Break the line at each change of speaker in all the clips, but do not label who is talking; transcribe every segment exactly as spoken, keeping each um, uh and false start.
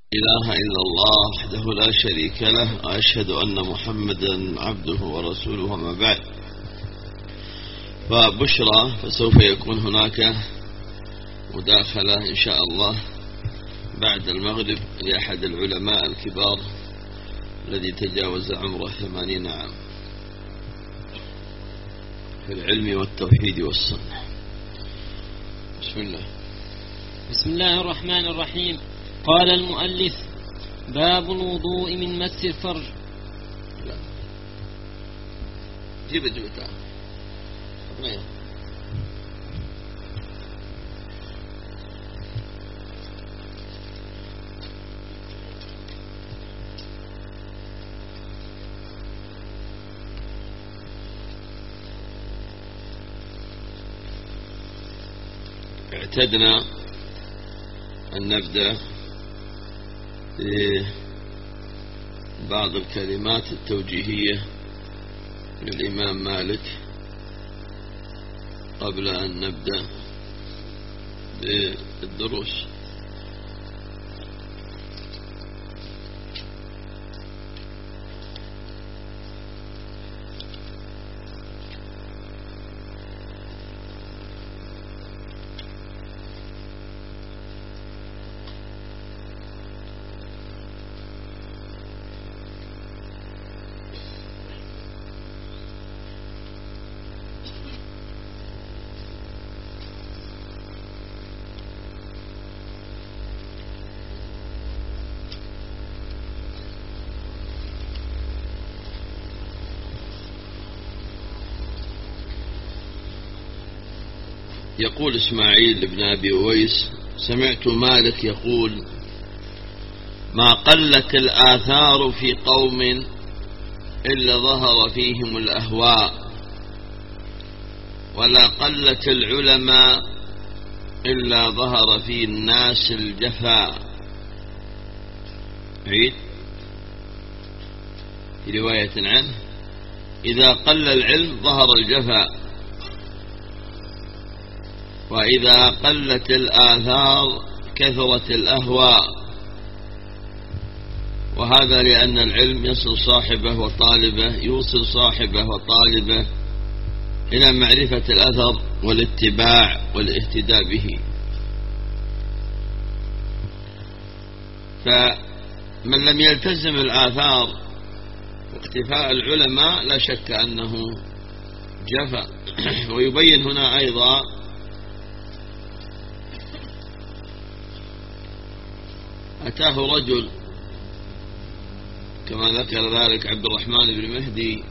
إله إلا الله وحده لا شريك له، وأشهد أن محمدا عبده ورسوله، وما بعد. فبشرى، فسوف يكون هناك مداخلة إن شاء الله بعد المغرب لأحد العلماء الكبار الذي تجاوز عمره ثمانين عام في العلم والتوحيد والسنة. بسم الله.
بسم الله الرحمن الرحيم. قال المؤلف: باب الوضوء من مس الفرج.
لا جيب جيب تعال. اعتدنا أن نبدأ ببعض الكلمات التوجيهية للإمام مالك قبل أن نبدأ بالدروس. يقول إسماعيل بن أبي أويس: سمعت مالك يقول: ما قلت الآثار في قوم إلا ظهر فيهم الأهواء، ولا قلت العلماء إلا ظهر في الناس الجفاء. عيد في رواية عنه: إذا قل العلم ظهر الجفاء، وإذا قلت الآثار كثرت الأهواء. وهذا لأن العلم يصل صاحبه وطالبه يوصل صاحبه وطالبه إلى معرفة الأثر والاتباع والاهتداء به. فمن لم يلتزم الآثار واقتفاء العلماء لا شك أنه جفا. ويبين هنا أيضا أتاه رجل كما ذكر ذلك عبد الرحمن بن مهدي،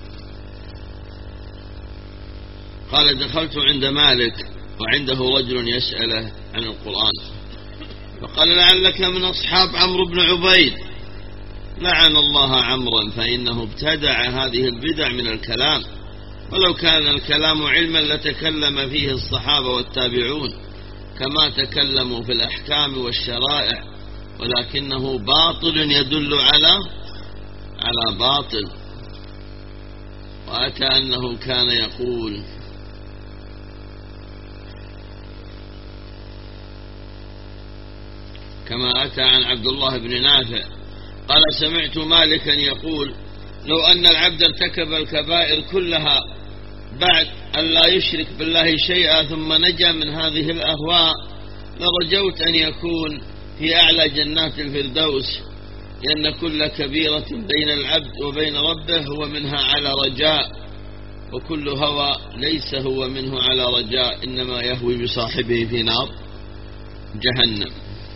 قال: دخلت عند مالك وعنده رجل يسأله عن القرآن، فقال: لعلك من أصحاب عمرو بن عبيد. لعن الله عمرا فإنه ابتدع هذه البدع من الكلام، ولو كان الكلام علما لتكلم فيه الصحابة والتابعون كما تكلموا في الأحكام والشرائع، ولكنه باطل يدل على على باطل. وأتى أنه كان يقول: كما أتى عن عبد الله بن نافع قال: سمعت مالكا يقول: لو أن العبد ارتكب الكبائر كلها بعد أن لا يشرك بالله شيئا ثم نجا من هذه الأهواء لرجوت أن يكون في أعلى جنات الفردوس، لأن كل كبيرة بين العبد وبين ربه هو منها على رجاء، وكل هوى ليس هو منه على رجاء، إنما يهوي بصاحبه في نار جهنم.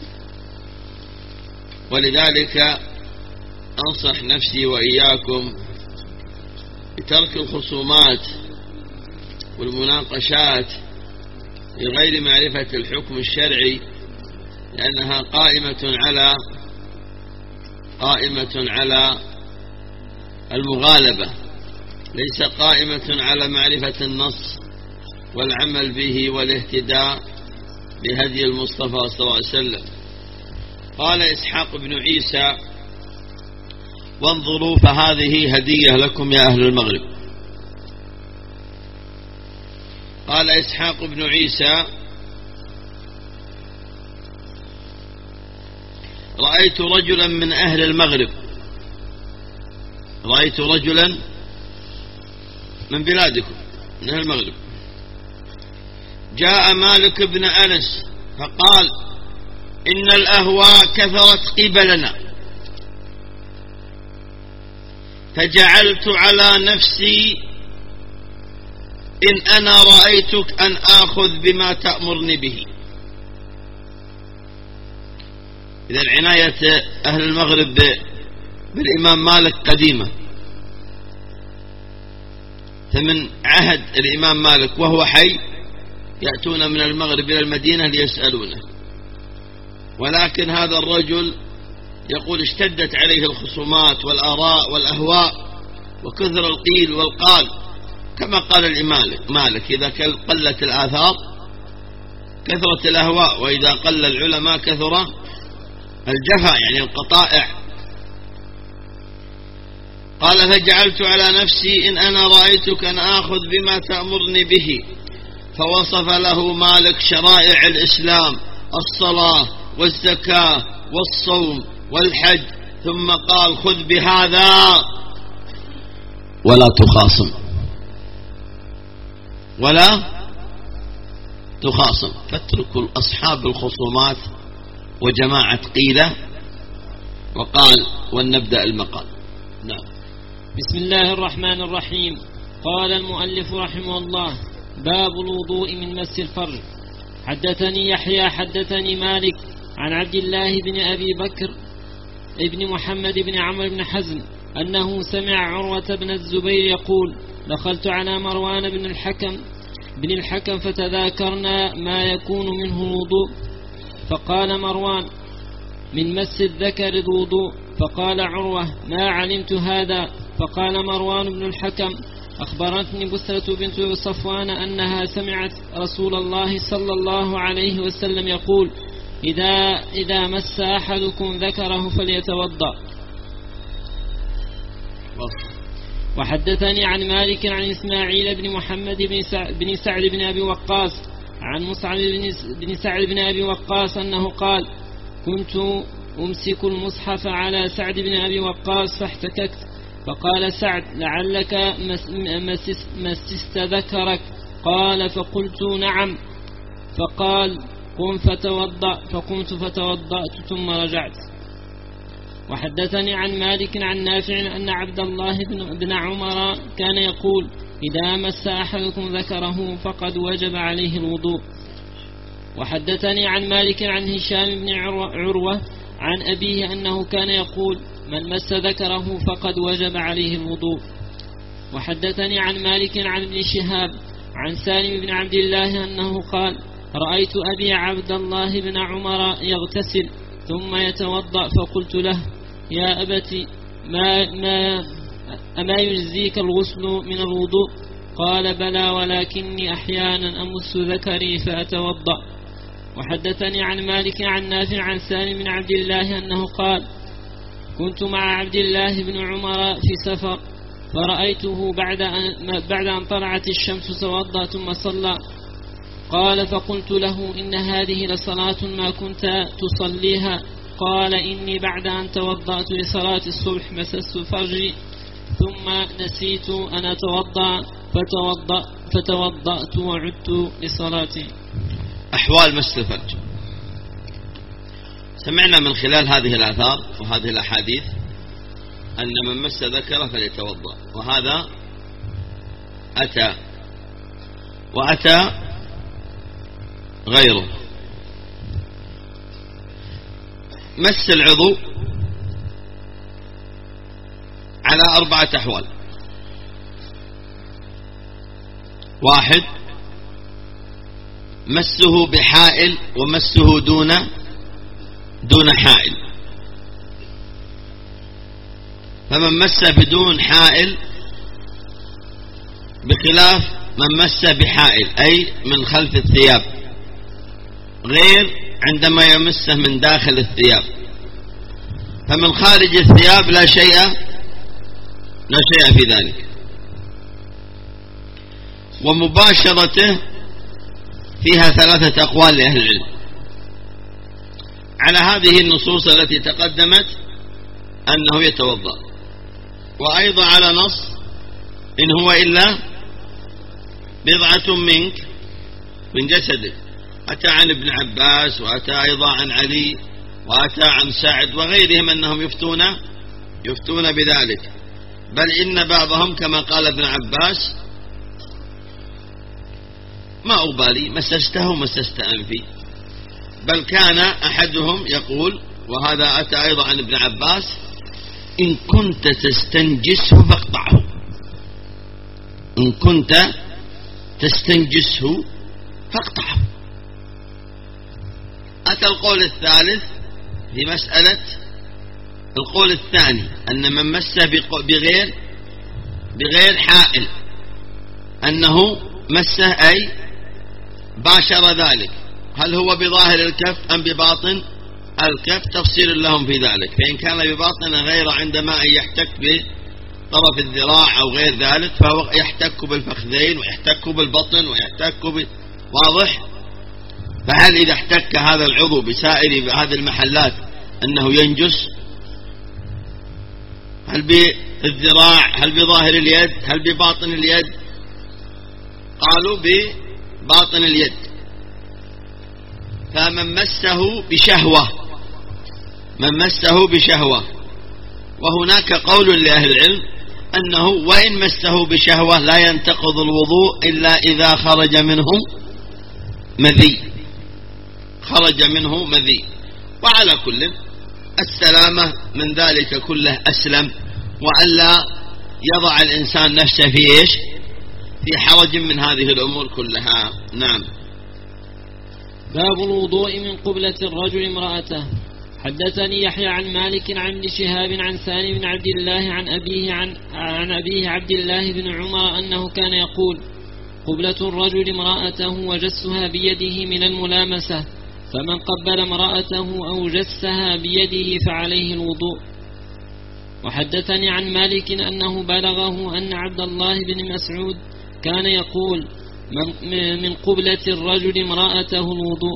ولذلك أنصح نفسي وإياكم بترك الخصومات والمناقشات لغير معرفة الحكم الشرعي، لأنها قائمة على قائمة على المغالبة، ليس قائمة على معرفة النص والعمل به والاهتداء بهدي المصطفى صلى الله عليه وسلم. قال إسحاق بن عيسى: وانظروا فهذه هدية لكم يا أهل المغرب. قال إسحاق بن عيسى: رأيت رجلا من أهل المغرب، رأيت رجلا من بلادكم من أهل المغرب، جاء مالك بن أنس فقال إن الأهواء كثرت قبلنا، فجعلت على نفسي إن أنا رأيتك أن آخذ بما تأمرني به. إذا عناية أهل المغرب بالإمام مالك قديمة، فمن عهد الإمام مالك وهو حي يأتون من المغرب إلى المدينة ليسألونه، ولكن هذا الرجل يقول اشتدت عليه الخصومات والآراء والأهواء وكثر القيل والقال، كما قال الإمام مالك إذا قلت الآثار كثرت الأهواء، وإذا قل العلماء كثر الجفا يعني القطائع. قال فجعلت على نفسي إن أنا رأيتك أن آخذ بما تأمرني به، فوصف له مالك شرائع الإسلام الصلاة والزكاة والصوم والحج، ثم قال خذ بهذا ولا تخاصم ولا تخاصم، فاتركوا أصحاب الخصومات وجماعة قيلة، وقال ولنبدأ المقال. نعم.
بسم الله الرحمن الرحيم. قال المؤلف رحمه الله: باب الوضوء من مس الفرج. حدثني يحيى حدثني مالك عن عبد الله بن أبي بكر ابن محمد بن عمرو بن حزم أنه سمع عروة بن الزبير يقول: دخلت على مروان بن الحكم بن الحكم فتذاكرنا ما يكون منه الوضوء، فقال مروان: من مس الذكر الوضوء. فقال عروة: ما علمت هذا. فقال مروان بن الحكم: أخبرتني بسرة بنت صفوان أنها سمعت رسول الله صلى الله عليه وسلم يقول: إذا, إذا مس أحدكم ذكره فليتوضأ. وحدثني عن مالك عن إسماعيل بن محمد بن سعد بن أبي وقاص عن مصعب بن سعد بن أبي وقاص أنه قال: كنت أمسك المصحف على سعد بن أبي وقاص فاحتككت، فقال سعد: لعلك مسست ذكرك؟ قال: فقلت: نعم. فقال: قم فتوضأ. فقمت فتوضأت ثم رجعت. وحدثني عن مالك عن نافع أن عبد الله بن عمر كان يقول: إذا مس أحدكم ذكره فقد وجب عليه الوضوء. وحدثني عن مالك عن هشام بن عروة عن أبيه أنه كان يقول: من مس ذكره فقد وجب عليه الوضوء. وحدثني عن مالك عن ابن شهاب عن سالم بن عبد الله أنه قال: رأيت أبي عبد الله بن عمر يغتسل ثم يتوضأ، فقلت له: يا أبت، ما, ما أما يجزيك الغسل من الوضوء؟ قال: بلى، ولكني أحيانا أمس ذكري فأتوضأ. وحدثني عن مالك عن نافع عن سالم بن عبد الله أنه قال: كنت مع عبد الله بن عمر في سفر، فرأيته بعد أن, بعد أن طلعت الشمس توضأ ثم صلى. قال: فقلت له: إن هذه لصلاة ما كنت تصليها. قال: إني بعد أن توضأت لصلاة الصبح مسست فرجي ثم نسيت أن أتوضأ فتوضأ فتوضأت وعدت لصلاتي.
أحوال مس الفرج. سمعنا من خلال هذه الآثار وهذه الأحاديث أن من مس ذكره فليتوضأ، وهذا أتى وأتى غيره. مس العضو على أربعة أحوال: واحد، مسه بحائل ومسه دون دون حائل. فمن مس بدون حائل بخلاف من مس بحائل، أي من خلف الثياب، غير عندما يمسه من داخل الثياب. فمن خارج الثياب لا شيء لا شيء في ذلك. ومباشرته فيها ثلاثة أقوال لأهل العلم. على هذه النصوص التي تقدمت أنه يتوضأ، وأيضا على نص إن هو إلا بضعة منك من جسدك، أتى عن ابن عباس وأتى أيضا عن علي وأتى عن سعد وغيرهم أنهم يفتون يفتون بذلك، بل إن بعضهم كما قال ابن عباس ما أبالي مسسته مسست أنفي، بل كان أحدهم يقول، وهذا أتى أيضا عن ابن عباس: إن كنت تستنجسه فاقطعه، إن كنت تستنجسه فاقطعه. أتى القول الثالث في مسألة القول الثاني أن من مسه بغير بغير حائل أنه مسه أي باشر ذلك، هل هو بظاهر الكف أم بباطن الكف؟ تفصيل لهم في ذلك، فإن كان بباطن غير عندما يحتك بطرف الذراع أو غير ذلك فهو يحتك بالفخذين ويحتك بالبطن ويحتك ب... واضح؟ فهل إذا احتك هذا العضو بسائر هذه المحلات أنه ينجس؟ هل بالذراع؟ هل بظاهر اليد؟ هل بباطن اليد؟ قالوا بباطن اليد. فمن مسه بشهوة من مسه بشهوة وهناك قول لأهل العلم أنه وإن مسه بشهوة لا ينتقض الوضوء إلا إذا خرج منه مذي خرج منه مذي وعلى كل السلامة من ذلك كله أسلم، وألا يضع الإنسان نفسه في إيش في حرج من هذه الأمور كلها. نعم.
باب الوضوء من قبلة الرجل امرأته. حدثني يحيى عن مالك عن ابن شهاب عن سالم بن عبد الله عن أبيه عن, عن أبيه عبد الله بن عمر أنه كان يقول: قبلة الرجل امرأته وجسها بيده من الملامسة، فمن قبل امرأته أو جسها بيده فعليه الوضوء. وحدثني عن مالك أنه بلغه أن عبد الله بن مسعود كان يقول: من قبلة الرجل امرأته الوضوء.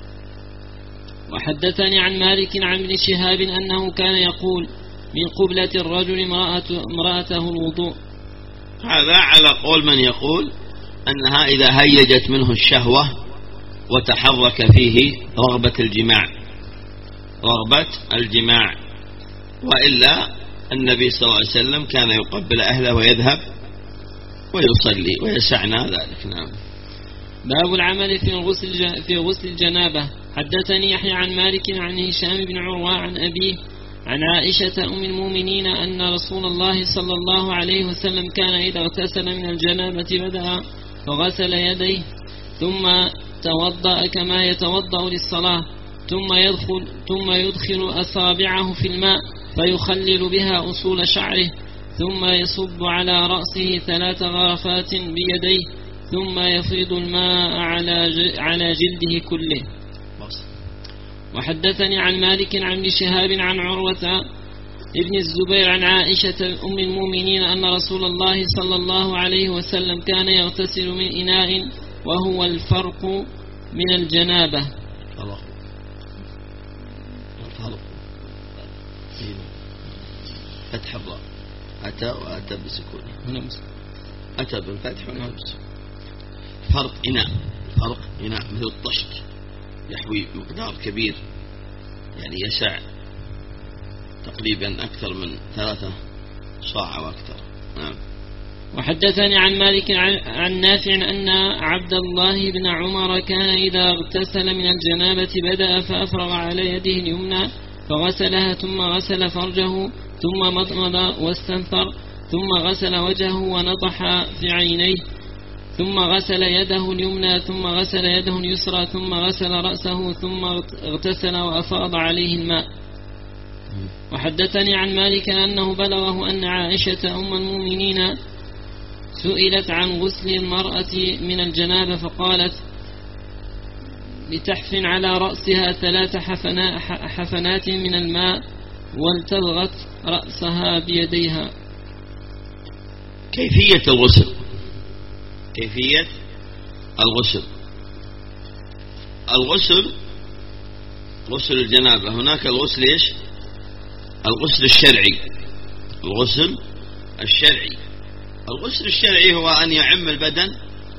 وحدثني عن مالك عن ابن شهاب أنه كان يقول: من قبلة الرجل امرأته الوضوء.
هذا على قول من يقول أنها إذا هيجت منه الشهوة وتحرك فيه رغبة الجماع رغبة الجماع وإلا النبي صلى الله عليه وسلم كان يقبل أهله ويذهب ويصلي ويسعنا ذلك. نعم.
باب العمل في غسل في غسل الجنابة. حدثني يحيى عن مالك عن هشام بن عروة عن أبيه عن عائشة أم المؤمنين أن رسول الله صلى الله عليه وسلم كان إذا اغتسل من الجنابة بدأ فغسل يديه ثم توضأ كما يتوضأ للصلاة، ثم يدخل ثم يدخل أصابعه في الماء فيخلل بها أصول شعره، ثم يصب على رأسه ثلاث غرفات بيديه، ثم يفيض الماء على على جلده كله. وحدثني عن مالك عن ابن شهاب عن عروة ابن الزبير عن عائشة أم المؤمنين أن رسول الله صلى الله عليه وسلم كان يغتسل من إناء وهو الفرق من الجنابة.
فتح الراء أتى وأتى بسكونه، أتى بالفتح وأتى بسكونه. فرق إناء فرق إناء مثل الطشت يحوي مقدار كبير، يعني يسع تقريبا أكثر من ثلاثة صاع وأكثر. نعم.
وحدثني عن مالك عن نافع أن عبد الله بن عمر كان إذا اغتسل من الجنابة بدأ فأفرغ على يده اليمنى فغسلها، ثم غسل فرجه، ثم مضمض واستنثر، ثم غسل وجهه ونضح في عينيه، ثم غسل يده اليمنى، ثم غسل يده اليسرى، ثم غسل رأسه، ثم اغتسل وأفاض عليه الماء. وحدثني عن مالك أنه بلغه أن عائشة أم المؤمنين سئلت عن غسل المرأة من الجنابة فقالت: بتحف على رأسها ثلاث حفنات من الماء ولتضغط رأسها بيديها.
كيفية الغسل كيفية الغسل الغسل غسل الجنابة. هناك الغسل إيش؟ الغسل الشرعي. الغسل الشرعي الغسل الشرعي هو أن يعم البدن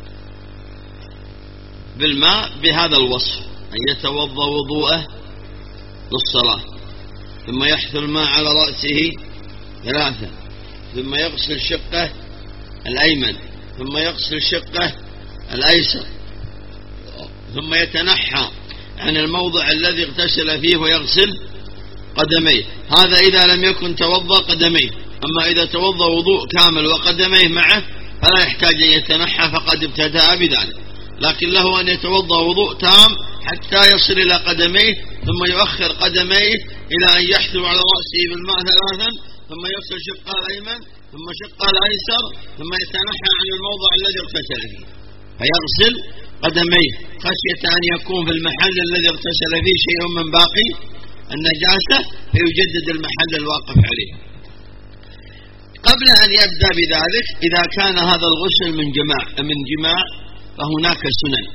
بالماء بهذا الوصف، أن يتوضأ وضوءه للصلاة، ثم يحث الماء على رأسه ثلاثة، ثم يغسل شقه الأيمن، ثم يغسل شقه الأيسر، ثم يتنحى عن الموضع الذي اغتسل فيه ويغسل قدميه. هذا إذا لم يكن توضأ قدميه. أما إذا توضأ وضوء كامل وقدميه معه فلا يحتاج أن يتنحى، فقد ابتدأ بذلك. لكن له أن يتوضأ وضوء تام حتى يصل إلى قدميه، ثم يؤخر قدميه إلى أن يحثر على رأسه بالماء ثلاثا، ثم يغسل شقه الأيمن، ثم شقه الأيسر، ثم يتنحى عن الموضع الذي اغتسل فيه، فيغسل قدميه خشية أن يكون في المحل الذي اغتسل فيه شيء من باقي النجاسة فيجدد المحل الواقف عليه. قبل أن يبدأ بذلك، إذا كان هذا الغسل من جماع من جماع فهناك سنن،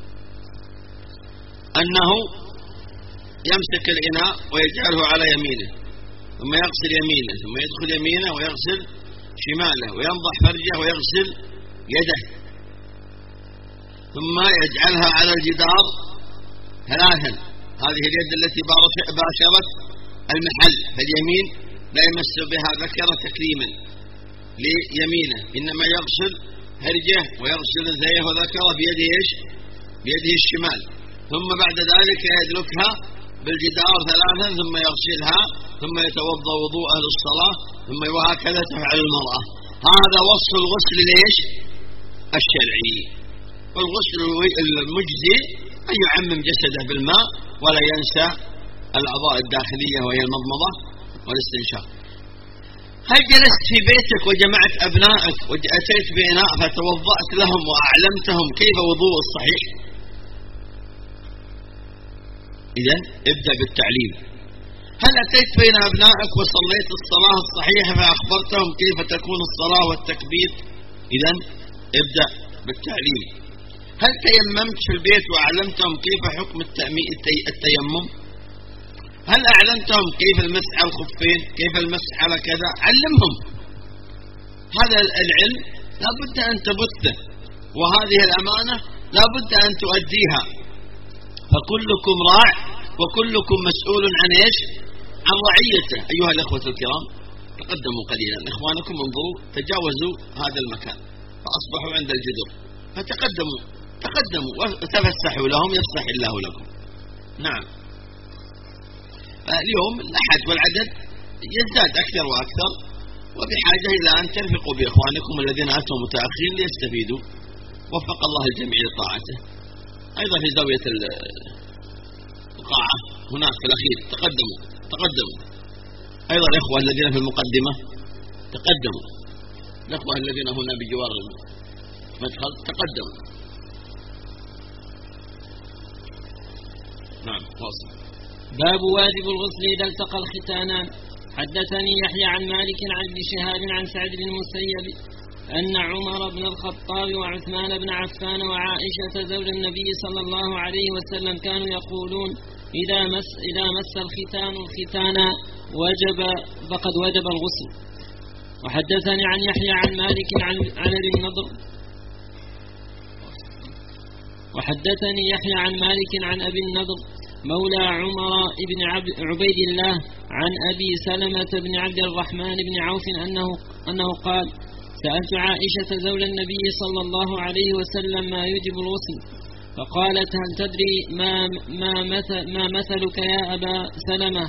أنه يمسك الإناء ويجعله على يمينه، ثم يغسل يمينه، ثم يدخل يمينه ويغسل شماله، وينضح فرجه ويغسل يده، ثم يجعلها على الجدار ثلاثا. هذه اليد التي باشرت المحل فاليمين لا يمس بها ذكر تكريما ليمينه، إنما يغسل هرجه ويغسل ذيه وذكره بيده إيش؟ بيده الشمال. ثم بعد ذلك يدلكها بالجدار ثلاثا، ثم يغسلها، ثم يتوضأ وضوءه للصلاة، ثم وهكذا تفعل المرأة. هذا وصف الغسل ليش؟ الشرعي. والغسل المجزي أن يعمم جسده بالماء ولا ينسى الأعضاء الداخلية وهي المضمضة والاستنشاق. هل جلست في بيتك وجمعت أبنائك وأتيت بإناء فتوضأت لهم وأعلمتهم كيف وضوء الصحيح؟ إذن ابدأ بالتعليم. هل أتيت بين أبنائك وصليت الصلاة الصحيحة فأخبرتهم كيف تكون الصلاة والتكبير؟ إذن ابدأ بالتعليم. هل تيممت في البيت وأعلمتهم كيف حكم التيمم؟ هل أعلمتهم كيف المسح على الخفين، كيف المسح على كذا؟ علمهم. هذا العلم لا بد أن تبثه، وهذه الأمانة لا بد أن تؤديها. فكلكم راع وكلكم مسؤول عن إيش؟ عن رعيته. أيها الأخوة الكرام، تقدموا قليلا، إخوانكم انظروا تجاوزوا هذا المكان فأصبحوا عند الجدر، فتقدموا تقدموا وتفسحوا لهم يفسح الله لكم. نعم، اليوم الأحد والعدد يزداد أكثر وأكثر، وبحاجة إلى أن ترفقوا بإخوانكم الذين أتوا متأخرين ليستفيدوا. وفق الله الجميع لطاعته. أيضا في زاوية القاعة هناك في الأخير تقدموا تقدموا أيضا الإخوة الذين في المقدمة تقدموا، الإخوة الذين هنا بجوار المدخل تقدموا. نعم، واصل.
باب واجب الغسل إذا التقى الختانان. حدثني يحيى عن مالك عن ابن شهاب عن سعد بن المسيب أن عمر بن الخطاب وعثمان بن عفان وعائشة زوج النبي صلى الله عليه وسلم كانوا يقولون إذا مس, إذا مس الختان الختان وجب فقد وجب الغسل. وحدثني عن يحيى عن مالك عن عن ابن النضر وحدثني يحيى عن مالك عن أبي النضر مولى عمر بن عبيد الله عن أبي سلمة بن عبد الرحمن بن عوف أنه, أنه قال: سألت عائشة زوج النبي صلى الله عليه وسلم ما يجب الغسل، فقالت: هل تدري ما, ما, مثل ما مثلك يا أبا سلمة؟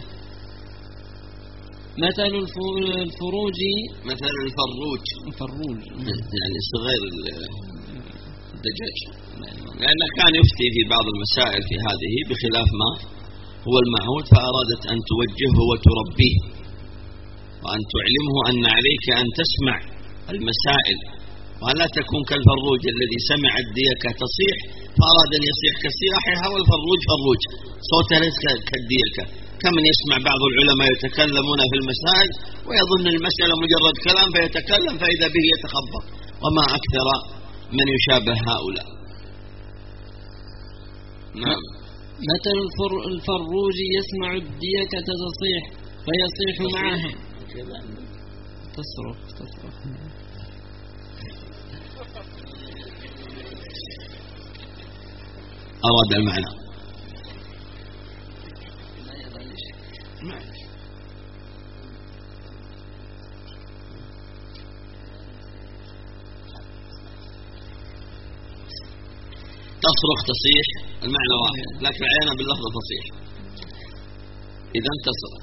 مثل الفروج
مثل الفروج
الفروج
يعني صغير الدجاج، لأنه كان يفتي في بعض المسائل في هذه بخلاف ما هو المعهود، فأرادت أن توجهه وتربيه وأن تعلمه أن عليك أن تسمع المسائل ولا تكون كالفروج الذي سمع الديكة تصيح فأراد أن يصيح كصياحها، والفروج فروج صوته ليس كالديكة. كم من يسمع بعض العلماء يتكلمون في المسائل ويظن المسألة مجرد كلام فيتكلم فإذا به يتخبط، وما أكثر من يشابه هؤلاء. نعم.
مثل الفروج يسمع الديكة تصيح فيصيح معها. تصرخ تصرخ.
أراد المعنى. تصرخ تصيح المعنى واحد، لكن عينا باللفظ تصيح. إذا تصرخ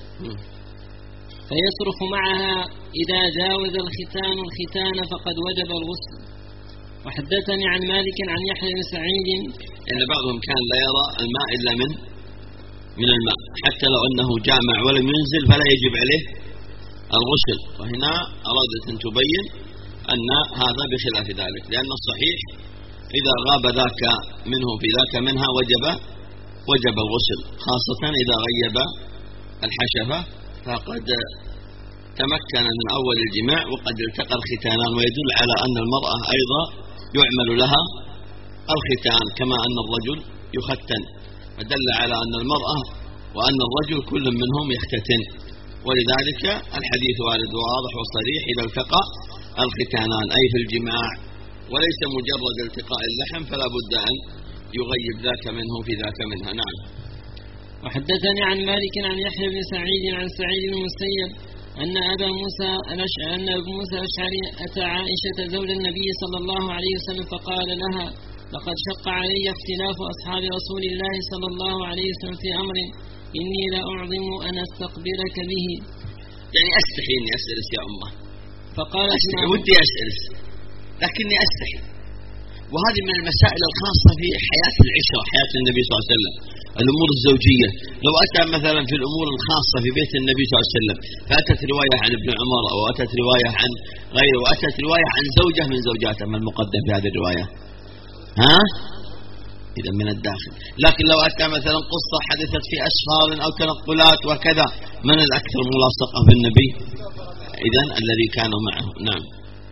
فيصرخ معها إذا جاوز الختان الختان فقد وجب الغسل. وحدثني عن مالك عن يحيى بن سعيد
إن بعضهم كان لا يرى الماء إلا من من الماء، حتى لو أنه جامع ولم ينزل فلا يجب عليه الغسل. وهنا أرادت أن تبين أن هذا بخلاف ذلك، لأن الصحيح إذا غاب ذاك منه في ذاك منها وجب وجب الغسل، خاصة إذا غيب الحشفة فقد تمكن من أول الجماع وقد التقى الختانان، ويدل على أن المرأة أيضا يعمل لها الختان كما أن الرجل يختن، فدل على أن المرأة وأن الرجل كل منهم يختتن، ولذلك الحديث وارد واضح وصريح إذا التقى الختانان أي في الجماع، وليس مجرد التقاء اللحم فلا بد أن يغيب ذاك منه في ذاك منها. نعم.
وحدثني عن مالك عن يحيى بن سعيد عن سعيد بن المسيب أن أبا موسى أن أبو موسى الأشعري أتى عائشة زوج النبي صلى الله عليه وسلم فقال لها: لقد شق علي اختلاف أصحاب رسول الله صلى الله عليه وسلم في أمر إني لا أعظم أن أستقبلك به.
يعني أستحي إني أسألس يا أمه.
فقالت:
ودي أسألس لكني أستحي. وهذه من المسائل الخاصة في حياة العشرة، حياة النبي صلى الله عليه وسلم، الأمور الزوجية. لو أتى مثلا في الأمور الخاصة في بيت النبي صلى الله عليه وسلم فأتت رواية عن ابن عمر أو أتت رواية عن غيره وأتت رواية عن زوجة من زوجاته، ما المقدم في هذه الرواية؟ ها؟ إذا من الداخل. لكن لو أتى مثلا قصة حدثت في أسفار أو تنقلات وكذا، من الأكثر ملاصقة بالنبي؟ إذن الذي كانوا معه. نعم.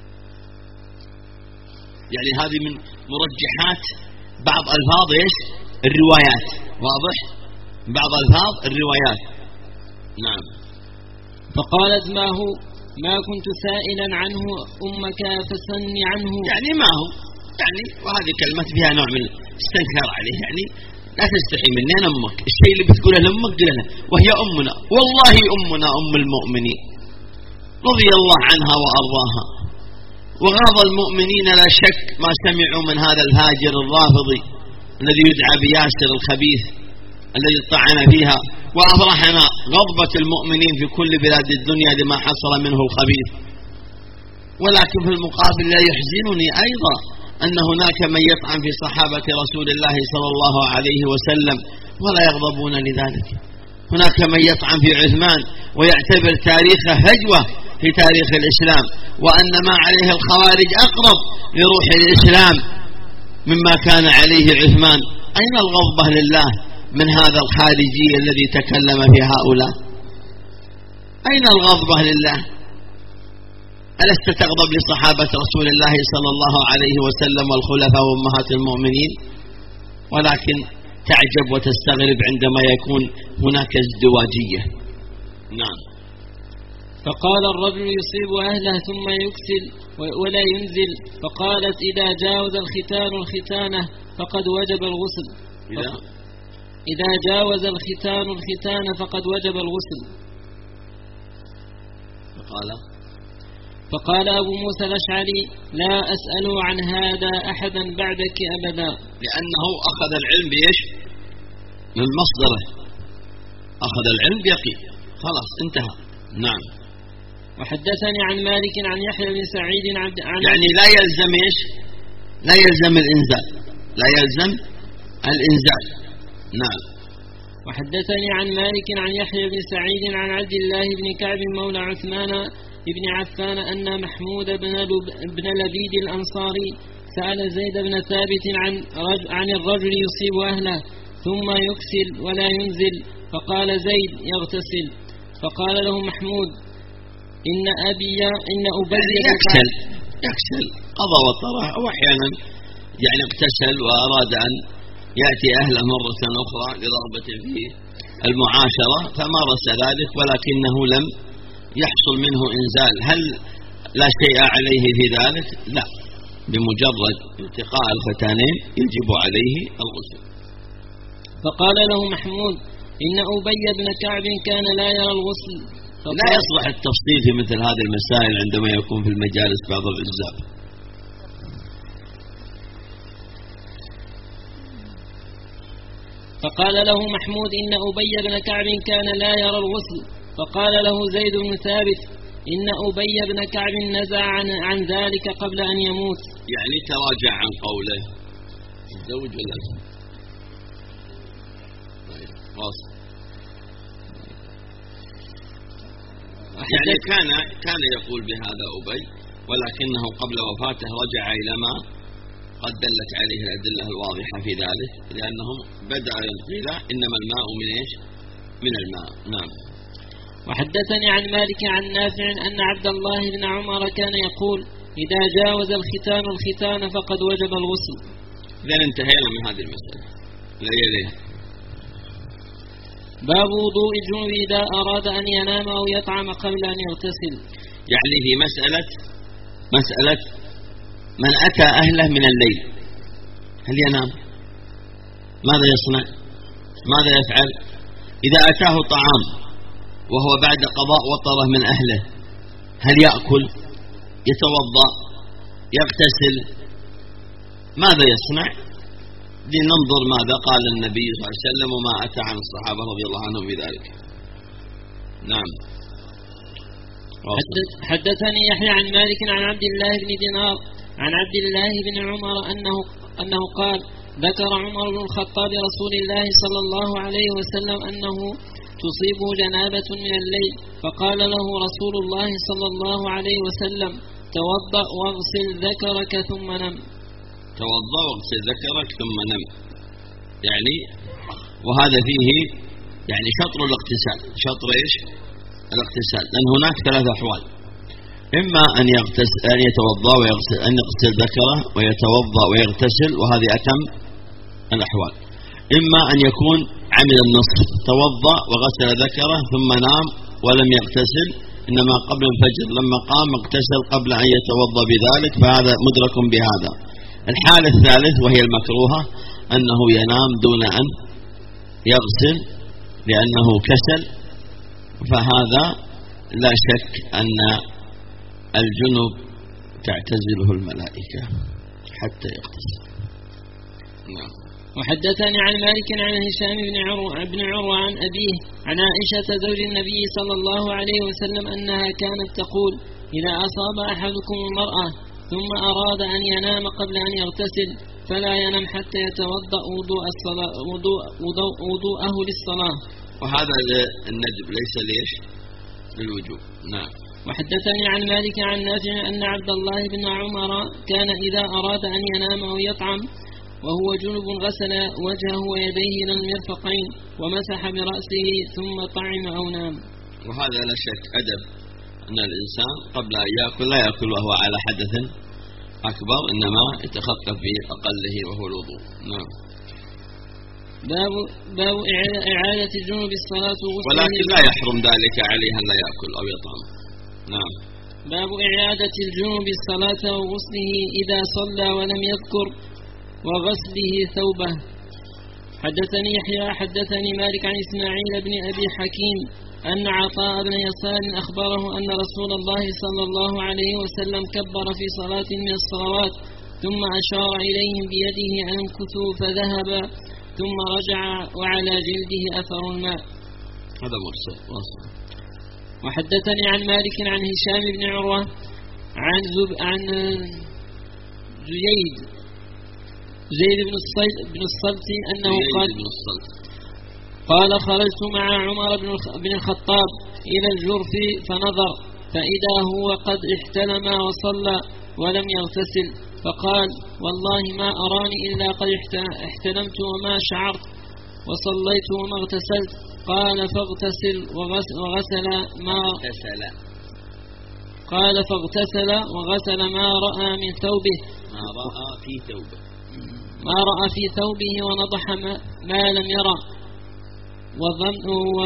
يعني هذه من مرجحات بعض ألفاظ إيش؟ الروايات. واضح؟ بعض ألفاظ الروايات. نعم.
فقالت: ما هو ما كنت سائلا عنه أمك فسني عنه.
يعني ما هو يعني، وهذه كلمة فيها نوع من استنكار عليه، يعني لا تستحي منين أمك، الشيء اللي بتقوله لأمك قلنا، وهي أمنا والله أمنا أم المؤمنين رضي الله عنها وأرضاها، وغاض المؤمنين لا شك ما سمعوا من هذا الهاجر الرافضي الذي يدعى بياسر الخبيث الذي طعن فيها، وأفرحنا غضبة المؤمنين في كل بلاد الدنيا لما حصل منه الخبيث. ولكن في المقابل لا يحزنني أيضا أن هناك من يطعن في صحابة رسول الله صلى الله عليه وسلم ولا يغضبون لذلك. هناك من يطعن في عثمان ويعتبر تاريخه هجوة في تاريخ الإسلام، وأن ما عليه الخوارج أقرب لروح الإسلام مما كان عليه عثمان. أين الغضبة لله من هذا الخارجي الذي تكلم في هؤلاء؟ أين الغضبة لله؟ ألست تغضب لصحابة رسول الله صلى الله عليه وسلم والخلفاء وأمهات المؤمنين؟ ولكن تعجب وتستغرب عندما يكون هناك ازدواجية. نعم.
فقال: الرجل يصيب أهله ثم يكسل ولا ينزل. فقالت: إذا جاوز الختان الختانة فقد وجب الغسل.
إذا,
إذا جاوز الختان الختان فقد وجب الغسل.
فقال
فقال أبو موسى الأشعري: لا أسأل عن هذا أحدا بعدك أبدا.
لأنه أخذ العلم بإيش؟ من مصدره، أخذ العلم بيقين، خلاص انتهى. نعم.
وحدثني عن مالك عن يحيى بن سعيد عن
يعني لا يلزم إيش؟ لا يلزم الإنزال، لا يلزم الإنزال. نعم.
وحدثني عن مالك عن يحيى بن سعيد عن عبد الله بن كعب مولى عثمان ابن عفان أن محمود بن لبيد الأنصاري سأل زيد بن ثابت عن, عن الرجل يصيب أهله ثم يكسل ولا ينزل، فقال زيد: يغتسل. فقال له محمود: إن أبي إن أبي
يكسل يكسل قضى وطرح، أو أحيانا يعني اغتسل وأراد أن يأتي أهله مرة أخرى لرغبة في المعاشرة فمارس ذلك ولكنه لم يحصل منه إنزال، هل لا شيء عليه في ذلك؟ لا، بمجرد التقاء الختانين يجب عليه الغسل.
فقال له محمود إن أبي بن كعب كان لا يرى الغسل.
لا يصلح التفصيل في مثل هذه المسائل عندما يكون في المجالس بعض الأجزاء.
فقال له محمود إن أبي بن كعب كان لا يرى الغسل. فقال له زيد بن ثابت إن أبي بن كعب نزع عن, عن ذلك قبل أن يموت،
يعني تراجع عن قوله الزوج ولا واصل، يعني كان كان يقول بهذا أبي، ولكنه قبل وفاته رجع إلى ما قد دلت عليه الأدلة الواضحة في ذلك، لأنهم بدأ يقول إنما الماء من إيش؟ من الماء. نعم.
وحدثني عن مالك عن نافع أن عبد الله بن عمر كان يقول إذا جاوز الختان الختان فقد وجب الغسل.
إذن انتهينا من هذه المسألة. لا يليه.
باب وضوء الجنوب إذا أراد أن ينام أو يطعم قبل أن يغتسل.
يعني في مسألة مسألة من أتى أهله من الليل هل ينام؟ ماذا يصنع؟ ماذا يفعل؟ إذا أتاه طعام وهو بعد قضاء وطره من أهله هل يأكل؟ يتوضأ؟ يغتسل؟ ماذا يصنع؟ لننظر ماذا قال النبي صلى الله عليه وسلم وما أتى عن الصحابة رضي الله عنهم بذلك. نعم.
حدثني يحيى عن مالك عن عبد الله بن دينار عن عبد الله بن عمر أنه, أنه قال ذكر عمر بن الخطاب رسول الله صلى الله عليه وسلم أنه تصيبه جنابة من الليل، فقال له رسول الله صلى الله عليه وسلم توضأ واغسل ذكرك ثم نم.
توضأ واغسل ذكرك ثم نم، يعني وهذا فيه يعني شطر الاغتسال. شطر إيش؟ الاغتسال، لأن هناك ثلاث أحوال، إما أن يغتسل أن يتوضأ ويغسل، أن يغسل ذكره ويتوضأ ويغتسل، وهذه أتم الأحوال. إما أن يكون عمل النصف، توضأ وغسل ذكره ثم نام ولم يغتسل، إنما قبل الفجر لما قام اغتسل قبل أن يتوضأ بذلك، فهذا مدرك بهذا. الحالة الثالث وهي المكروهة أنه ينام دون أن يغسل لأنه كسل، فهذا لا شك أن الجنب تعتزله الملائكة حتى يغتسل. نعم.
وحدثني عن مالك عن هشام بن عروة, بن عروة عن أبيه عن عائشة زوج النبي صلى الله عليه وسلم أنها كانت تقول إذا أصاب أحدكم المرأة ثم أراد أن ينام قبل أن يغتسل فلا ينام حتى يتوضأ وضوء الصلاة وضوء وضوء وضوءه للصلاة.
وهذا الندب ليس ليش للوجوب. نعم.
وحدثني عن مالك عن نافع أن عبد الله بن عمر كان إذا أراد أن ينام أو يطعم وهو جنب غسل وجهه ويديه إلى المرفقين ومسح برأسه ثم طعم أو نام.
وهذا لا شك أدب أن الإنسان قبل أن يأكل لا يأكل وهو على حدث أكبر، إنما يتخفف بأقله وهو الوضوء. نعم.
باب باب إعادة الجنوب الصلاة وغسله،
ولكن لا يحرم ذلك عليه أن لا يأكل أو يطعم. نعم.
باب إعادة الجنوب الصلاة وغسله إذا صلى ولم يذكر وغسله ثوبه. حدثني يحيى حدثني مالك عن إسماعيل بن أبي حكيم أن عطاء بن يسار أخبره أن رسول الله صلى الله عليه وسلم كبر في صلاة من الصلوات ثم أشار إليهم بيده أن امكثوا فذهب ثم رجع وعلى جلده أثر الماء.
هذا مرسل.
وحدثني عن مالك عن هشام بن عروة عن زب عن زيد زيد بن الصلت بن الصلت أنه قال قال خرجت مع عمر بن الخطاب إلى الجرف فنظر فإذا هو قد احتلم وصلى ولم يغتسل، فقال والله ما أراني إلا قد احتلمت وما شعرت وصليت وما اغتسلت. قال فاغتسل وغسل ما قال فاغتسل وغسل ما رأى من ثوبه
ما رأى في ثوبه
ما رأى في ثوبه ونضح ما, ما لم يرى وظن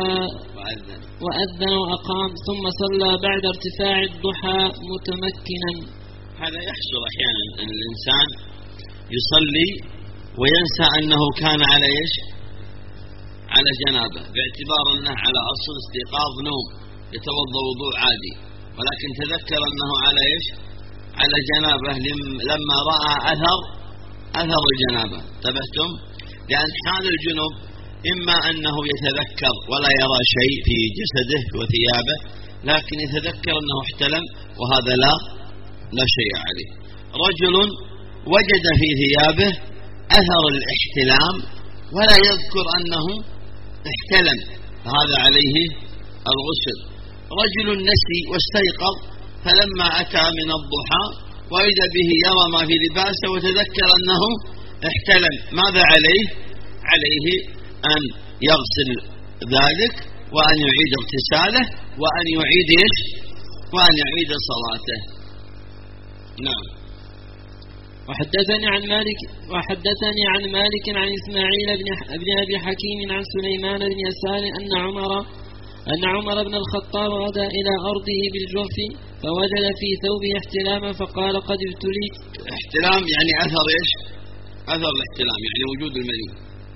وأذن وأقام ثم صلى بعد ارتفاع الضحى متمكنا.
هذا يحصل أحيانا أن الإنسان يصلي وينسى أنه كان على إيش؟ على جنابه، باعتبار أنه على أصل استيقاظ نوم يتوضأ وضوء عادي، ولكن تذكر أنه على إيش؟ على جنابه لما رأى أثر أثر الجنابه. انتبهتم؟ لأن حال الجنوب إما أنه يتذكر ولا يرى شيء في جسده وثيابه، لكن يتذكر أنه احتلم، وهذا لا لا شيء عليه. رجل وجد في ثيابه أثر الاحتلام ولا يذكر أنه احتلم، فهذا عليه الغسل. رجل نسي واستيقظ فلما أتى من الضحى وإذا به يرى ما في لباسه وتذكر أنه احتلم، ماذا عليه؟ عليه أن يغسل ذلك وأن يعيد اغتساله وأن يعيد إيش؟ وأن يعيد صلاته. نعم.
وحدثني عن مالك وحدثني عن مالك عن إسماعيل بن ابن أبي حكيم عن سليمان بن يسار أن عمر أن عمر بن الخطاب غدا إلى أرضه بالجرف فوجد في ثوبه احتلاما فقال قد ابتليت.
احتلام يعني أثر إيش؟ أثر الاحتلام يعني وجود المني.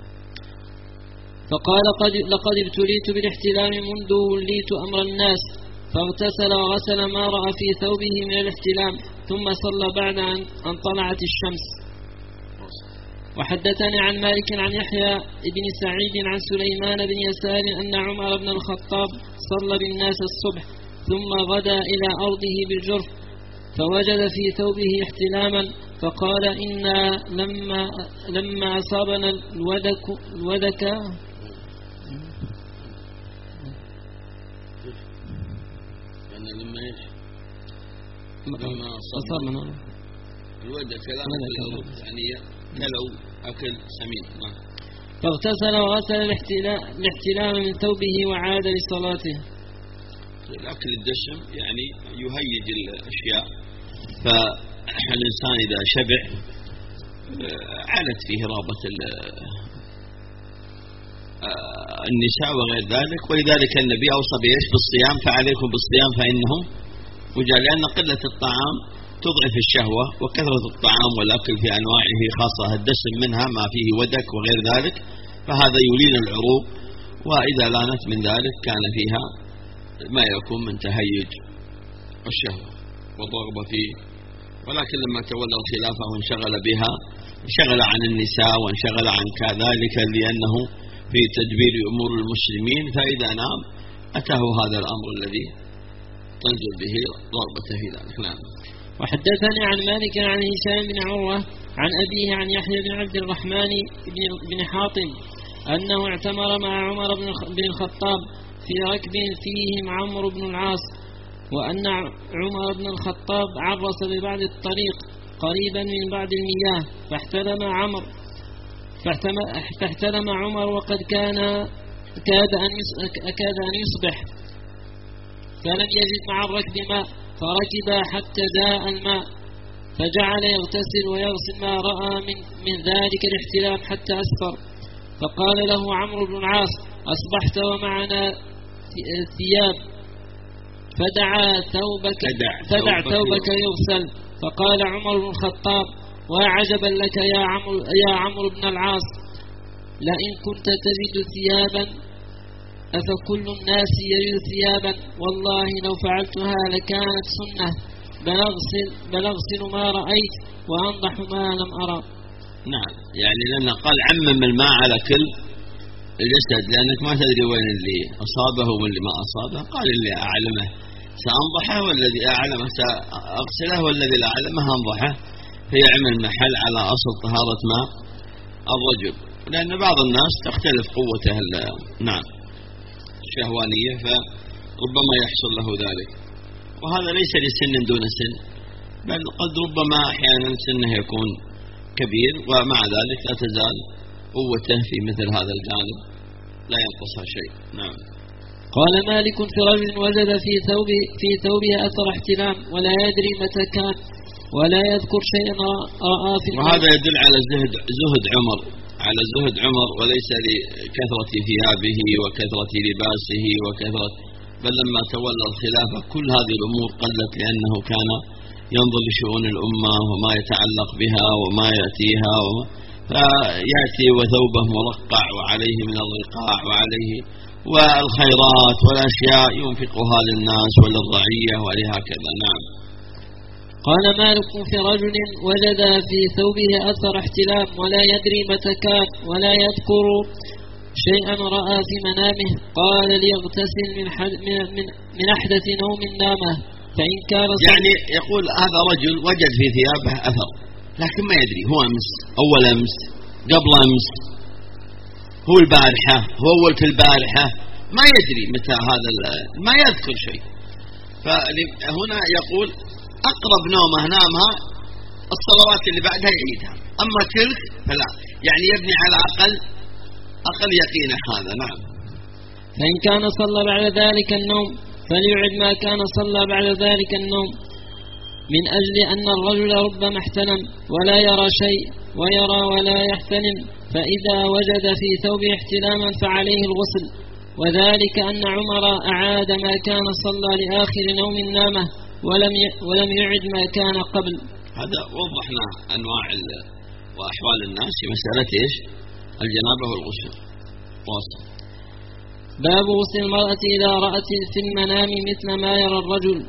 فقال قد لقد ابتليت بالاحتلام منذ وليت أمر الناس، فاغتسل وغسل ما رأى في ثوبه من الاحتلام ثم صلى بعد أن طلعت الشمس. وحدثني عن مالك عن يحيى بن سعيد عن سليمان بن يسار أن عمر بن الخطاب صلى بالناس الصبح ثم غدا إلى أرضه بالجرف فوجد في ثوبه احتلاما فقال إنا لما لما أصابنا الودك الودك
لما ايش؟ لما أصابنا الودك يعني كلو أكل سمين.
فاغتسل وغسل الاحتلام من ثوبه وعاد لصلاته.
الأكل الدسم يعني يهيج الأشياء، فالإنسان إذا شبع علت فيه رابط النساء وغير ذلك، ولذلك النبي أوصى بإيش؟ بالصيام، فعليكم بالصيام فإنه وجاء، لأن قلة الطعام تضعف الشهوة، وكثرة الطعام والأكل في أنواعه خاصة الدسم منها ما فيه ودك وغير ذلك، فهذا يلين العروق، وإذا لانت من ذلك كان فيها ما يكون من تهيج الشهوة والرغبة فيه. ولكن لما تولى الخلافة وانشغل بها انشغل عن النساء وانشغل عن كذلك لأنه في تدبير أمور المسلمين، فإذا نام أتاه هذا الأمر الذي تنزل به رغبته في ذلك. نعم.
وحدثني عن مالك عن هشام بن عروة عن أبيه عن يحيى بن عبد الرحمن بن حاطم أنه اعتمر مع عمر بن الخطاب في ركب فيهم عمرو بن العاص، وأن عمر بن الخطاب عرس ببعض الطريق قريبا من بعض المياه فاحتلم عمرو فاحتلم عمر وقد كان كاد أن كاد أن يصبح، فلم يجد مع الركب ماء فركب حتى جاء الماء فجعل يغتسل ويغسل ما رأى من, من ذلك الاحتلام حتى أسفر، فقال له عمرو بن العاص أصبحت ومعنا ثياب فدعا ثوبك فدع ثوبك يغسل. فقال عمر بن الخطاب وعجبا لك يا عمرو يا عمرو بن العاص، لئن كنت تجد ثيابا أفكل الناس يجد ثيابا، والله لو فعلتها لكانت سنة، بل أغسل, بل أغسل ما رأيت وأنضح ما لم أرى.
نعم، يعني لأنه قال عمم الماء على كل الجسد، لأنك ما تدري وين اللي أصابه واللي ما أصابه. قال اللي أعلمه سأنضحه والذي أعلمه سأغسله والذي لا أعلمه أنضحه، فيعمل محل على أصل طهارة ماء الرجل، لأن بعض الناس تختلف قوته نعم الشهوانية، فربما يحصل له ذلك، وهذا ليس لسن دون سن، بل قد ربما أحيانا سنه يكون كبير ومع ذلك لا تزال قوته في مثل هذا الجانب لا ينقصها شيء. نعم.
قال مالك في رجل وجد في ثوبه في ثوبه أثر احتلام ولا يدري متى كان، ولا يذكر شيئا رأى في
وهذا يدل على زهد زهد عمر على زهد عمر وليس لكثرة ثيابه وكثرة لباسه وكثرة، بل لما تولى الخلافة كل هذه الأمور قلت لأنه كان ينظر لشؤون الأمة وما يتعلق بها وما يأتيها وما فيأتي وثوبه مرقع وعليه من الرقاع وعليه والخيرات والأشياء ينفقها للناس وللرعية ولهكذا. نعم.
قال مالك في رجل وجد في ثوبه أثر احتلام ولا يدري متى كان ولا يذكر شيئا رأى في منامه، قال ليغتسل من, من, من أحدث نوم نامه فإن كان
يعني يقول هذا رجل وجد في ثيابه أثر لكن ما يدري هو أمس أول أمس قبل أمس هو البارحة هو أول في البارحة، ما يدري متى هذا ما يذكر شيء. فهنا يقول أقرب نومه نامها الصلوات اللي بعدها يعيدها، أما تلك فلا، يعني يبني على أقل أقل يقينه هذا. نعم.
فإن كان صلى بعد ذلك النوم فليعد ما كان صلى بعد ذلك النوم، من أجل أن الرجل ربما احتلم ولا يرى شيء ويرى ولا يحتلم، فإذا وجد في ثوبه احتلاما فعليه الغسل، وذلك أن عمر أعاد ما كان صلى لآخر نوم نامه ولم ولم يعد ما كان قبل.
هذا وضحنا أنواع وأحوال الناس في مسألة إيش؟ الجنابة والغسل. واصل.
باب غسل المرأة إذا رأت في المنام مثل ما يرى الرجل.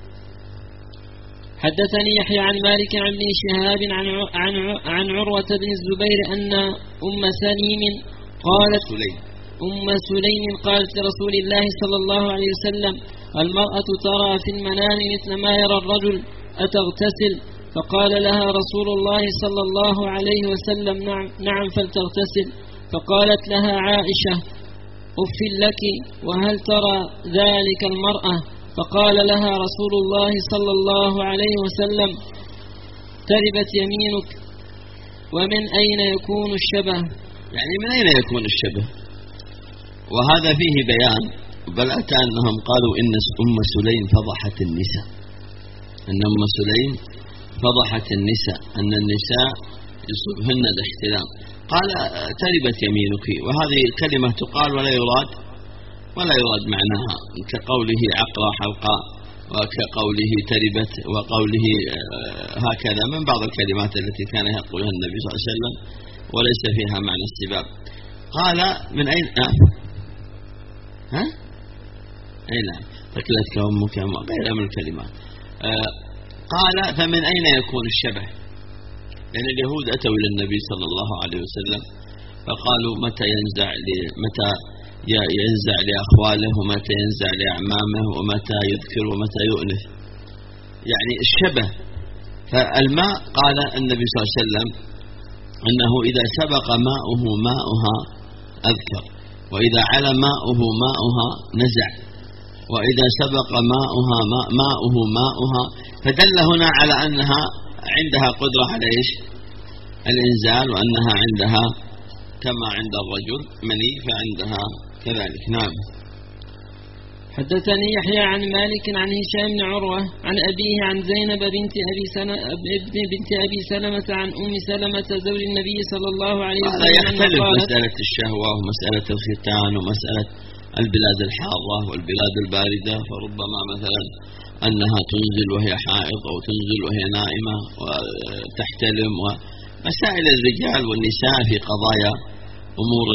حدثني يحيى عن مالك عن ابن شهاب عن عن عن عروة بن الزبير أن أم سليم قالت
سليم
أم سليم قالت لرسول الله صلى الله عليه وسلم: المرأة ترى في المنام مثل ما يرى الرجل أتغتسل؟ فقال لها رسول الله صلى الله عليه وسلم: نعم, نعم فلتغتسل. فقالت لها عائشة: أف لك وهل ترى ذلك المرأة؟ فقال لها رسول الله صلى الله عليه وسلم: تربت يمينك. ومن أين يكون الشبه؟
يعني من أين يكون الشبه؟ وهذا فيه بيان، بل أتى أنهم قالوا إن أم سليم فضحت النساء، أن أم سليم فضحت النساء، أن النساء يصبهن الاحتلام. قال تربت يمينك، وهذه كلمة تقال ولا يراد ولا يراد معناها، كقوله عقرى حلقاء وكقوله تربت وقوله هكذا من بعض الكلمات التي كان يقولها النبي صلى الله عليه وسلم وليس فيها معنى السباب. قال من أين آه. ها أي نعم تكلتك أمك غير من الكلمات. آه قال فمن أين يكون الشبه؟ لأن اليهود أتوا إلى النبي صلى الله عليه وسلم فقالوا متى ينزع متى ينزع لأخواله ومتى ينزع لأعمامه ومتى يذكر ومتى يؤنف، يعني الشبه. فالماء قال النبي صلى الله عليه وسلم أنه إذا سبق ماؤه ماؤها أذكر، وإذا على ماؤه ماؤها نزع، وإذا سبق ماؤها ماؤه ماؤها، فدل هنا على أنها عندها قدرة على إيش؟ الإنزال، وأنها عندها كما عند الرجل مني فعندها كذلك. نعم.
حدثني يحيى عن مالك عن هشام بن عروة عن أبيه عن زينب بنت أبي سلمة بنت أبي سلمة عن أم سلمة زوج النبي صلى الله عليه وسلم.
هذا يختلف مسألة الشهوة ومسألة الختان ومسألة البلاد الحارة والبلاد الباردة، فربما مثلا أنها تنزل وهي حائض أو تنزل وهي نائمة وتحتلم، ومسائل الرجال والنساء في قضايا أمور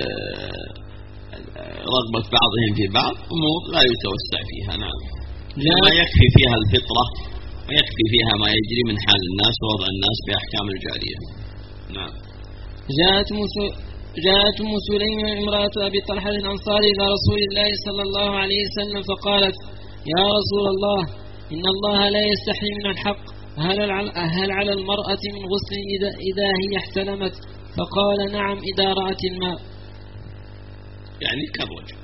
رغبة بعضهم في بعض أمور لا يتوسع فيها. نعم. ما يكفي فيها الفطرة ويكفي فيها ما يجري من حال الناس ووضع الناس بأحكام الجارية. نعم.
جاءت جاءت أم سليم امرأة أبي طلحة الأنصاري إلى رسول الله صلى الله عليه وسلم فقالت: يا رسول الله، إن الله لا يستحي من الحق، هل على المرأة من غسل إذا, إذا هي احتلمت؟ فقال: نعم إذا رأت الماء.
يعني كالرجل.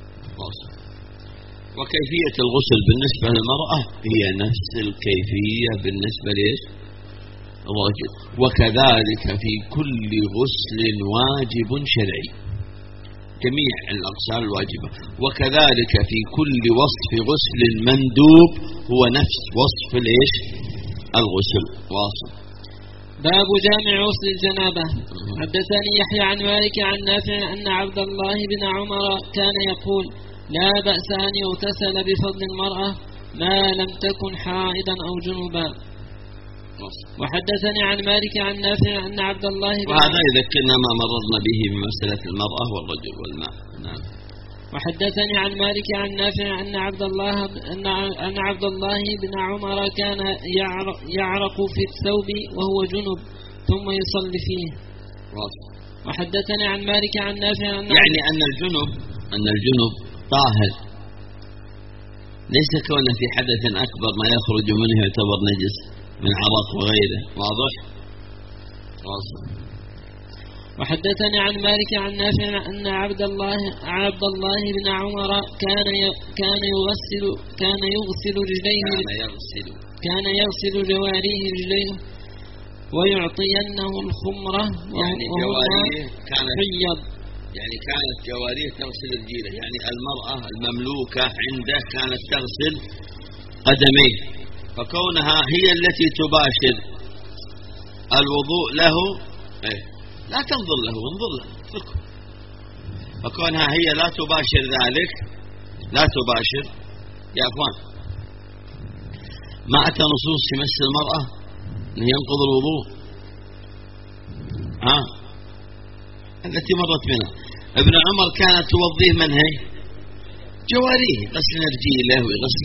وكيفية الغسل بالنسبة للمرأة هي نفس الكيفية بالنسبة للرجل، وكذلك في كل غسل واجب شرعي، جميع الأغسال الواجبة، وكذلك في كل وصف غسل مندوب هو نفس وصف الإيش؟ الغسل. واصل.
باب جامع غسل الجنابة. حدثني يحيى عن مالك عن نافع أن عبد الله بن عمر كان يقول لا بأس أن يغتسل بفضل المرأة ما لم تكن حائضا أو جنوبا. وحدثني عن مالك عن نافع أن عبد الله بن
وهذا يذكرنا ما مررنا به بمسألة المرأة والرجل والماء. نعم.
وحدثني عن مالك عن نافع أن عبد الله أن أن عبد الله بن عمر كان يعرق في الثوب وهو جنب ثم يصلي فيه. وحدثني عن مالك عن نافع أن
يعني أن الجنب أن الجنب طاهر، ليس كونه في حدث أكبر ما يخرج منه يعتبر نجس من عرق وغيره. واضح. واضح.
وحدثني عن مالك عن نافع أن عبد الله عبد الله بن عمر كان كان يغسل كان يغسل رجليه
كان يغسل
كان يغسل جواريه رجليه ويعطينه الخمرة
يعني جواريه كانت
حيض،
يعني كانت جواريه تغسل رجله، يعني المرأة المملوكة عنده كانت تغسل قدميه، فكونها هي التي تباشر الوضوء له إيه؟ لا تنظر له، انظر له اتركه. فكونها هي لا تباشر ذلك، لا تباشر يا اخوان، ما أتى نصوص في مس المرأة أن ينقض الوضوء ها آه. التي مرت بنا. ابن عمر كانت توضيه من هي جواريه، غسل رجيله وغسل،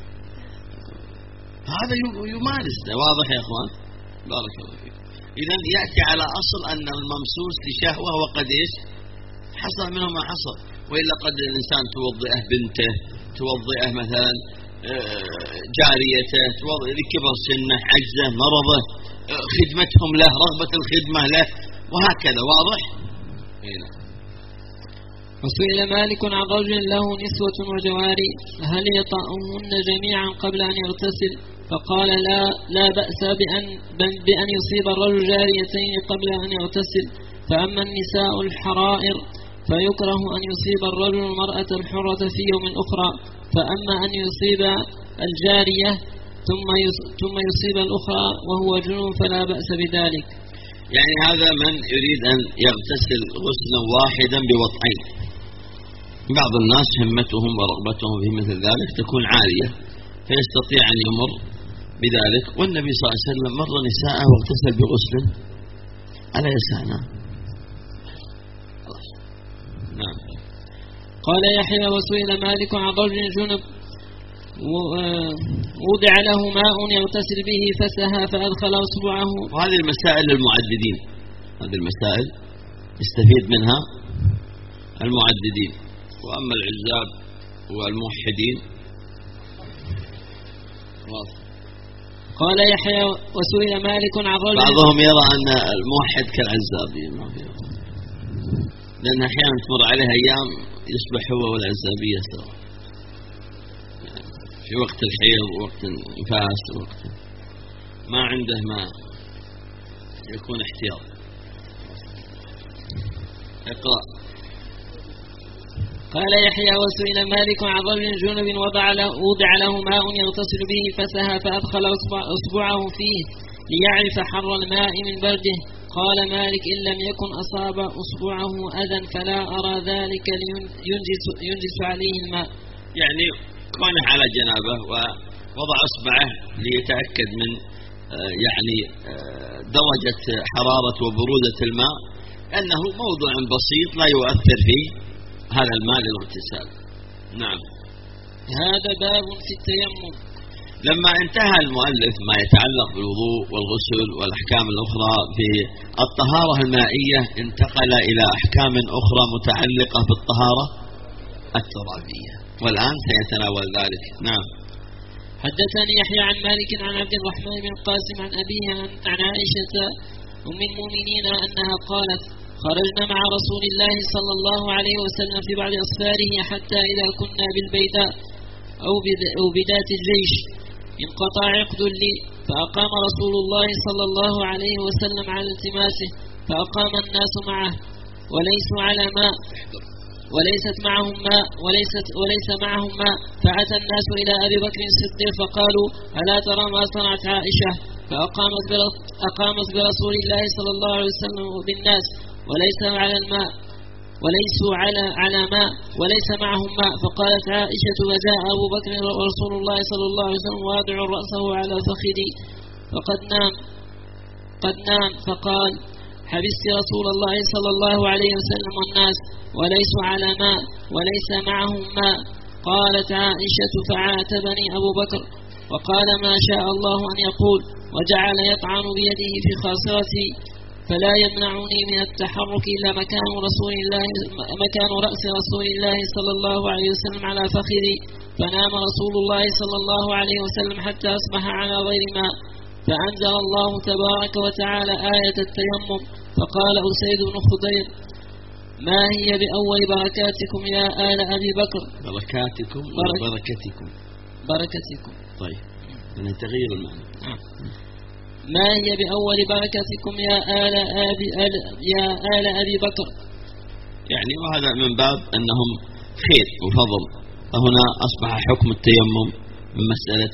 هذا يمارس. واضح يا اخوان؟ بارك الله فيك. إذا يأتي على أصل أن الممسوس لشهوة وقد إيش حصل منه ما حصل، وإلا قد الإنسان توضئه بنته، توضئه مثلا جاريته، توضئ لكبر سنه، عجزه، مرضه، خدمتهم له، رغبة الخدمة له، وهكذا. واضح؟ هنا.
وسئل مالك عن رجل له نسوة وجواري هل يطأهن جميعا قبل أن يغتسل؟ فقال لا لا بأس بأن, بأن يصيب الرجل جاريتين قبل أن يغتسل. فأما النساء الحرائر فيكره أن يصيب الرجل المرأة الحرة في يوم أخرى، فأما أن يصيب الجارية ثم يصيب الأخرى وهو جنوب فلا بأس بذلك.
يعني هذا من يريد أن يغتسل غسلا واحدا بوضعين. بعض الناس همتهم ورغبتهم في مثل ذلك تكون عالية فيستطيع أن يمر بذلك، والنبي صلى الله عليه وسلم مر نساءه واغتسل بغسل على يسارنا. نعم.
قال يحيى وسئل مالك عن رجل جنب وضع له ماء يغتسل به فسها فأدخل أصبعه.
وهذه المسائل للمعددين، هذه المسائل يستفيد منها المعددين، وأما العزاب والموحدين واضح.
قال يحيى وسئل مالك عن رجل،
بعضهم يرى أن الموحد كالعزابي، لأن أحيانا تمر عليه أيام يصبح هو والعزابية سوا، في وقت الحيض ووقت النفاس ووقت ما عنده ما يكون احتياط. اقرأ.
قال يحيى وسئل مالك عن رجل جنب وضع له, وضع له ماء يغتسل به فسها فأدخل أصبعه فيه ليعرف حر الماء من برده. قال مالك إن لم يكن أصاب أصبعه أذى فلا أرى ذلك لينجس ينجس عليه الماء.
يعني كونه على جنابه ووضع أصبعه ليتأكد من يعني درجة حرارة وبرودة الماء، أنه موضوع بسيط لا يؤثر فيه هذا الماء للاغتسال. نعم.
هذا باب في التيمم.
لما انتهى المؤلف ما يتعلق بالوضوء والغسل والأحكام الأخرى في الطهارة المائية، انتقل إلى أحكام أخرى متعلقة بالطهارة الترابية، والآن سيتناول ذلك. نعم.
حدثني يحيى عن مالك عن عبد الرحمن بن القاسم عن أبيه عن عائشة أم المؤمنين أنها قالت خرجنا مع رسول الله صلى الله عليه وسلم في بعض أسفاره حتى إذا كنا بالبيداء أو بذات الجيش انقطع عقد لي، فأقام رسول الله صلى الله عليه وسلم على التماسه، فأقام الناس معه وليسوا على ماء وليست معهم ماء وليست وليس معهم ماء فأتى الناس إلى أبي بكر الصديق فقالوا ألا ترى ما صنعت عائشة فأقامت أقامت برسول الله صلى الله عليه وسلم بالناس وليس على الماء وليسوا على على ماء وليس معهم ماء. فقالت عائشة وجاء أبو بكر ورسول الله صلى الله عليه وسلم واضع رأسه على فخذي فقد نام قد نام فقال حبست رسول الله صلى الله عليه وسلم والناس وليسوا على ماء وليس معهم ماء. قالت عائشة فعاتبني أبو بكر وقال ما شاء الله أن يقول وجعل يطعن بيده في خاصرتي فلا يمنعني من التحرك إلا مكان رسول الله مكان رأس رسول الله صلى الله عليه وسلم على فخذي. فنام رسول الله صلى الله عليه وسلم حتى أصبح على غير ماء فأنزل الله تبارك وتعالى آية التيمم فقال أسيد بن خضير ما هي بأول بركاتكم يا آل أبي بكر.
بركاتكم
برك
بركتكم
بركتكم
طيب يعني تغيير المعنى.
ما هي بأول بركتكم يا آل أبي آل يا آل أبي بكر
يعني وهذا من باب أنهم خير وفضل. فهنا أصبح حكم التيمم من مسألة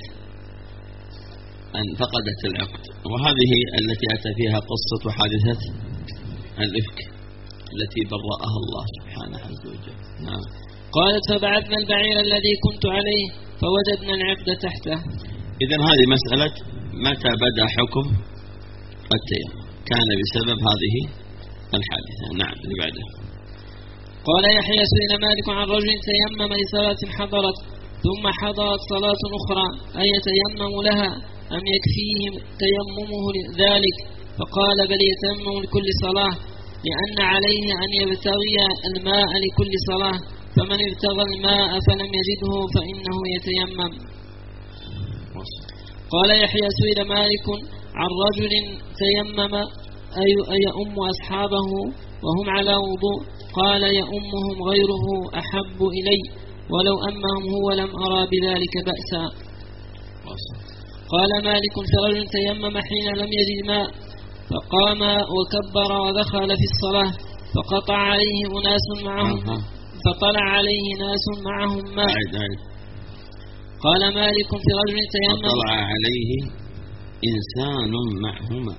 أن فقدت العقد وهذه التي أتى فيها قصة وحادثة الإفك التي برأها الله سبحانه عز وجل. نعم.
قالت فبعثنا البعير الذي كنت عليه فوجدنا العقد تحته.
إذن هذه مسألة متى بدأ حكم التيمم كان بسبب هذه الحادثة. نعم اللي بعده.
قال يحيى سئل مالك عن رجل تيمم لصلاة حضرت ثم حضرت صلاة أخرى أي يتيمم لها أم يكفيه تيممه ذلك؟ فقال بل يتيمم لكل صلاة لأن عليه أن يبتغي الماء لكل صلاة فمن ابتغى الماء فلم يجده فإنه يتيمم. قال يحيى سئل مالك عن رجل تيمم أي يؤم أصحابه وهم على وضوء قال يؤمهم غيره أحب إلي ولو أمهم هو لم أرى بذلك بأسا. قال مالك في رجل تيمم حين لم يجد ماء فقام وكبر ودخل في الصلاة فقطع عليه أناس معهم فطلع عليه ناس معهم ماء. قال مالك في رجل تيمم
فطلع عليه إنسان معهما.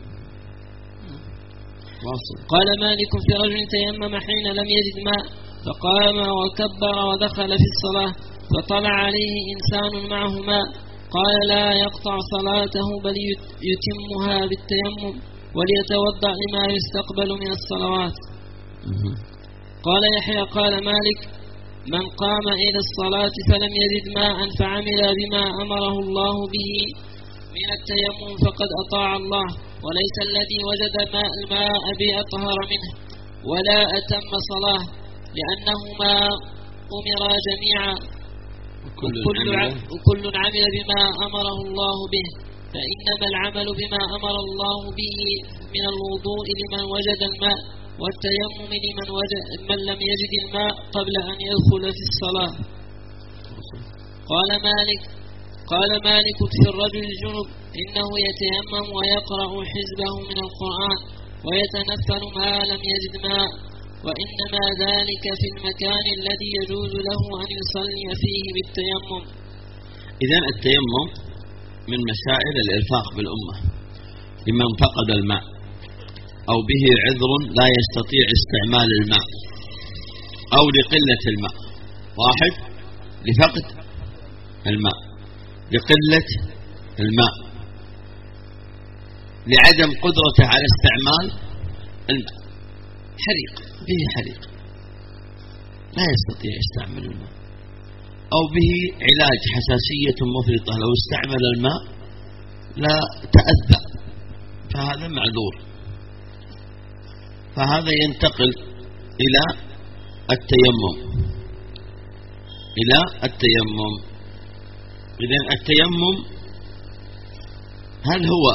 قال مالك في رجل تيمم حين لم يجد ماء فقام وكبر ودخل في الصلاة فطلع عليه إنسان معه ماء قال لا يقطع صلاته بل يتمها بالتيمم وليتوضأ لما يستقبل من الصلوات. قال يحيى قال مالك من قام إلى الصلاة فلم يجد ماء فعمل بما أمره الله به من التيمم فقد أطاع الله وليس الذي وجد ماء الماء بأطهر منه ولا أتم صلاة لأنهما أمرا جميعا وكل عمل بما أمره الله به فإنما العمل بما أمر الله به من الوضوء لمن وجد الماء والتيمم لمن وجد من لم يجد الماء قبل أن يدخل في الصلاة. قال مالك قال مالك في الرجل الجنب إنه يتيمم ويقرأ حزبه من القرآن ويتنفل ما لم يجد ماء وإنما ذلك في المكان الذي يجوز له أن يصلي فيه بالتيمم.
إذن التيمم من مسائل الإرفاق بالأمة لمن فقد الماء أو به عذر لا يستطيع استعمال الماء أو لقلة الماء. واحد لفقد الماء لقلة الماء لعدم قدرته على استعمال الماء حريق به حريق لا يستطيع استعمال الماء أو به علاج حساسية مفرطة لو استعمل الماء لا تأذى فهذا معذور فهذا ينتقل إلى التيمم إلى التيمم. إذن التيمم هل هو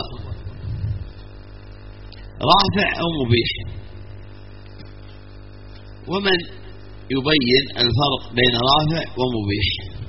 رافع أو مبيح؟ ومن يبين الفرق بين رافع ومبيح؟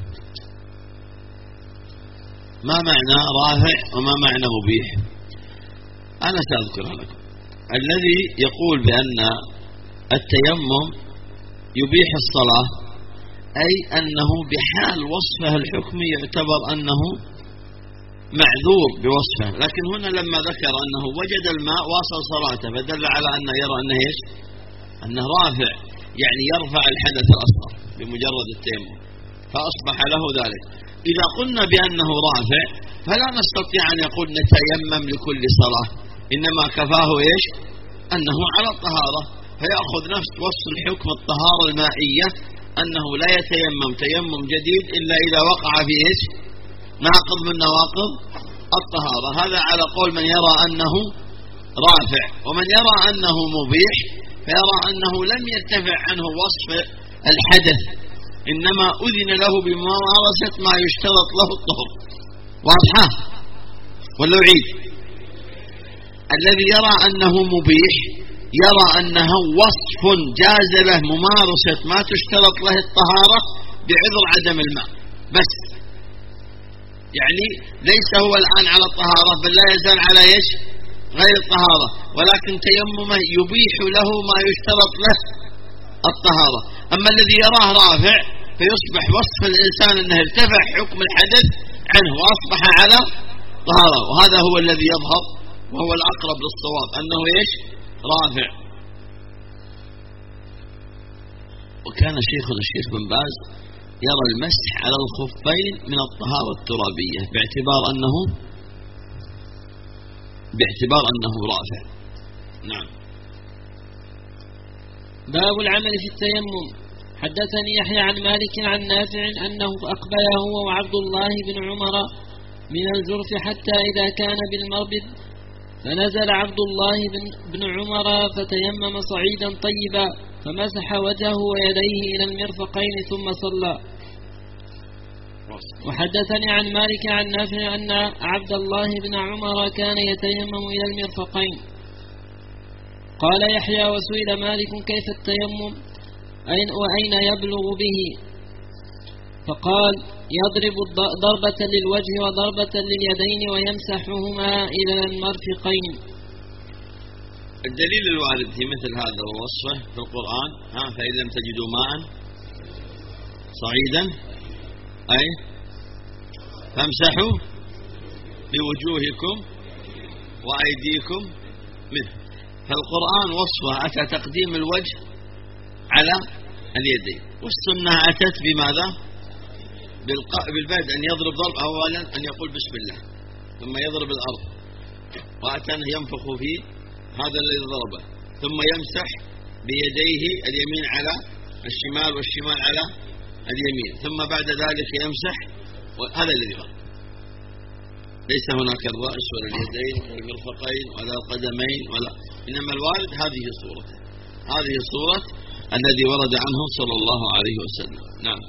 ما معنى رافع وما معنى مبيح؟ أنا سأذكرها لكم. الذي يقول بأن التيمم يبيح الصلاة، أي أنه بحال وصفه الحكمي يعتبر أنه معذور بوصفه. لكن هنا لما ذكر أنه وجد الماء واصل صلاته فدل على أنه يرى أنه إيش؟ أنه رافع، يعني يرفع الحدث الأصغر بمجرد التيمم، فأصبح له ذلك. إذا قلنا بأنه رافع فلا نستطيع أن يقول نتيمم لكل صلاة، إنما كفاه إيش؟ أنه على الطهارة، فيأخذ نفس وصف الحكم الطهارة المائية، أنه لا يتيمم تيمم جديد إلا إذا وقع في إيش؟ ناقض من نواقض الطهارة. هذا على قول من يرى أنه رافع. ومن يرى أنه مبيح فيرى أنه لم يرتفع عنه وصف الحدث، إنما أذن له بممارسة ما يشترط له الطهر. واضحة ولا أعيد؟ الذي يرى أنه مبيح يرى أنه وصف جاز له ممارسة ما تشترط له الطهارة بعذر عدم الماء بس، يعني ليس هو الآن على الطهارة بل لا يزال على إيش؟ غير الطهارة، ولكن تيممه يبيح له ما يشترط له الطهارة. أما الذي يراه رافع فيصبح وصف الإنسان أنه ارتفع حكم الحدث عنه وأصبح على طهارة، وهذا هو الذي يظهر وهو الأقرب للصواب أنه إيش؟ رافع. وكان شيخنا الشيخ بن باز يرى المسح على الخفين من الطهارة الترابية باعتبار أنه باعتبار أنه رافع. نعم.
باب العمل في التيمم. حدثني يحيى عن مالك عن نافع أنه أقبل هو وعبد الله بن عمر من الجرف حتى إذا كان بالمربد فنزل عبد الله بن عمر فتيمم صعيدا طيبا فمسح وجهه ويديه إلى المرفقين ثم صلى. وحدثني عن مالك عن نافع أن عبد الله بن عمر كان يتيمم إلى المرفقين. قال يحيى وسئل مالك كيف التيمم أين وأين يبلغ به؟ فقال يضرب ضربة للوجه وضربة لليدين ويمسحهما إلى المرفقين.
الدليل الوارد في مثل هذا ووصفه في القرآن ها فإن لم تجدوا ماء صعيدا أي فامسحوا بوجوهكم وأيديكم منه. فالقرآن وصفه أتى تقديم الوجه على اليدين، والسنة أتت بماذا؟ بالبدء أن يضرب ضرب أولا أن يقول بسم الله ثم يضرب الأرض وأتى ينفخ فيه هذا الذي ضربه ثم يمسح بيديه اليمين على الشمال والشمال على اليمين ثم بعد ذلك يمسح، وهذا الذي ضرب. ليس هناك الرأس ولا اليدين ولا المرفقين ولا القدمين ولا، إنما الوارد هذه صورته، هذه صورة الذي ورد عنه صلى الله عليه وسلم. نعم.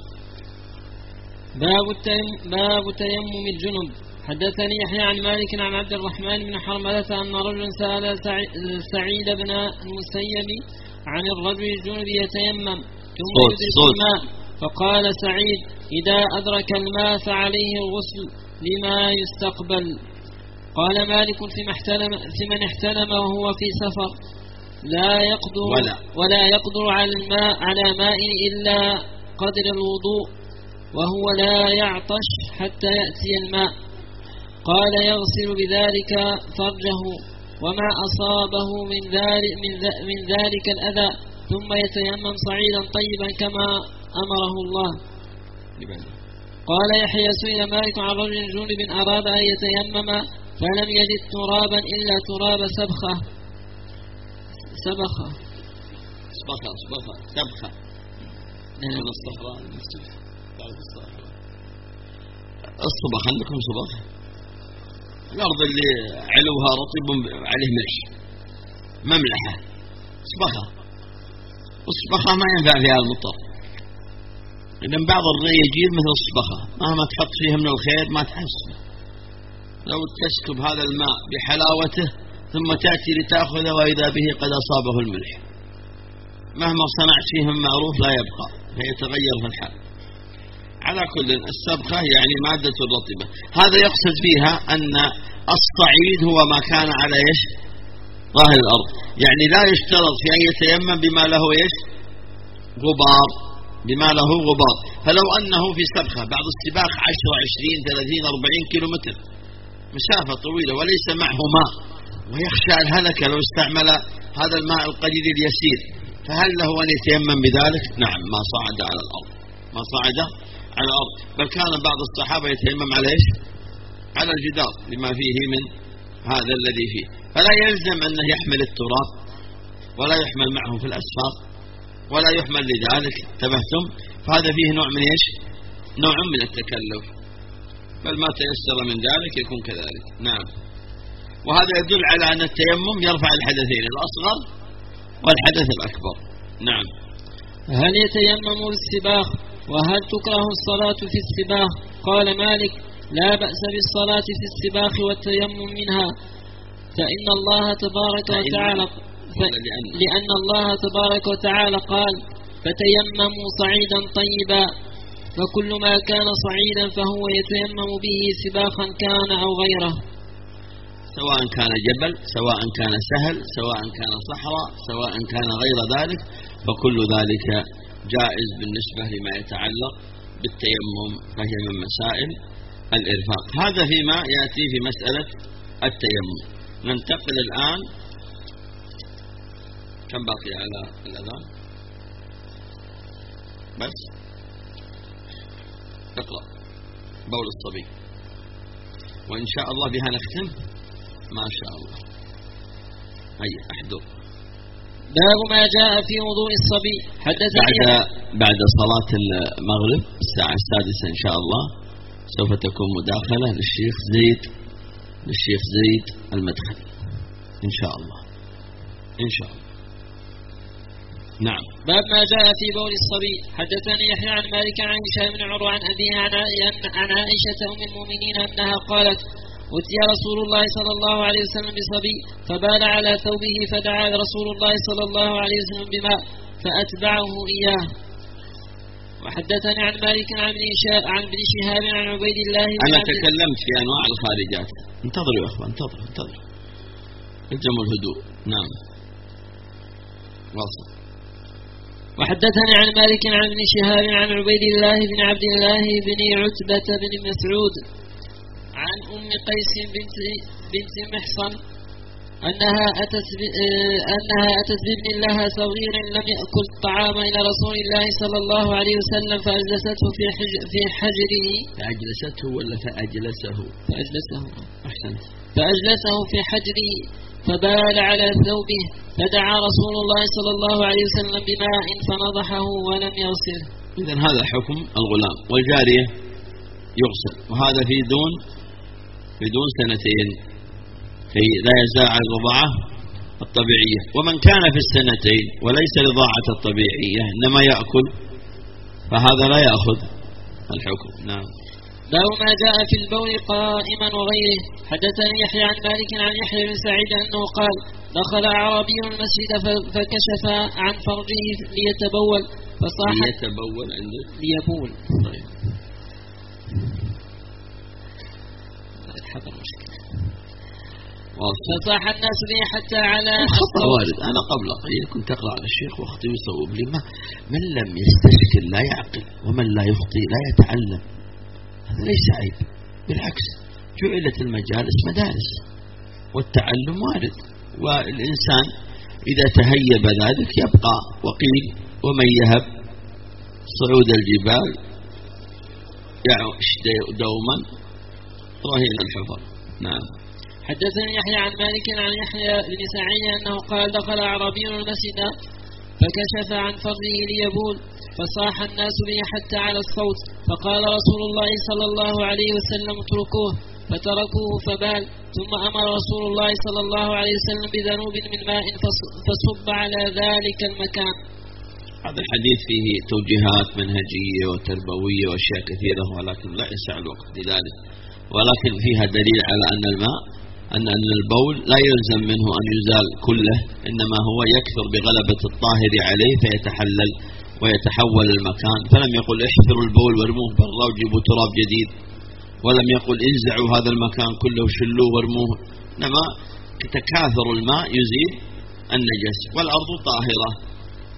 باب التيمم باب تيمم الجنب. حدثني يحيى عن مالك عن عبد الرحمن بن حرملة أن رجلا سأل سعيد بن المسيب عن الرجل الجنب يتيمم ثم يدرك الماء، فقال سعيد إذا أدرك الماء فعليه الغسل لما يستقبل. قال مالك في من احتلم وهو في سفر لا يقدر ولا, ولا يقدر على الماء على ماء إلا قدر الوضوء وهو لا يعطش حتى يأتي الماء، قال يغسل بذلك فرجه وما أصابه من ذلك, من ذلك الأذى ثم يتيمم صعيدا طيبا كما أمره الله. قال يحيى سئل مالك عن رجل جنب أراد أن يتيمم فلم يجد ترابا إلا تراب سبخة سبخة
سبخة سبخة سبخة من الصحراء الصبخ. عندكم صبخ؟ الأرض اللي علوها رطب عليه ملح مملحة صبخة، والصبخة ما ينفع فيها المطر، لأن بعض الري يجير مثل الصبخة مهما تحط فيها من الخير ما تحسن. لو تسكب هذا الماء بحلاوته ثم تأتي لتأخذه وإذا به قد أصابه الملح، مهما صنعت فيه من معروف لا يبقى فيتغير في الحال. على كل السبخة يعني مادة الرطبة. هذا يقصد فيها أن الصعيد هو ما كان على إيش؟ ظاهر الأرض، يعني لا يشترط في أن يتيمم بما له إيش؟ غبار، بما له غبار. فلو أنه في سبخة بعض السباخ عشرة عشرين ثلاثين أربعين كيلو متر، مسافة طويلة وليس معه ماء، ويخشى الهلكة لو استعمل هذا الماء القليل اليسير، فهل له أن يتيمم بذلك؟ نعم، ما صعد على الأرض، ما صعد على الأرض، بل كان بعض الصحابة يتيمم على إيش؟ على الجدار لما فيه من هذا الذي فيه. فلا يلزم أنه يحمل التراب، ولا يحمل معه في الأسفار، ولا يحمل لذلك. تبهتم؟ فهذا فيه نوع من إيش؟ نوع من التكلف، بل ما تيسر من ذلك يكون كذلك. نعم. وهذا يدل على أن التيمم يرفع الحدثين الأصغر والحدث الأكبر. نعم.
هل يتيمم السباخ؟ وهل تكره الصلاة في السباخ؟ قال مالك: لا بأس بالصلاة في السباخ والتيمم منها، فإن الله تبارك وتعالى لأن الله تبارك وتعالى قال: فتيمموا صعيدا طيبا، فكل ما كان صعيدا فهو يتيمم به سباخا كان أو غيره،
سواء كان جبل، سواء كان سهل، سواء كان صحراء، سواء كان غير ذلك، فكل ذلك جائز بالنسبة لما يتعلق بالتيمم، فهي من مسائل الإرفاق. هذا فيما يأتي في مسألة التيمم. ننتقل الآن، كم باقي على الأذان؟ بس اقرأ بول الصبي، وإن شاء الله بها نختم ما شاء الله. هيا أحضر.
باب ما جاء في وضوء الصبي. حدثني
بعد بعد صلاة المغرب الساعة السادسة إن شاء الله سوف تكون مداخلة للشيخ زيد للشيخ زيد المدخلي إن شاء الله، إن شاء الله. نعم.
باب ما جاء في بول الصبي. حدثني يحيى عن مالك عن هشام بن عروة عن أبيه عن عائشة أم المؤمنين أنها قالت: أتي رسول الله صلى الله عليه وسلم بصبي فبال على ثوبه، فدعا رسول الله صلى الله عليه وسلم بماء فأتبعه إياه. وحدثني عن مالك عن ابن شهاب عن عبيد الله.
أنا تكلمت في أنواع الخارجات. انتظروا يا أخوان، انتظروا انتظروا الجمع الهدوء. نعم. واصل.
وحدثني عن مالك عن ابن شهاب عن عبيد الله بن عبد الله بن عتبة بن مسعود عن أم قيس بنت بنت محصن أنها أتت أنها أتت بابن لها صغير لم يأكل الطعام إلى رسول الله صلى الله عليه وسلم، فأجلسته في حج في حجره.
فأجلسته ولا فأجلسه؟
فأجلسه.
أحسنت.
فأجلسه في حجره فبال على ثوبه، فدعا رسول الله صلى الله عليه وسلم بماء فنضحه ولم يغسله.
إذن هذا حكم الغلام، والجارية يغسل، وهذا في دون في دون سنتين، في لا يزال على الرضاعة الطبيعية. ومن كان في السنتين وليس رضاعة الطبيعية إنما يأكل، فهذا لا يأخذ الحكم. نعم.
باب ما جاء في البول قائما وغيره. حدثني يحيى عن مالك عن يحيى بن سعيد أنه قال: دخل أعرابي المسجد فكشف عن فرجه ليتبول فصاح
ليتبول عنده
ليبول.
طيب.
فصاح الناس به حتى على
خطأ وارد. أنا قبل قليل كنت أقرأ على الشيخ واخطي ويصوب لي: من لم يستشكل لا يعقل، ومن لا يخطي لا يتعلم. هذا ليس عيب، بالعكس جعلت المجالس مدارس، والتعلم وارد، والإنسان إذا تهيب ذلك يبقى. وقيل: ومن يهب صعود الجبال يعش دوما رهين الحفر. نعم.
حدثني يحيى عن مالك عن يحيى بن سعيد أنه قال: دخل أعرابي المسجد فكشف عن فرجه ليبول فصاح الناس به حتى على الصوت، فقال رسول الله صلى الله عليه وسلم: اتركوه، فتركوه فبال. ثم أمر رسول الله صلى الله عليه وسلم بذنوب من ماء فصب على ذلك المكان.
هذا الحديث فيه توجيهات منهجية وتربوية وأشياء كثيرة، ولكن لا يسع الوقت لذلك. ولكن فيها دليل على أن الماء أن البول لا يلزم منه أن يزال كله، إنما هو يكثر بغلبة الطاهر عليه فيتحلل ويتحول المكان. فلم يقل احفروا البول وارموه برا وجيبوا تراب جديد، ولم يقل انزعوا هذا المكان كله وشلوه وارموه، إنما تكاثر الماء يزيل النجس. والأرض طاهرة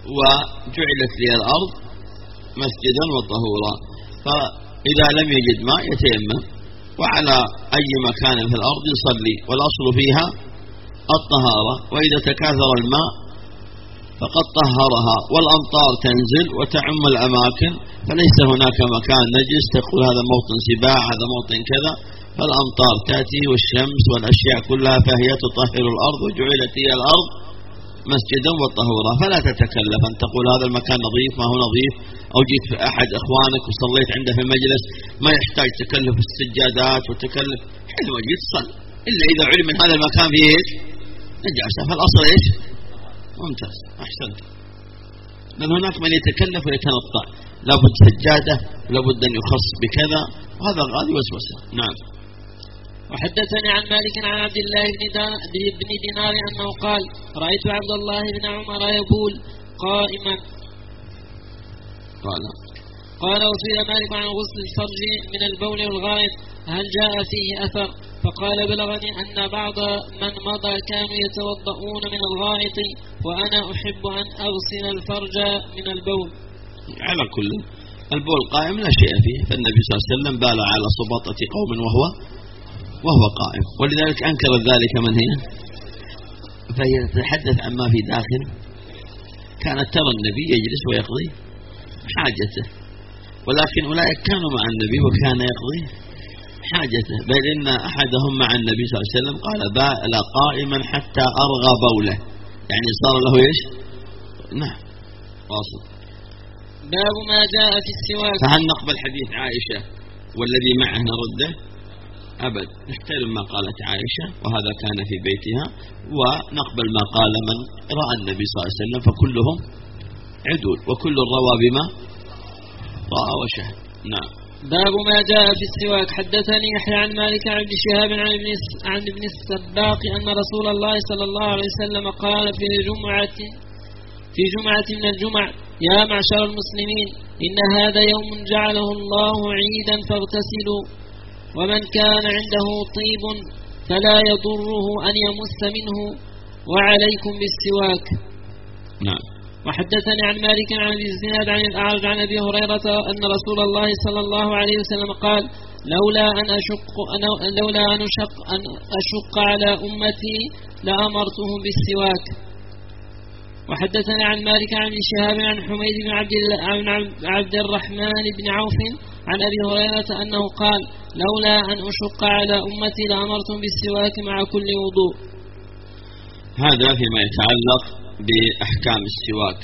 وجعلت لي الأرض مسجدا وطهورا. فإذا لم يجد ماء يتيمم، وعلى أي مكان في الأرض يصلي، والأصل فيها الطهارة، وإذا تكاثر الماء فقد طهرها. والأمطار تنزل وتعم الأماكن، فليس هناك مكان نجس تقول هذا موطن سباع هذا موطن كذا، فالأمطار تأتي والشمس والأشياء كلها فهي تطهر الأرض، وجعلت هي الأرض مسجدا وطهورا. فلا تتكلف أن تقول هذا المكان نظيف ما هو نظيف، أو جيت في أحد إخوانك وصليت عنده في مجلس ما يحتاج تكلف السجادات وتكلف، حينما جيت صل، إلا إذا علم من هذا المكان فيه إيش نجاسة، فالأصل إيش ممتاز أحسنت. لأن هناك من يتكلف ويتنطع، لابد سجادة لابد أن يخص بكذا، وهذا غادي وسوسة. نعم.
وحدثني عن مالك عن عبد الله بن دينار أنه قال رأيت عبد الله بن عمر يبول قائما.
قال
قال وسئل مالك عن غسل الفرج من البول والغائط هل جاء فيه أثر؟ فقال بلغني أن بعض من مضى كانوا يتوضؤون من الغائط، وأنا أحب أن أغسل الفرج من البول.
على كل البول قائم لا شيء فيه، فالنبي صلى الله عليه وسلم بال على صباطة قوم وهو وهو قائم، ولذلك أنكر ذلك من هي، فهي تتحدث عما في داخل. كانت ترى النبي يجلس ويقضي حاجته، ولكن أولئك كانوا مع النبي وكان يقضي حاجته، بل إن أحدهم مع النبي صلى الله عليه وسلم قال بال قائما حتى أرغى بوله، يعني صار له إيش. نعم واصل.
باب ما جاء في السواك.
فهل نقبل حديث عائشة والذي معه نرده؟ أبد، نحترم ما قالت عائشة وهذا كان في بيتها، ونقبل ما قال من رأى النبي صلى الله عليه وسلم، فكلهم عدول وكل روى بما رأى وشهد. نعم.
باب ما جاء في السواك. حدثني يحيى عن مالك عن ابن شهاب عن ابن عن ابن السباق أن رسول الله صلى الله عليه وسلم قال في جمعة في جمعة من الجمع يا معشر المسلمين إن هذا يوم جعله الله عيدا فاغتسلوا، ومن كان عنده طيب فلا يضره أن يمس منه، وعليكم بالسواك.
نعم.
وحدثني عن مالك عن ابي الزناد عن الأعرج عن ابي هريرة أن رسول الله صلى الله عليه وسلم قال لولا أن أشق أن لولا أن أشق أن أشق على أمتي لأمرتهم بالسواك. وحدثني عن مالك عن ابن شهاب عن حميد بن عبد عن عبد الرحمن بن عوف عن ابي هريرة أنه قال لولا أن أشق على أمتي لأمرتهم بالسواك مع كل وضوء.
هذا فيما يتعلق بأحكام السواك.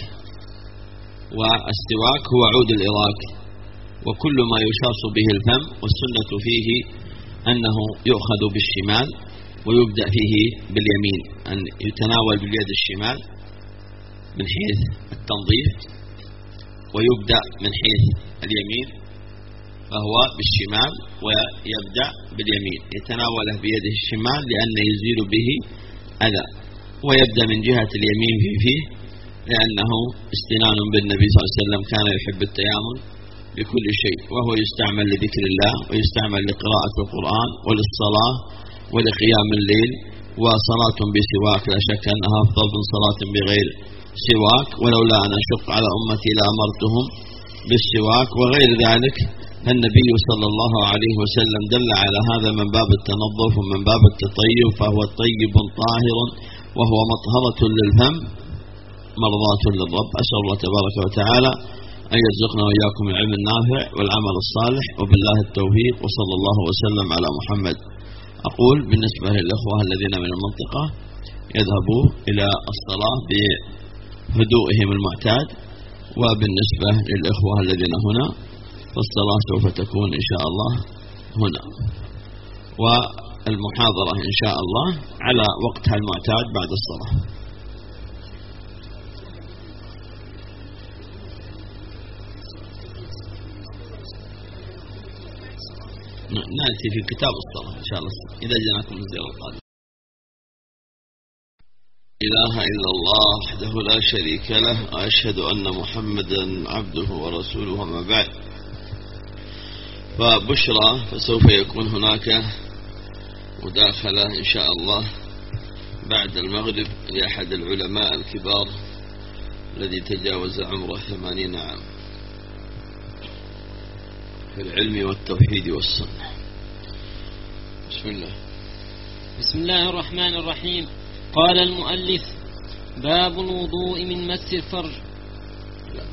والسواك هو عود الإراك، وكل ما يشاص به الفم، والسنة فيه أنه يؤخذ بالشمال ويبدأ فيه باليمين، أن يتناول باليد الشمال من حيث التنظيف، ويبدأ من حيث اليمين فهو بالشمال ويبدأ باليمين، يتناوله بيده الشمال لأن يزيل به أذى، ويبدأ من جهة اليمين في فيه لأنه استنان بالنبي صلى الله عليه وسلم كان يحب التيامن بكل شيء، وهو يستعمل لذكر الله ويستعمل لقراءة القرآن وللصلاة ولقيام الليل. وصلاة بسواك لا شك أنها أفضل من صلاة بغير سواك، ولولا أن أشق على أمتي لأمرتهم بالسواك. وغير ذلك النبي صلى الله عليه وسلم دل على هذا من باب التنظف ومن باب التطيب، فهو طيب طاهر وهو مطهرة للفم مرضاة للرب. أسأل الله تبارك وتعالى أن يرزقنا وإياكم العلم النافع والعمل الصالح، وبالله التوفيق، وصلى الله وسلم على محمد. أقول بالنسبة للإخوة الذين من المنطقة يذهبوا إلى الصلاة بهدوئهم المعتاد، وبالنسبة للإخوة الذين هنا فالصلاة سوف تكون إن شاء الله هنا، والمحاضرة إن شاء الله على وقتها المعتاد بعد الصلاة. نأتي في كتاب الصلاة إن شاء الله إذا جاءكم الزيارة القادمة. إله إلا الله وحده لا شريك له، وأشهد أن محمدا عبده ورسوله، وما بعد. فبشرى، فسوف يكون هناك مداخلة إن شاء الله بعد المغرب لأحد العلماء الكبار الذي تجاوز عمره ثمانين عام في العلم والتوحيد والسنة. بسم الله.
بسم الله الرحمن الرحيم. قال المؤلف: باب الوضوء من مس الفرج.
لا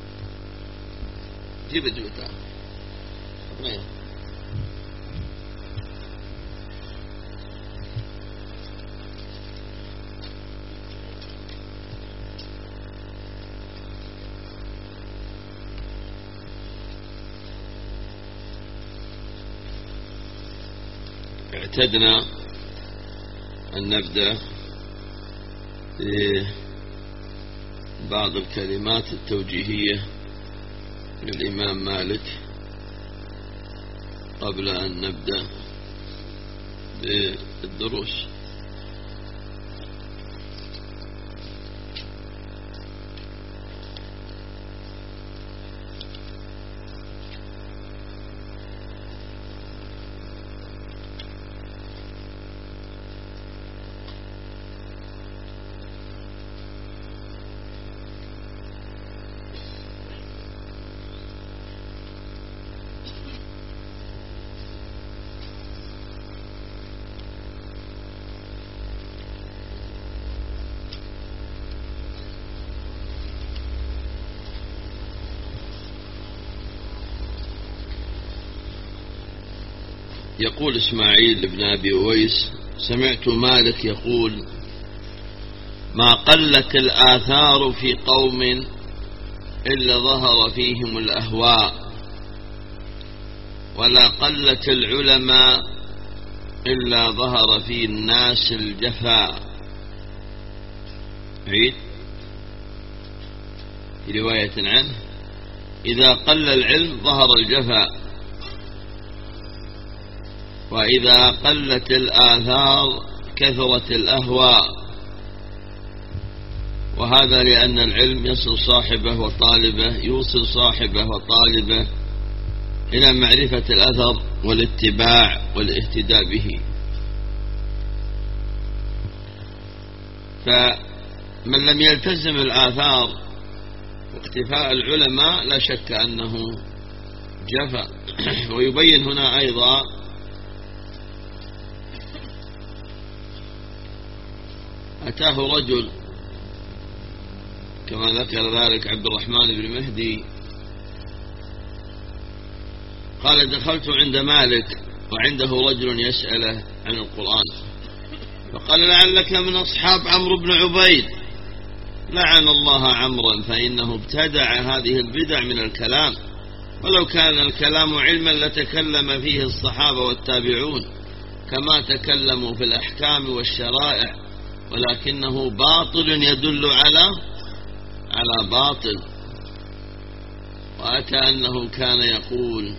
جيب الجوتة. اعتدنا أن نبدأ ببعض الكلمات التوجيهية للإمام مالك قبل أن نبدأ بالدروس. يقول إسماعيل بن أبي أويس: سمعت مالك يقول: ما قلت الآثار في قوم إلا ظهر فيهم الأهواء، ولا قلت العلماء إلا ظهر في الناس الجفاء. عيد في رواية عنه: إذا قل العلم ظهر الجفاء، وإذا قلت الآثار كثرت الأهواء. وهذا لأن العلم يصل صاحبه وطالبه يوصل صاحبه وطالبه إلى معرفة الأثر والاتباع والاهتداء به. فمن لم يلتزم الآثار واقتفاء العلماء لا شك أنه جفا. ويبين هنا أيضا أتاه رجل كما ذكر ذلك عبد الرحمن بن مهدي، قال: دخلت عند مالك وعنده رجل يسأله عن القرآن، فقال: لعلك من أصحاب عمرو بن عبيد. لعن الله عمرا فإنه ابتدع هذه البدع من الكلام، ولو كان الكلام علما لتكلم فيه الصحابة والتابعون كما تكلموا في الأحكام والشرائع، ولكنه باطل يدل على على باطل. وأتى أنه كان يقول: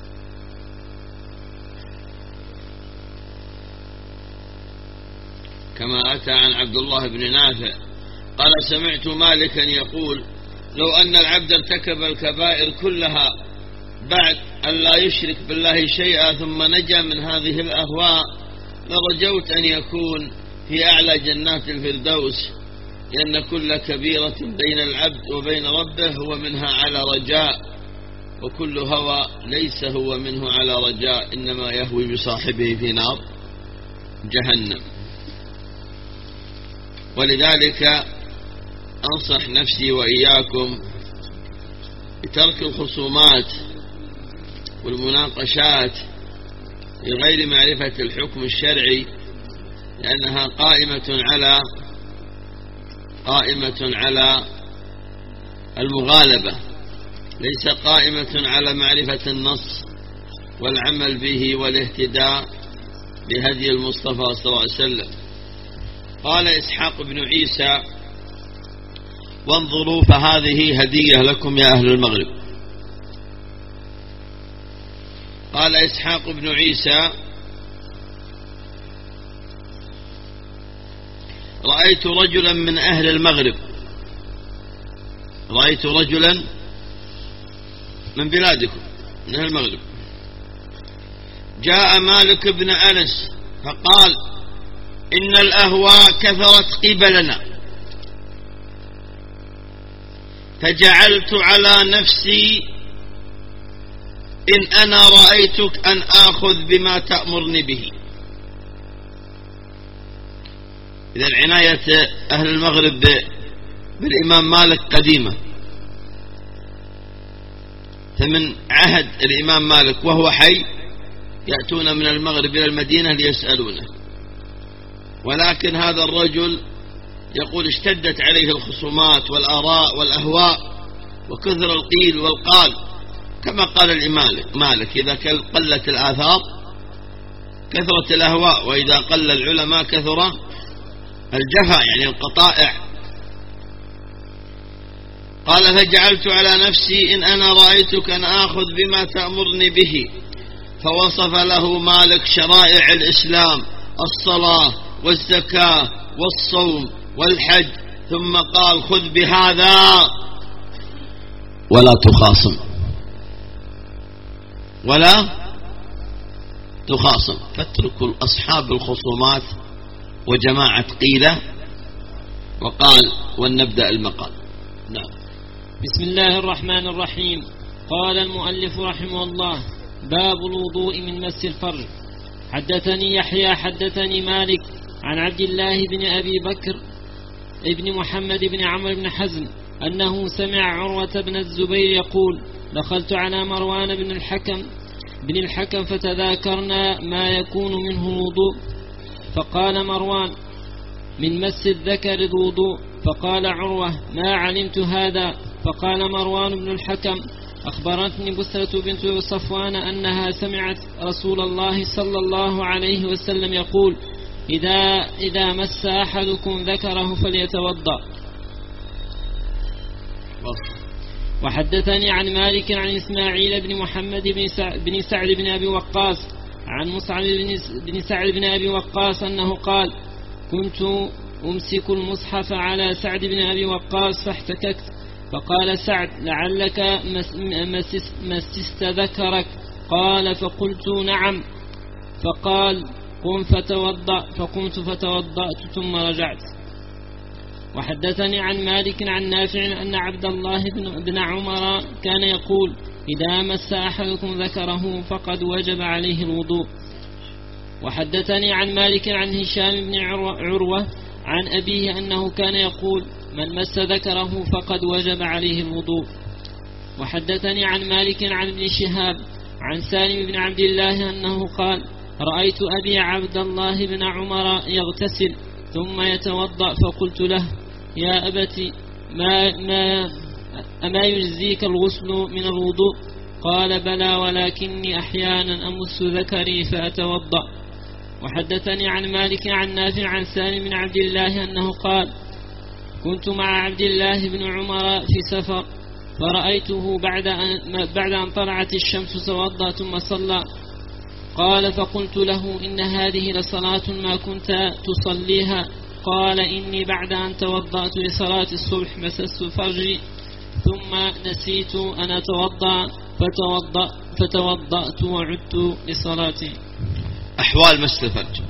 كما أتى عن عبد الله بن نافع قال: سمعت مالكا يقول: لو أن العبد ارتكب الكبائر كلها بعد أن لا يشرك بالله شيئا ثم نجا من هذه الأهواء لرجوت أن يكون في أعلى جنات الفردوس، لأن كل كبيرة بين العبد وبين ربه هو منها على رجاء، وكل هوى ليس هو منه على رجاء، إنما يهوي بصاحبه في نار جهنم. ولذلك أنصح نفسي وإياكم بترك الخصومات والمناقشات لغير معرفة الحكم الشرعي، لأنها قائمة على قائمة على المغالبة، ليس قائمة على معرفة النص والعمل به والاهتداء بهدي المصطفى صلى الله عليه وسلم. قال إسحاق بن عيسى: وانظروا فهذه هدية لكم يا أهل المغرب. قال إسحاق بن عيسى: رأيت رجلا من أهل المغرب، رأيت رجلا من بلادكم من أهل المغرب، جاء مالك بن أنس فقال: إن الأهواء كثرت قبلنا، فجعلت على نفسي إن أنا رأيتك أن آخذ بما تأمرني به. إذا عناية أهل المغرب بالإمام مالك قديمة، فمن عهد الإمام مالك وهو حي يأتون من المغرب إلى المدينة ليسألونه، ولكن هذا الرجل يقول اشتدت عليه الخصومات والآراء والأهواء وكثر القيل والقال، كما قال الإمام مالك إذا قلت الآثار كثرت الأهواء، وإذا قل العلماء كثر الجفا يعني القطائع. قال فجعلت على نفسي إن أنا رأيتك أن آخذ بما تأمرني به، فوصف له مالك شرائع الإسلام الصلاة والزكاة والصوم والحج، ثم قال خذ بهذا ولا تخاصم ولا تخاصم، فاتركوا أصحاب الخصومات وجماعة قيلة. وقال ولنبدأ المقال. نعم.
بسم الله الرحمن الرحيم. قال المؤلف رحمه الله: باب الوضوء من مس الفرج. حدثني يحيى حدثني مالك عن عبد الله بن أبي بكر ابن محمد بن عمرو بن حزم أنه سمع عروة بن الزبير يقول: دخلت على مروان بن الحكم بن الحكم فتذاكرنا ما يكون منه الوضوء، فقال مروان: من مس الذكر الوضوء. فقال عروة: ما علمت هذا. فقال مروان بن الحكم: أخبرتني بسرة بنت صفوان أنها سمعت رسول الله صلى الله عليه وسلم يقول: إذا, إذا مس أحدكم ذكره فليتوضأ. وحدثني عن مالك عن إسماعيل بن محمد بن سعد بن أبي وقاص عن مصعب بن سعد بن أبي وقاص أنه قال: كنت أمسك المصحف على سعد بن أبي وقاص فاحتككت، فقال سعد: لعلك مسست ذكرك؟ قال: فقلت: نعم. فقال: قم فتوضأ. فقمت فتوضأت ثم رجعت. وحدثني عن مالك عن نافع أن عبد الله بن عمر كان يقول: إذا مس أحدكم ذكره فقد وجب عليه الوضوء. وحدثني عن مالك عن هشام بن عروة عن أبيه أنه كان يقول: من مس ذكره فقد وجب عليه الوضوء. وحدثني عن مالك عن ابن شهاب عن سالم بن عبد الله أنه قال: رأيت أبي عبد الله بن عمر يغتسل ثم يتوضأ، فقلت له: يا أبتي، ما, ما أما يجزيك الغسل من الوضوء؟ قال: بلى، ولكني أحيانا أمس ذكري فأتوضأ. وحدثني عن مالك عن نافع عن سالم بن عبد الله أنه قال: كنت مع عبد الله بن عمر في سفر، فرأيته بعد أن, بعد أن طلعت الشمس توضأ ثم صلى. قال: فقلت له: إن هذه لصلاة ما كنت تصليها. قال: إني بعد أن توضأت لصلاة الصبح مسست فرجي ثم نسيت أن أتوضأ فتوضأ فتوضأت وعدت لصلاتي.
أحوال مس الفرج.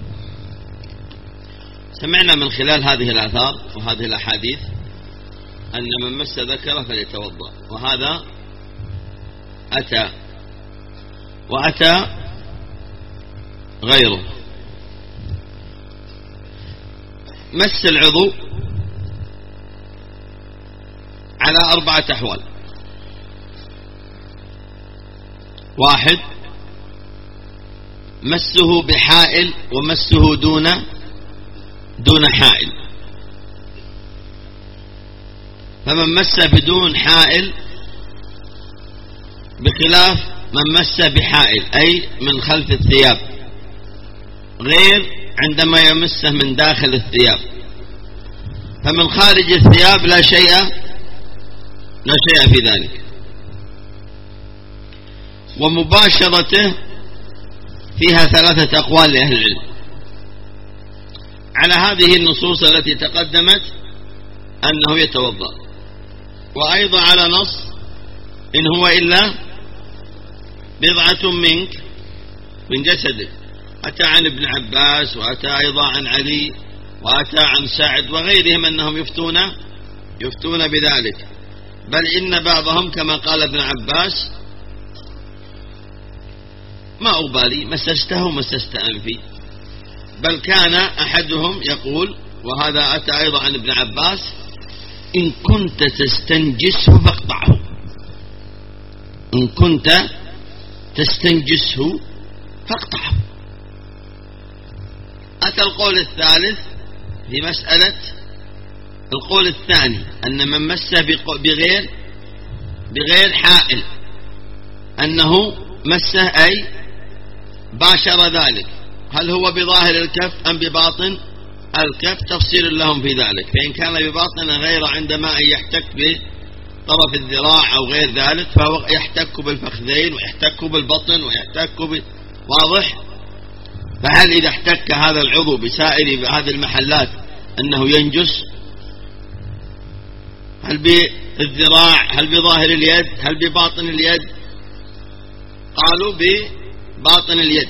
سمعنا من خلال هذه الآثار وهذه الأحاديث أن من مس ذكره فليتوضأ، وهذا أتى وأتى غيره. مس العضو على أربعة أحوال: واحد، مسه بحائل ومسه دون دون حائل. فمن مس بدون حائل بخلاف من مس بحائل، أي من خلف الثياب، غير عندما يمسه من داخل الثياب. فمن خارج الثياب لا شيء لا شيء في ذلك. ومباشرته فيها ثلاثة أقوال لأهل العلم على هذه النصوص التي تقدمت أنه يتوضأ، وأيضا على نص إن هو إلا بضعة منك من جسدك. أتى عن ابن عباس، وأتى أيضا عن علي، وأتى عن سعد وغيرهم أنهم يفتون يفتون بذلك. بل إن بعضهم كما قال ابن عباس ما أبالي مسسته مسست أنفي، بل كان أحدهم يقول، وهذا أتى أيضا عن ابن عباس: إن كنت تستنجسه فاقطعه، إن كنت تستنجسه فاقطعه. أتى القول الثالث في مسألة القول الثاني أن من مسه بغير بغير حائل أنه مسه أي باشر ذلك، هل هو بظاهر الكف أم بباطن الكف؟ تفصيل لهم في ذلك، فإن كان بباطن غير عندما يحتك بطرف الذراع أو غير ذلك فهو يحتك بالفخذين ويحتك بالبطن ويحتك ب... واضح؟ فهل إذا احتك هذا العضو بسائر هذه المحلات أنه ينجس؟ هل بالذراع؟ هل بظاهر اليد؟ هل بباطن اليد؟ قالوا بباطن اليد.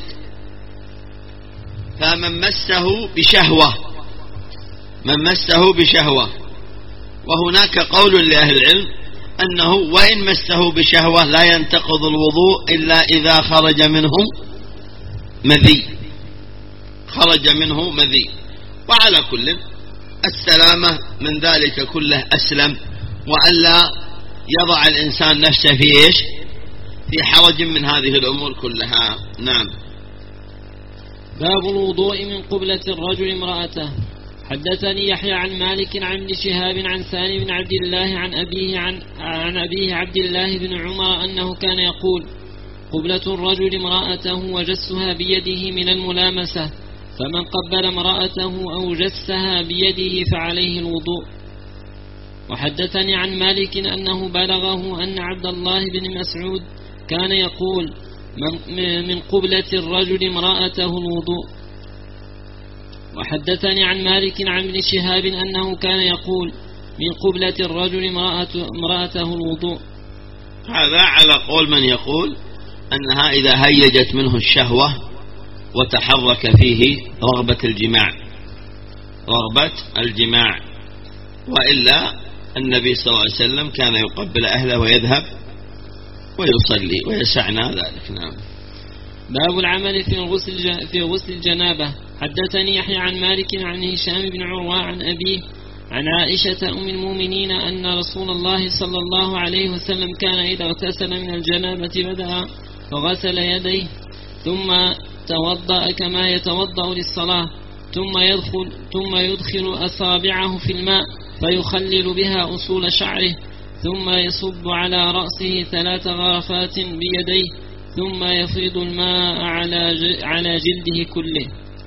فمن مسه بشهوة، من مسه بشهوة، وهناك قول لأهل العلم أنه وإن مسه بشهوة لا ينتقض الوضوء إلا إذا خرج منه مذي، خرج منه مذي. وعلى كل السلامة من ذلك كله أسلم، وألا يضع الإنسان نفسه في إيش؟ في حرج من هذه الأمور كلها. نعم.
باب الوضوء من قبلة الرجل امرأته. حدثني يحيى عن مالك عن ابن شهاب عن سالم بن عبد الله عن أبيه عن, عن أبيه عبد الله بن عمر أنه كان يقول: قبلة الرجل امرأته وجسها بيده من الملامسة، فمن قبل امرأته أو جسها بيده فعليه الوضوء. وحدثني عن مالك أنه بلغه أن عبد الله بن مسعود كان يقول: من قبلة الرجل امرأته الوضوء. وحدثني عن مالك عن ابن شهاب أنه كان يقول: من قبلة الرجل امرأته الوضوء.
هذا على قول من يقول أنها إذا هيجت منه الشهوة وتحرك فيه رغبة الجماع، رغبة الجماع، وإلا النبي صلى الله عليه وسلم كان يقبل أهله ويذهب ويصلي ويسعنا ذلك. نعم.
باب العمل في غسل في غسل الجنابة. حدثني يحيى عن مالك عن هشام بن عروة عن أبيه عن عائشة أم المؤمنين أن رسول الله صلى الله عليه وسلم كان إذا اغتسل من الجنابة بدأ فغسل يديه ثم توضأ كما يتوضأ للصلاة، ثم يدخل ثم يدخل أصابعه في الماء فيخلل بها أصول شعره، ثم يصب على رأسه ثلاث غرفات بيديه، ثم يفيض الماء على على جلده كله.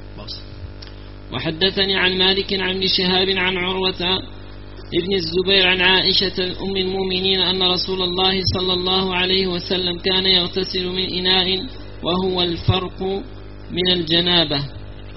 وحدثني عن مالك عن ابن شهاب عن عروة ابن الزبير عن عائشة أم المؤمنين أن رسول الله صلى الله عليه وسلم كان يغتسل من إناء وهو الفرق من الجنابة.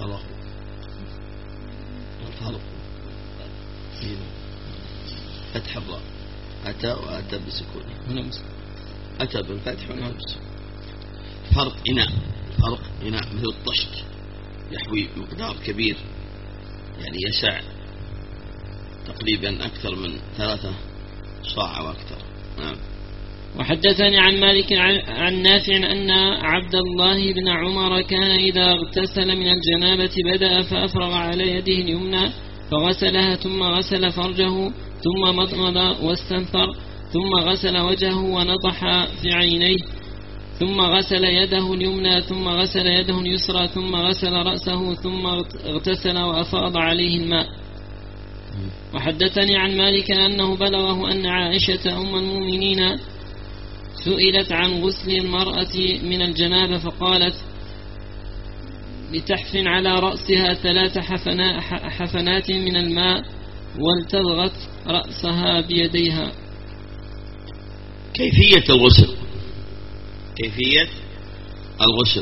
فتح الراء أتى وأتى بسكونه، أتى بالفتح ونعم بسكونه. فرق إناء، فرق إناء مثل الطشت يحوي مقدار كبير، يعني يسع تقريبا أكثر من ثلاثة صاع وأكثر. نعم.
وحدثني عن مالك عن نافع أن عبد الله بن عمر كان إذا اغتسل من الجنابة بدأ فأفرغ على يده اليمنى فغسلها، ثم غسل فرجه، ثم مضمض واستنثر، ثم غسل وجهه ونضح في عينيه، ثم غسل يده اليمنى، ثم غسل يده اليسرى، ثم غسل رأسه، ثم اغتسل وأفاض عليه الماء. وحدثني عن مالك أنه بلغه أن عائشة أم المؤمنين سئلت عن غسل المرأة من الجنابة فقالت: بتحف على رأسها ثلاث حفنات من الماء ولتضغط رأسها بيديها.
كيفية الغسل، كيفية الغسل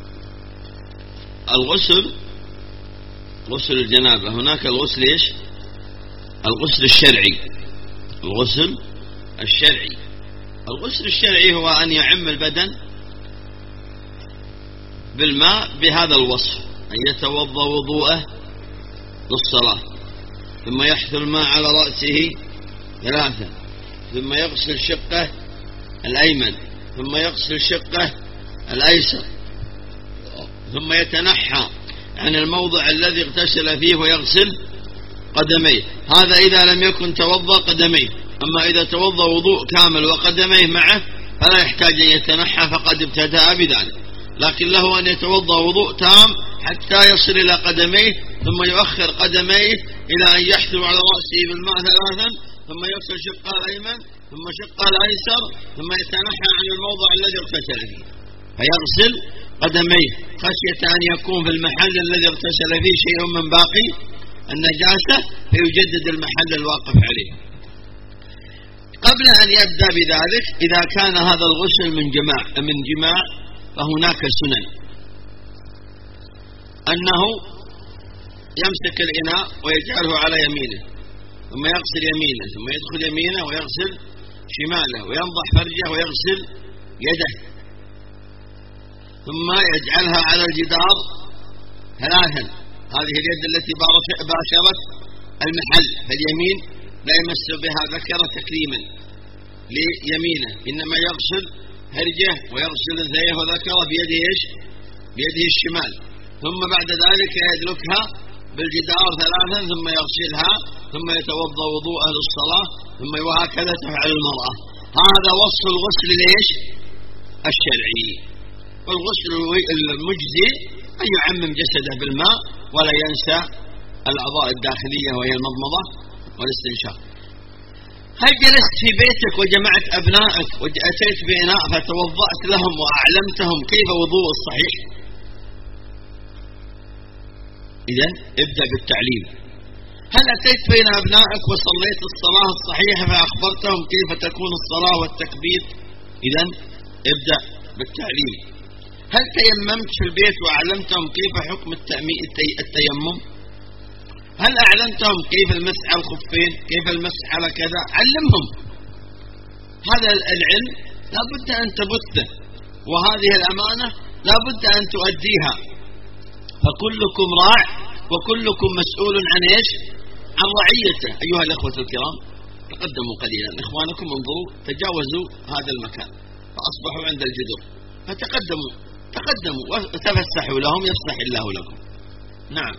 الغسل غسل الجنابة. هناك الغسل إيش؟ الغسل الشرعي، الغسل الشرعي الغسل الشرعي هو أن يعم البدن بالماء بهذا الوصف، أن يتوضأ وضوءه للصلاة، ثم يحث الماء على رأسه ثلاثة، ثم يغسل شقه الأيمن ثم يغسل شقه الأيسر ثم يتنحى عن الموضع الذي اغتسل فيه ويغسل قدميه. هذا إذا لم يكن توضأ قدميه. أما إذا توضأ وضوء كامل وقدميه معه فلا يحتاج أن يتنحى فقد ابتدأ بذلك، لكن له أن يتوضأ وضوء تام حتى يصل إلى قدميه ثم يؤخر قدميه إلى أن يحثو على رأسه بالماء ثلاثا ثم يغسل شقه الأيمن ثم شقه الأيسر ثم يتنحى عن الموضع الذي اغتسل فيه فيغسل قدميه خشية أن يكون في المحل الذي اغتسل فيه شيء من باقي النجاسة فيجدد المحل الواقف عليه. قبل أن يبدأ بذلك إذا كان هذا الغسل من جماع من جماع فهناك سنن، أنه يمسك الإناء ويجعله على يمينه ثم يغسل يمينه ثم يدخل يمينه ويغسل شماله وينضح فرجه ويغسل يده ثم يجعلها على الجدار ثلاثا. هذه اليد التي باشرت المحل فاليمين لا يمس بها ذكر تكريما ليمينه، إنما يغسل هرجه ويغسل ذيه وذكره بيده إيش؟ بيده الشمال، ثم بعد ذلك يدلكها بالجدار ثلاثا ثم يغسلها ثم يتوضأ وضوء أهل الصلاة ثم وهكذا تفعل المرأة. هذا وصف الغسل ليش؟ الشرعي. والغسل المجزي أن يعمم جسده بالماء ولا ينسى الأعضاء الداخلية وهي المضمضة والاستنشاق. هل جلست في بيتك وجمعت أبنائك وأتيت بإناء فتوضأت لهم وأعلمتهم كيف وضوء الصحيح؟ إذن ابدأ بالتعليم. هل أتيت بين أبنائك وصليت الصلاة الصحيحة فأخبرتهم كيف تكون الصلاة والتكبير؟ إذن ابدأ بالتعليم. هل تيممت في البيت وأعلمتهم كيف حكم التيمم؟ هل أعلمتهم كيف المسح على الخفين؟ كيف المسح على كذا؟ علمهم. هذا العلم لا بد أن تبثه، وهذه الأمانة لا بد أن تؤديها. فكلكم راع وكلكم مسؤول عن إيش؟ عن رعيته. أيها الأخوة الكرام تقدموا قليلا، إخوانكم انظروا تجاوزوا هذا المكان فأصبحوا عند الجدر، فتقدموا تقدموا وتفسحوا لهم يفسح الله لكم. نعم.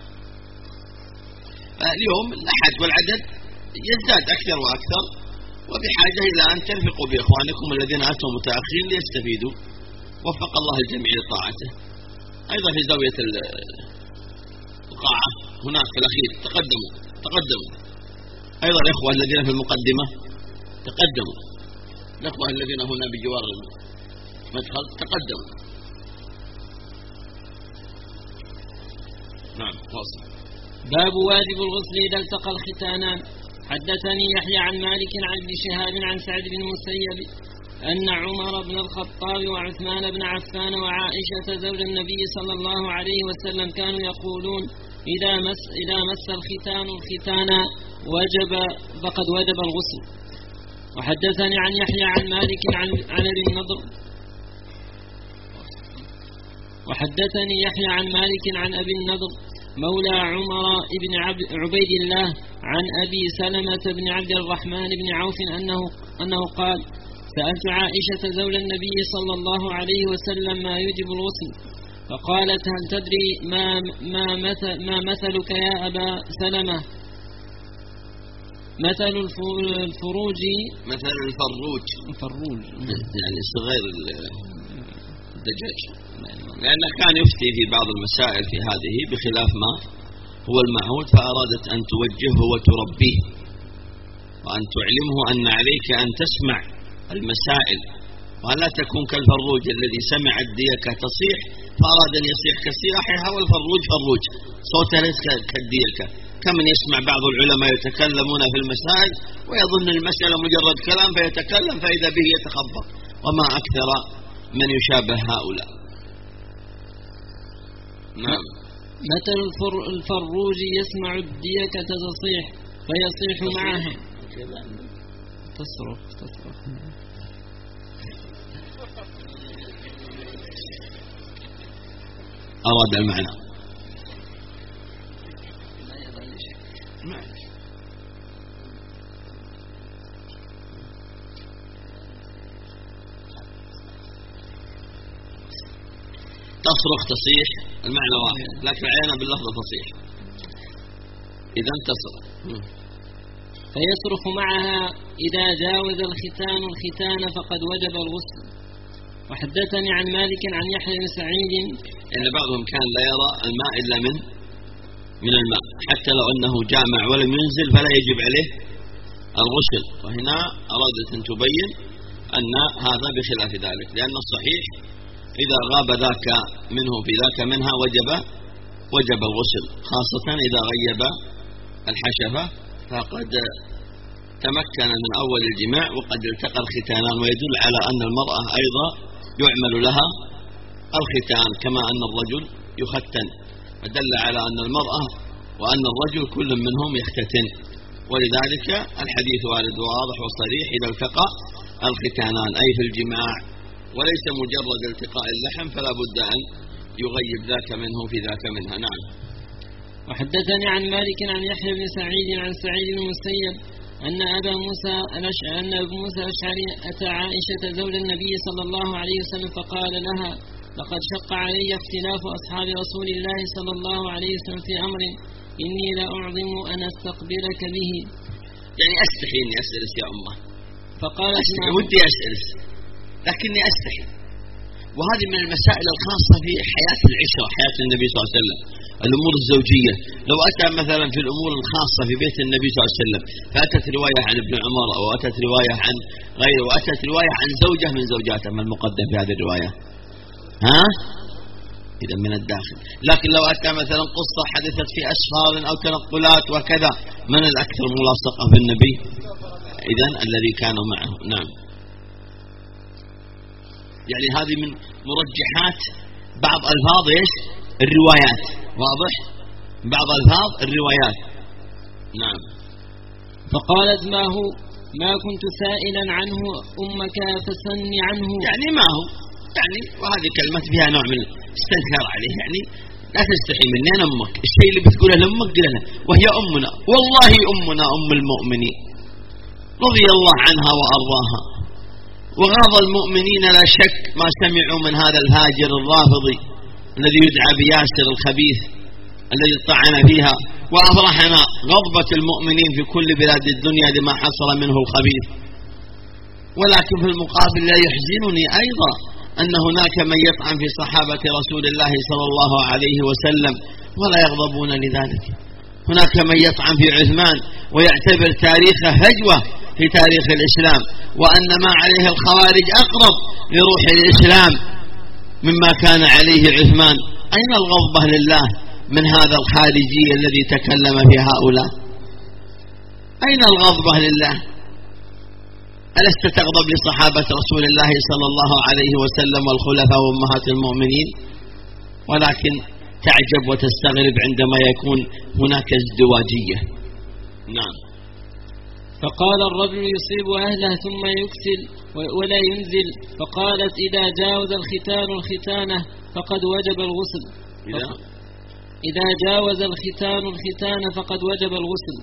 اليوم الأحد والعدد يزداد أكثر وأكثر، وبحاجة إلى أن ترفقوا بإخوانكم الذين أتوا متأخرين ليستفيدوا. وفق الله الجميع لطاعته. أيضا في زاوية القاعة هناك في الأخير تقدموا تقدموا أيضا الإخوة الذين في المقدمة تقدموا، الإخوة الذين هنا بجوار المدخل تقدموا. نعم واصل.
باب واجب الغسل إذا التقى الختانان. حدثني يحيى عن مالك عن ابن شهاب عن سعد بن المسيب أن عمر بن الخطاب وعثمان بن عفان وعائشة زوج النبي صلى الله عليه وسلم كانوا يقولون إذا مس, إذا مس الختان الختان وجب فقد وجب الغسل. وحدثني عن يحيى عن مالك عن عن ابي النضر وحدثني يحيى عن مالك عن أبي النضر مولى عمر بن عبيد الله عن أبي سلمة بن عبد الرحمن بن عوف أنه, أنه قال سألت عائشة زوج النبي صلى الله عليه وسلم ما يجب الغسل، فقالت هل تدري ما, ما, مثل ما مثلك يا أبا سلمة؟ مثل الفروج
مثل الفروج
الفروج
يعني صغير الدجاج، لأنه كان يفتي في بعض المسائل في هذه بخلاف ما هو المعهود، فأرادت أن توجهه وتربيه وأن تعلمه أن عليك أن تسمع المسائل ولا تكون كالفروج الذي سمع الديكة تصيح فأراد أن يصيح كالسياحها، والفروج فروج صوته ليس كالديكة. كمن يسمع بعض العلماء يتكلمون في المسائل ويظن المسألة مجرد كلام فيتكلم فإذا به يتخبط، وما أكثر من يشابه هؤلاء. نعم.
مثل الفروج يسمع الديكة تصيح فيصيح معها تصرخ تصرخ
أراد المعنى. تصرخ تصيح المعنى واحد، لكن العينة باللفظ تصيح إذا تصرخ.
فيصرخ معها إذا جاوز الختان الختان فقد وجب الغسل. وحدثني عن مالك عن يحيى بن سعيد
إن بعضهم كان لا يرى الماء إلا من من الماء، حتى لو أنه جامع ولم ينزل فلا يجب عليه الغسل. وهنا أرادت أن تبين أن هذا بخلاف ذلك، لأن الصحيح إذا غاب ذاك منه في ذاك منها وجب وجب الغسل، خاصة إذا غيب الحشفة فقد تمكن من أول الجماع وقد التقى الختانان، ويدل على أن المرأة أيضا يعمل لها الختان كما أن الرجل يختن، فدل على أن المرأة وأن الرجل كل منهم يختتن، ولذلك الحديث وارد واضح وصريح إذا التقى الختانان أي في الجماع، وليس مجرد التقاء اللحم، فلا بد أن يغيب ذاك منه في ذاك منها. نعم.
وحدثني عن مالك عن يحيى بن سعيد عن سعيد بن المسيب أن أبا موسى الأشعري أن أبو موسى الأشعري أتى عائشة زوج النبي صلى الله عليه وسلم فقال لها: لقد شق علي اختلاف أصحاب رسول الله صلى الله عليه وسلم في أمر إني لا أعظم أن أستقبلك به.
يعني أستحي إني أسألس يا أمه.
فقالت:
ودي أسألس لكني أستحي. وهذه من المسائل الخاصة في حياة العشرة، حياة النبي صلى الله عليه وسلم، الأمور الزوجية. لو أتى مثلا في الأمور الخاصة في بيت النبي صلى الله عليه وسلم فأتت رواية عن ابن عمر أو أتت رواية عن غيره وأتت رواية عن زوجة من زوجاته، من المقدم في هذه الرواية؟ ها؟ إذا من الداخل. لكن لو أتى مثلا قصة حدثت في أسفار أو تنقلات وكذا، من الأكثر ملاصقة بالنبي؟ إذن الذي كانوا معه. نعم. يعني هذه من مرجحات بعض ألفاظ إيش؟ الروايات. واضح؟ بعض ألفاظ الروايات. نعم.
فقالت: ما هو ما كنت سائلا عنه أمك فسني عنه.
يعني ما هو، يعني وهذه كلمة فيها نوع من استنكار عليه، يعني لا تستحي منين أمك، الشيء اللي بتقوله لأمك قلنا، وهي أمنا، والله أمنا أم المؤمنين رضي الله عنها وأرضاها، وغاض المؤمنين لا شك ما سمعوا من هذا الهاجر الرافضي الذي يدعى بياسر الخبيث الذي طعن فيها، وأفرحنا غضبة المؤمنين في كل بلاد الدنيا لما حصل منه الخبيث. ولكن في المقابل لا يحزنني أيضا أن هناك من يطعن في صحابة رسول الله صلى الله عليه وسلم ولا يغضبون لذلك. هناك من يطعن في عثمان ويعتبر تاريخه هجوة في تاريخ الإسلام، وأن ما عليه الخوارج أقرب لروح الإسلام مما كان عليه عثمان. أين الغضبة لله من هذا الخارجي الذي تكلم في هؤلاء؟ أين الغضبة لله؟ ألست تغضب لصحابة رسول الله صلى الله عليه وسلم والخلفاء وأمهات المؤمنين؟ ولكن تعجب وتستغرب عندما يكون هناك ازدواجية. نعم.
فقال: الرجل يصيب أهله ثم يكسل ولا ينزل. فقالت: إذا جاوز الختان الختانة فقد وجب الغسل.
إذا,
إذا جاوز الختان الختان فقد وجب الغسل.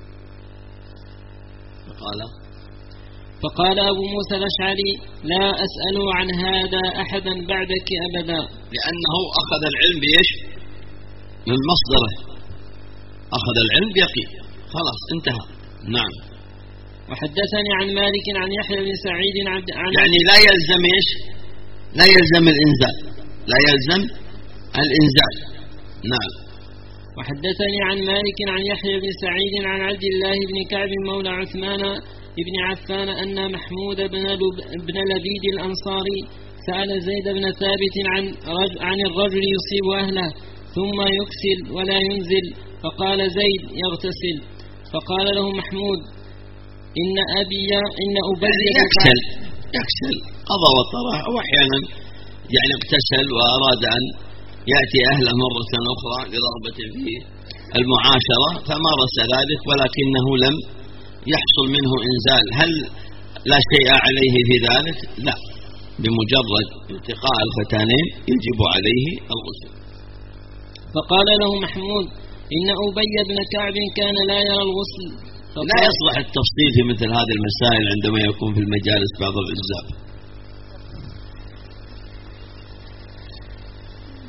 فقال
فقال أبو موسى الأشعري: لا أسأل عن هذا أحدا بعدك أبدا.
لأنه أخذ العلم بإيش؟ من مصدره، أخذ العلم بيقين، خلاص انتهى. نعم.
وحدثني عن مالك عن يحيى بن سعيد عن
يعني لا يلزم إيش؟ لا يلزم الإنزال، لا يلزم الإنزال. نعم.
وحدثني عن مالك عن يحيى بن سعيد عن عبد الله بن كعب مولى عثمان ابن عفان أن محمود بن لبيد الأنصاري سأل زيد بن ثابت عن, عن الرجل يصيب أهله ثم يكسل ولا ينزل، فقال زيد: يغتسل. فقال له محمود: إن أبي إن أبي
يكسل يكسل قضى وطرح، وأحيانا يعني اغتسل وأراد أن يأتي أهله مرة أخرى لرغبة في المعاشرة فمارس ذلك، ولكنه لم يحصل منه إنزال. هل لا شيء عليه في ذلك؟ لا، بمجرد التقاء الختانين يجب عليه الغسل.
فقال له محمود: إن أبي بن كعب كان لا يرى الغسل.
لا يصلح التفصيل في مثل هذه المسائل عندما يكون في المجالس بعض العزاب.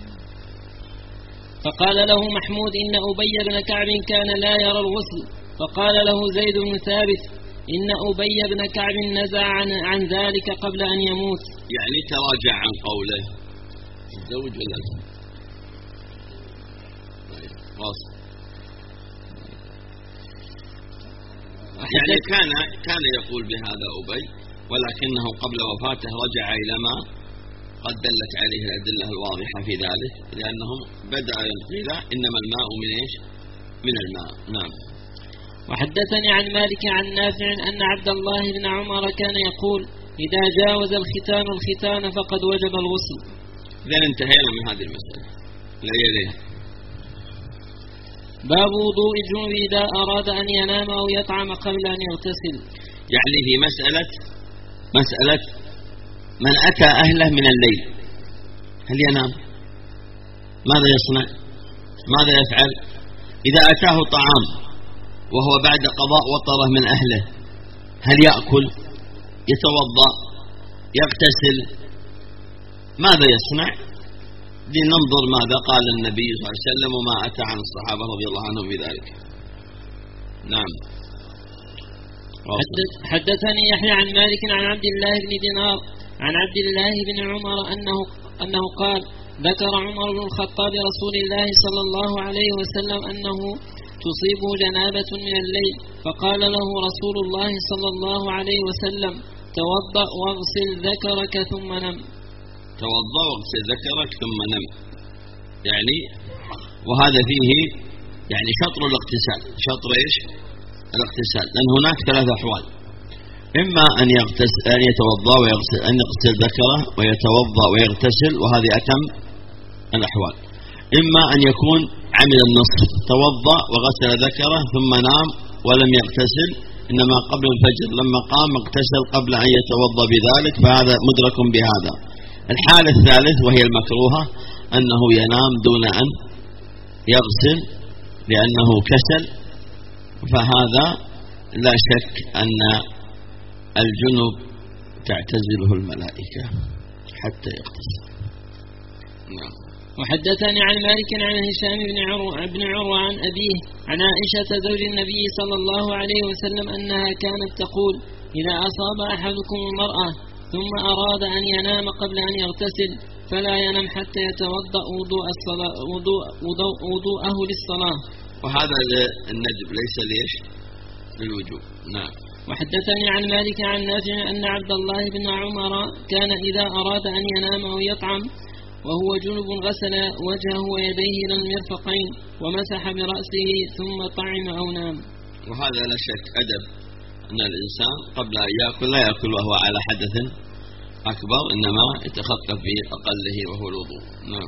فقال له محمود إن أبي بن كعب كان لا يرى الغسل. فقال له زيد بن ثابت إن أبي بن كعب نزع عن, عن ذلك قبل أن يموت.
يعني تراجع عن قوله الزوج ولا لا؟ يعني كان كان يقول بهذا أبي، ولكنه قبل وفاته رجع إلى ما قد دلت عليه الأدلة الواضحة في ذلك، لأنهم بدأ يقول إنما الماء من إيش؟ من الماء. نعم.
وحدثني عن مالك عن نافع أن عبد الله بن عمر كان يقول إذا جاوز الختان الختان فقد وجب الغسل.
إذن انتهينا من هذه المسألة. لا يليها.
باب وضوء الجنوب إذا أراد أن ينام أو يطعم قبل أن يغتسل.
يعني في مسألة مسألة من أتى أهله من الليل هل ينام؟ ماذا يصنع؟ ماذا يفعل؟ إذا أتاه طعام وهو بعد قضاء وطره من أهله هل يأكل؟ يتوضأ؟ يغتسل؟ ماذا يصنع؟ لننظر ماذا قال النبي صلى الله عليه وسلم وما أتى عن الصحابة رضي الله عنهم بذلك. نعم.
حدثني يحيى عن مالك عن عبد الله بن دينار عن عبد الله بن عمر أنه, أنه قال ذكر عمر بن الخطاب رسول الله صلى الله عليه وسلم أنه تصيبه جنابة من الليل، فقال له رسول الله صلى الله عليه وسلم توضأ واغسل ذكرك ثم نم.
توضأ واغسل ذكرك ثم نم، يعني وهذا فيه يعني شطر الاغتسال. شطر ايش؟ الاغتسال، لأن هناك ثلاث أحوال: إما أن يغتسل أن يتوضأ ويغسل، أن يغسل ذكره ويتوضأ ويغتسل، وهذه أتم الأحوال. إما أن يكون عمل النصف، توضأ وغسل ذكره ثم نام ولم يغتسل، إنما قبل الفجر لما قام اغتسل قبل أن يتوضأ بذلك، فهذا مدرك بهذا. الحالة الثالث وهي المكروهة أنه ينام دون أن يغسل لأنه كسل، فهذا لا شك أن الجنب تعتزله الملائكة حتى يغتسل. نعم.
وحدثني عن مالك عن هشام بن عروة بن عروة عن أبيه عن عائشة زوج النبي صلى الله عليه وسلم أنها كانت تقول إذا أصاب أحدكم المرأة ثم أراد أن ينام قبل أن يغتسل فلا ينام حتى يتوضأ وضوء الصلاة وضوء وضوء وضوءه للصلاة.
وهذا الندب ليس ليش للوجوب. نعم.
وحدثني عن مالك عن نافع أن عبد الله بن عمر كان إذا أراد أن ينام أو يطعم وهو جنب غسل وجهه ويديه إلى المرفقين ومسح برأسه ثم طعم أو نام.
وهذا لا شك أدب أن الإنسان قبل أن يأكل لا يأكل وهو على حدث أكبر، إنما يتخفف به أقله وهو الوضوء. نعم.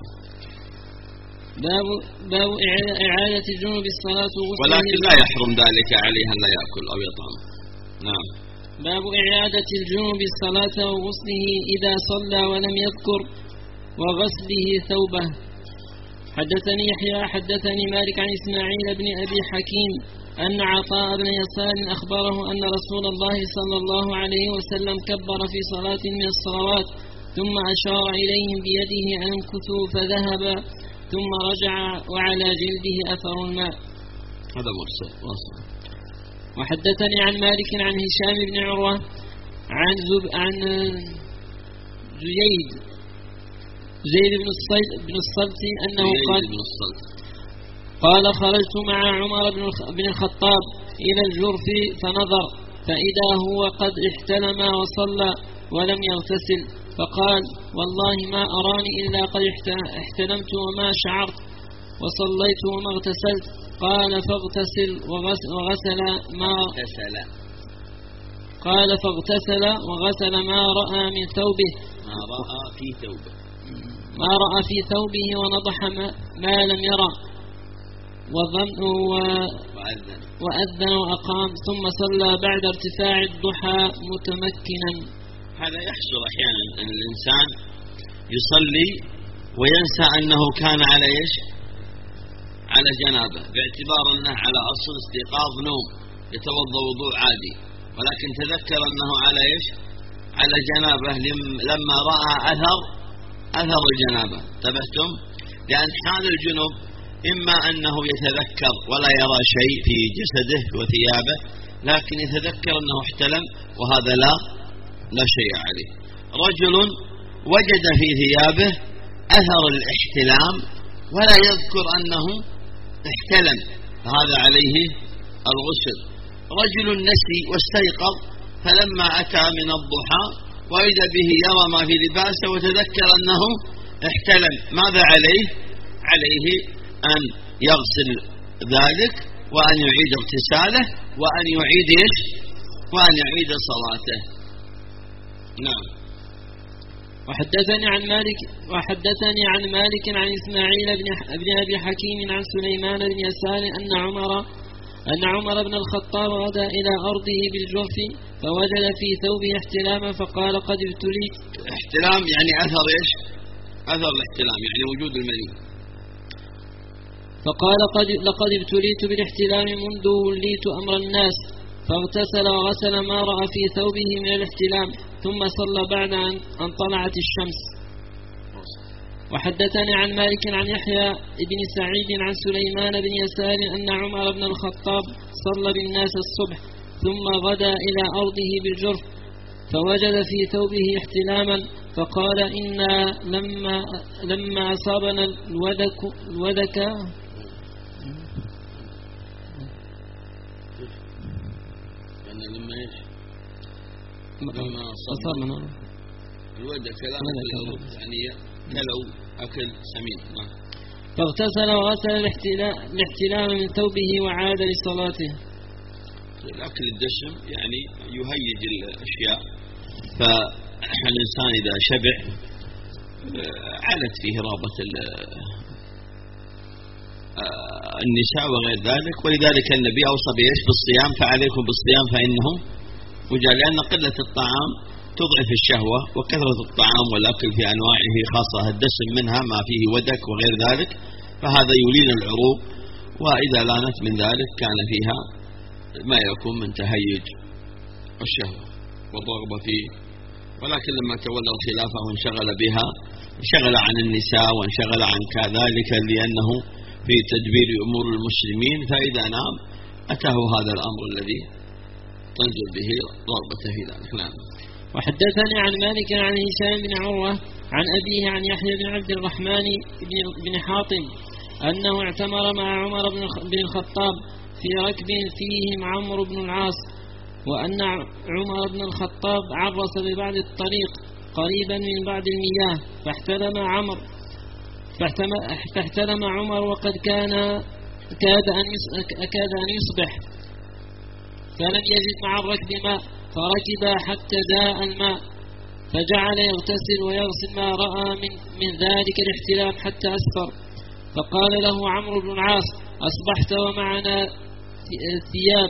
باب باب إعادة الجنوب الصلاة وغسله،
ولكن لا يحرم ذلك عليه أن لا يأكل أو يطعم. نعم.
باب إعادة الجنوب الصلاة وغسله إذا صلى ولم يذكر وغسله ثوبه. حدثني يحيى حدثني مالك عن إسماعيل بن أبي حكيم أن عطاء بن يسار أخبره أن رسول الله صلى الله عليه وسلم كبر في صلاة من الصلوات ثم أشار إليهم بيده أن امكثوا فذهب ثم رجع وعلى جلده أثر الماء.
هذا مرسل.
وحدثني عن مالك عن هشام بن عروة عن زب عن زيد زيد بن الصلت بن الصلت أنه قال قال خرجت مع عمر بن الخطاب إلى الجرف فنظر فإذا هو قد احتلم وصلى ولم يغتسل، فقال والله ما أراني إلا قد احتلمت وما شعرت وصليت وما اغتسلت. قال فاغتسل وغسل ما قال فاغتسل وغسل ما رأى من ثوبه
ما رأى في ثوبه
ما رأى في ثوبه ونضح ما, ما لم يرى وظن وأذن. وأذن وأقام ثم صلى بعد ارتفاع الضحى متمكنا.
هذا يحصل أحيانا أن الإنسان يصلي وينسى أنه كان على إيش؟ على جنابه، باعتبار أنه على أصل استيقاظ نوم يتوضأ وضوء عادي، ولكن تذكر أنه على إيش؟ على جنابه لما رأى أثر أثر الجنابة. انتبهتم؟ لأن حال الجنوب إما أنه يتذكر ولا يرى شيء في جسده وثيابه، لكن يتذكر أنه احتلم، وهذا لا لا شيء عليه. رجل وجد في ثيابه أثر الاحتلام ولا يذكر أنه احتلم، فهذا عليه الغسل. رجل نسي واستيقظ، فلما أتى من الضحى وإذا به يرى ما في لباسه وتذكر أنه احتلم، ماذا عليه؟ عليه أن يغسل ذلك وأن يعيد اغتساله وأن يعيد وأن يعيد صلاته. نعم.
وحدثني عن مالك وحدثني عن مالك عن إسماعيل بن ابن أبي حكيم عن سليمان بن يسار أن عمر أن عمر بن الخطاب غدا إلى أرضه بالجرف فوجد في ثوبه احتلاما فقال قد ابتليت.
احتلام يعني أثر إيش؟ أثر الاحتلام يعني وجود المني.
فقال قد لقد ابتليت بالاحتلام منذ وليت أمر الناس، فاغتسل وغسل ما رأى في ثوبه من الاحتلام ثم صلى بعد أن طلعت الشمس. وحدثني عن مالك عن يحيى بن سعيد عن سليمان بن يسار أن عمر بن الخطاب صلى بالناس الصبح ثم غدا إلى أرضه بالجرف فوجد في ثوبه احتلاما فقال إنا لما لما أصابنا الودك الودك
لما ايش؟ لما أصابنا الودك يعني كلو أكل سمين.
فاغتسل وغسل الاحتلام من ثوبه وعاد لصلاته.
الأكل الدسم يعني يهيج الأشياء، فالإنسان إذا شبع علت فيه رابط النساء وغير ذلك، ولذلك النبي أوصى بإيش؟ بالصيام، فعليكم بالصيام فإنه وجاء، لأن قلة الطعام تضعف الشهوة، وكثرة الطعام والأكل في أنواعه خاصة الدسم منها ما فيه ودك وغير ذلك، فهذا يلين العروق، وإذا لانت من ذلك كان فيها ما يكون من تهيج الشهوة والرغبة فيه. ولكن لما تولى الخلافة وانشغل بها انشغل عن النساء وانشغل عن كذلك لأنه في تدبير أمور المسلمين، فإذا نام أتاه هذا الأمر الذي تنزل به رغبته في ذلك. نعم.
وحدثني عن مالك عن هشام بن عروة عن أبيه عن يحيى بن عبد الرحمن بن حاطم أنه اعتمر مع عمر بن الخطاب في ركب فيهم عمرو بن العاص، وأن عمر بن الخطاب عرس ببعض الطريق قريبا من بعض المياه فاحتلم عمرو فاحتلم عمر وقد كان كاد أن كاد أن يصبح، فلم يجد مع الركب ماء فركب حتى جاء الماء فجعل يغتسل ويغسل ما رأى من, من ذلك الاحتلام حتى أسفر، فقال له عمرو بن العاص أصبحت ومعنا ثياب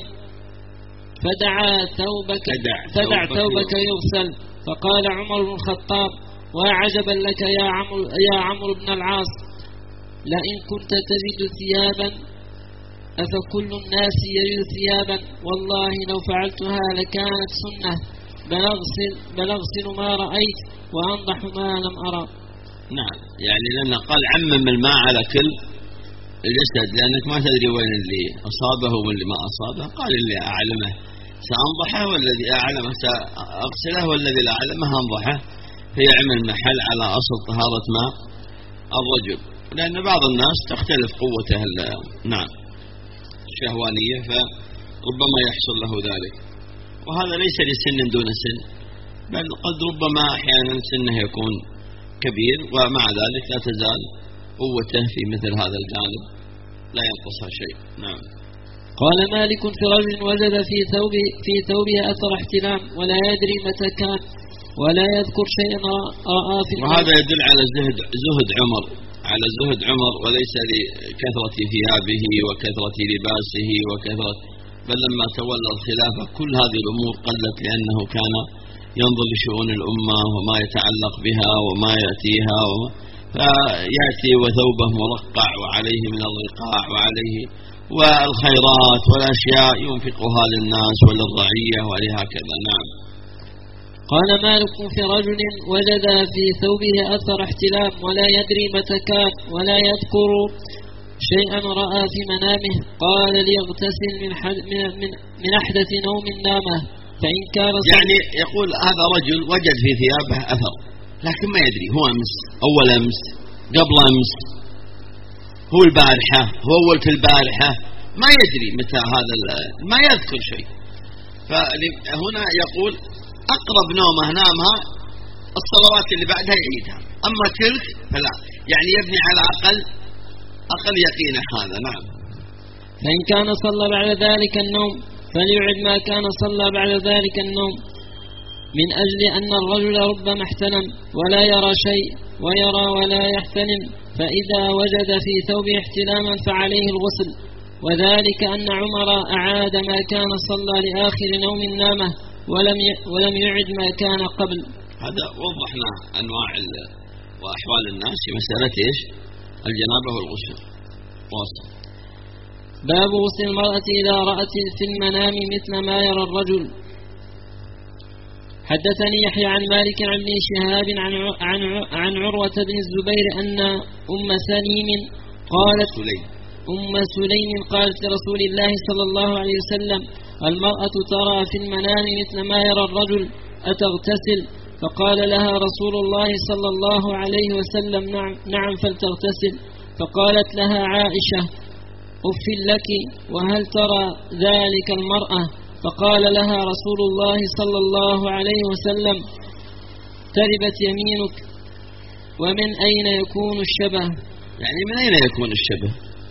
فدع ثوبك فدع ثوبك يغسل. فقال عمر بن الخطاب وعجبا لك يا عمرو يا عمرو بن العاص، لئن كنت تجد ثيابا أفكل الناس يجد ثيابا، والله لو فعلتها لكانت سنة، بل أغسل, بل أغسل ما رأيت وأنضح ما لم أرى.
نعم، يعني لأنه قال عمم الماء على كل الجسد، لأنك ما تدري وين اللي أصابه واللي ما أصابه. قال اللي أعلمه سأنضحه والذي أعلمه سأغسله والذي لا أعلمه أنضحه، فيعمل محل على أصل طهارة ماء الرجل، لأن بعض الناس تختلف قوته نعم الشهوانية، فربما يحصل له ذلك، وهذا ليس لسن دون سن، بل قد ربما أحيانا سنه يكون كبير ومع ذلك لا تزال قوته في مثل هذا الجانب لا ينقصها شيء. نعم.
قال مالك في رجل وجد في ثوبه في ثوبه أثر احتلام ولا يدري متى كان ولا يذكر شيئا رأى في،
وهذا يدل على زهد زهد عمر على زهد عمر وليس لكثرة ثيابه وكثرة لباسه وكثرة، بل لما تولى الخلافة كل هذه الأمور قلت، لأنه كان ينظر لشؤون الأمة وما يتعلق بها وما يأتيها وما فيأتي وثوبه مرقع وعليه من الرقاع وعليه والخيرات والأشياء ينفقها للناس وللرعية ولهكذا. نعم.
قال مالك في رجل وجد في ثوبه أثر احتلام ولا يدري متى كان ولا يذكر شيئا رأى في منامه قال ليغتسل من, من, من أحدث نوم نامه فإن كان
يعني يقول هذا رجل وجد في ثيابه أثر لكن ما يدري هو أمس أول أمس قبل أمس هو البارحة هو أول في البارحة ما يدري متى هذا ما يذكر شيء. فهنا يقول أقرب نومه نامها الصلوات اللي بعدها يعيدها أما تلك فلا يعني يبني على أقل أقل يقينه هذا. نعم.
فإن كان صلى بعد ذلك النوم فليعد ما كان صلى بعد ذلك النوم من أجل أن الرجل ربما احتلم ولا يرى شيء ويرى ولا يحتلم فإذا وجد في ثوبه احتلاما فعليه الغسل وذلك أن عمر أعاد ما كان صلى لآخر نوم نامه ولم ولم يعد ما كان قبل.
هذا وضحنا أنواع وأحوال الناس في مسألة إيش الجنابة والغسل. واصل.
باب غسل المرأة إذا رأت في المنام مثل ما يرى الرجل. حدثني يحيى عن مالك عن ابن شهاب عن عن عن عروة بن الزبير أن أم سليم قالت أم سليم قالت لرسول الله صلى الله عليه وسلم المرأة ترى في المنام مثل ما يرى الرجل أتغتسل؟ فقال لها رسول الله صلى الله عليه وسلم نعم, نعم فلتغتسل. فقالت لها عائشة أف لك وهل ترى ذلك المرأة؟ فقال لها رسول الله صلى الله عليه وسلم تربت يمينك ومن أين يكون الشبه؟
يعني من أين يكون الشبه؟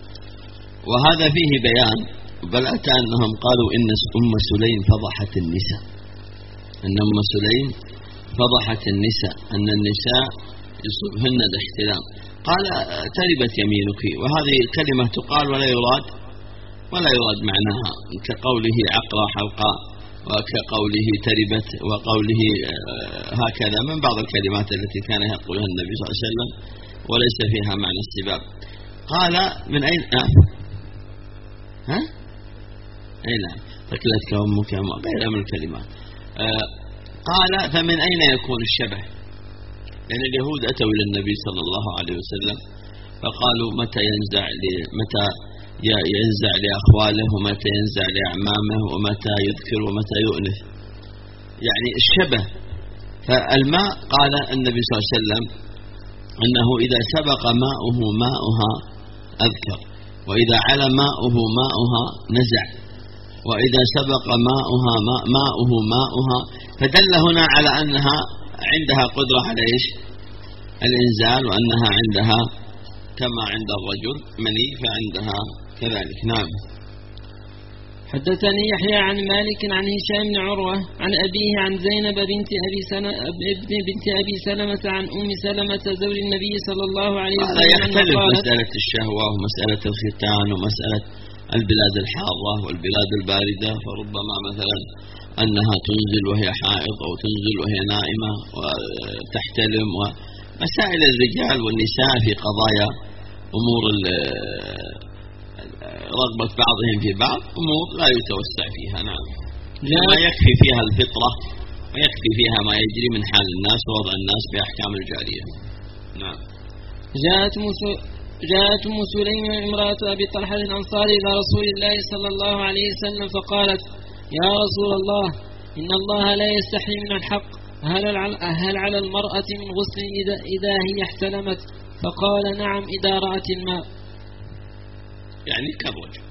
وهذا فيه بيان بل أتى أنهم قالوا إن أم سليم فضحت النساء أن أم سليم فضحت النساء أن النساء يصبهن الاحتلام. قال تربت يمينك وهذه الكلمة تقال ولا يراد ولا يراد معناها كقوله عقرى حلقاء وكقوله تربت وقوله هكذا من بعض الكلمات التي كان يقولها النبي صلى الله عليه وسلم وليس فيها معنى السباب. قال من أين آه. ها أي نعم ثكلتك أمك غير من الكلمات. آه قال فمن أين يكون الشبه؟ لأن يعني اليهود أتوا إلى النبي صلى الله عليه وسلم فقالوا متى ينزع متى ينزع لأخواله ومتى ينزع لأعمامه ومتى يذكر ومتى يؤنف يعني الشبه. فالماء قال النبي صلى الله عليه وسلم أنه إذا سبق ماؤه ماؤها أذكر وإذا على ماؤه ماؤها نزع وإذا سبق ماؤها ماؤه ماؤها فدل هنا على أنها عندها قدرة على إيش الإنزال وأنها عندها كما عند الرجل مني فعندها كذلك. نعم.
حدثني يحيى عن مالك عن هشام بن عروة عن أبيه عن زينب بنت أبي سلمة بنت أبي سلمة عن أم سلمة زوج النبي صلى الله عليه وسلم.
هذا يختلف مسألة الشهوة ومسألة الختان ومسألة البلاد الحارة والبلاد الباردة فربما مثلا أنها تنزل وهي حائض أو تنزل وهي نائمة وتحتلم ومسائل الرجال والنساء في قضايا أمور رغبة بعضهم في بعض أمور لا يتوسع فيها. نعم. ما يكفي فيها الفطرة ويكفي فيها ما يجري من حال الناس ووضع الناس بأحكام الجارية. نعم.
جاءت جاءت أم سليم امرأة أبي طلحة الأنصاري إلى رسول الله صلى الله عليه وسلم فقالت يا رسول الله إن الله لا يستحي من الحق هل على المرأة من غسل إذا, إذا هي احتلمت؟ فقال نعم إذا رأت الماء.
يعني كالرجل.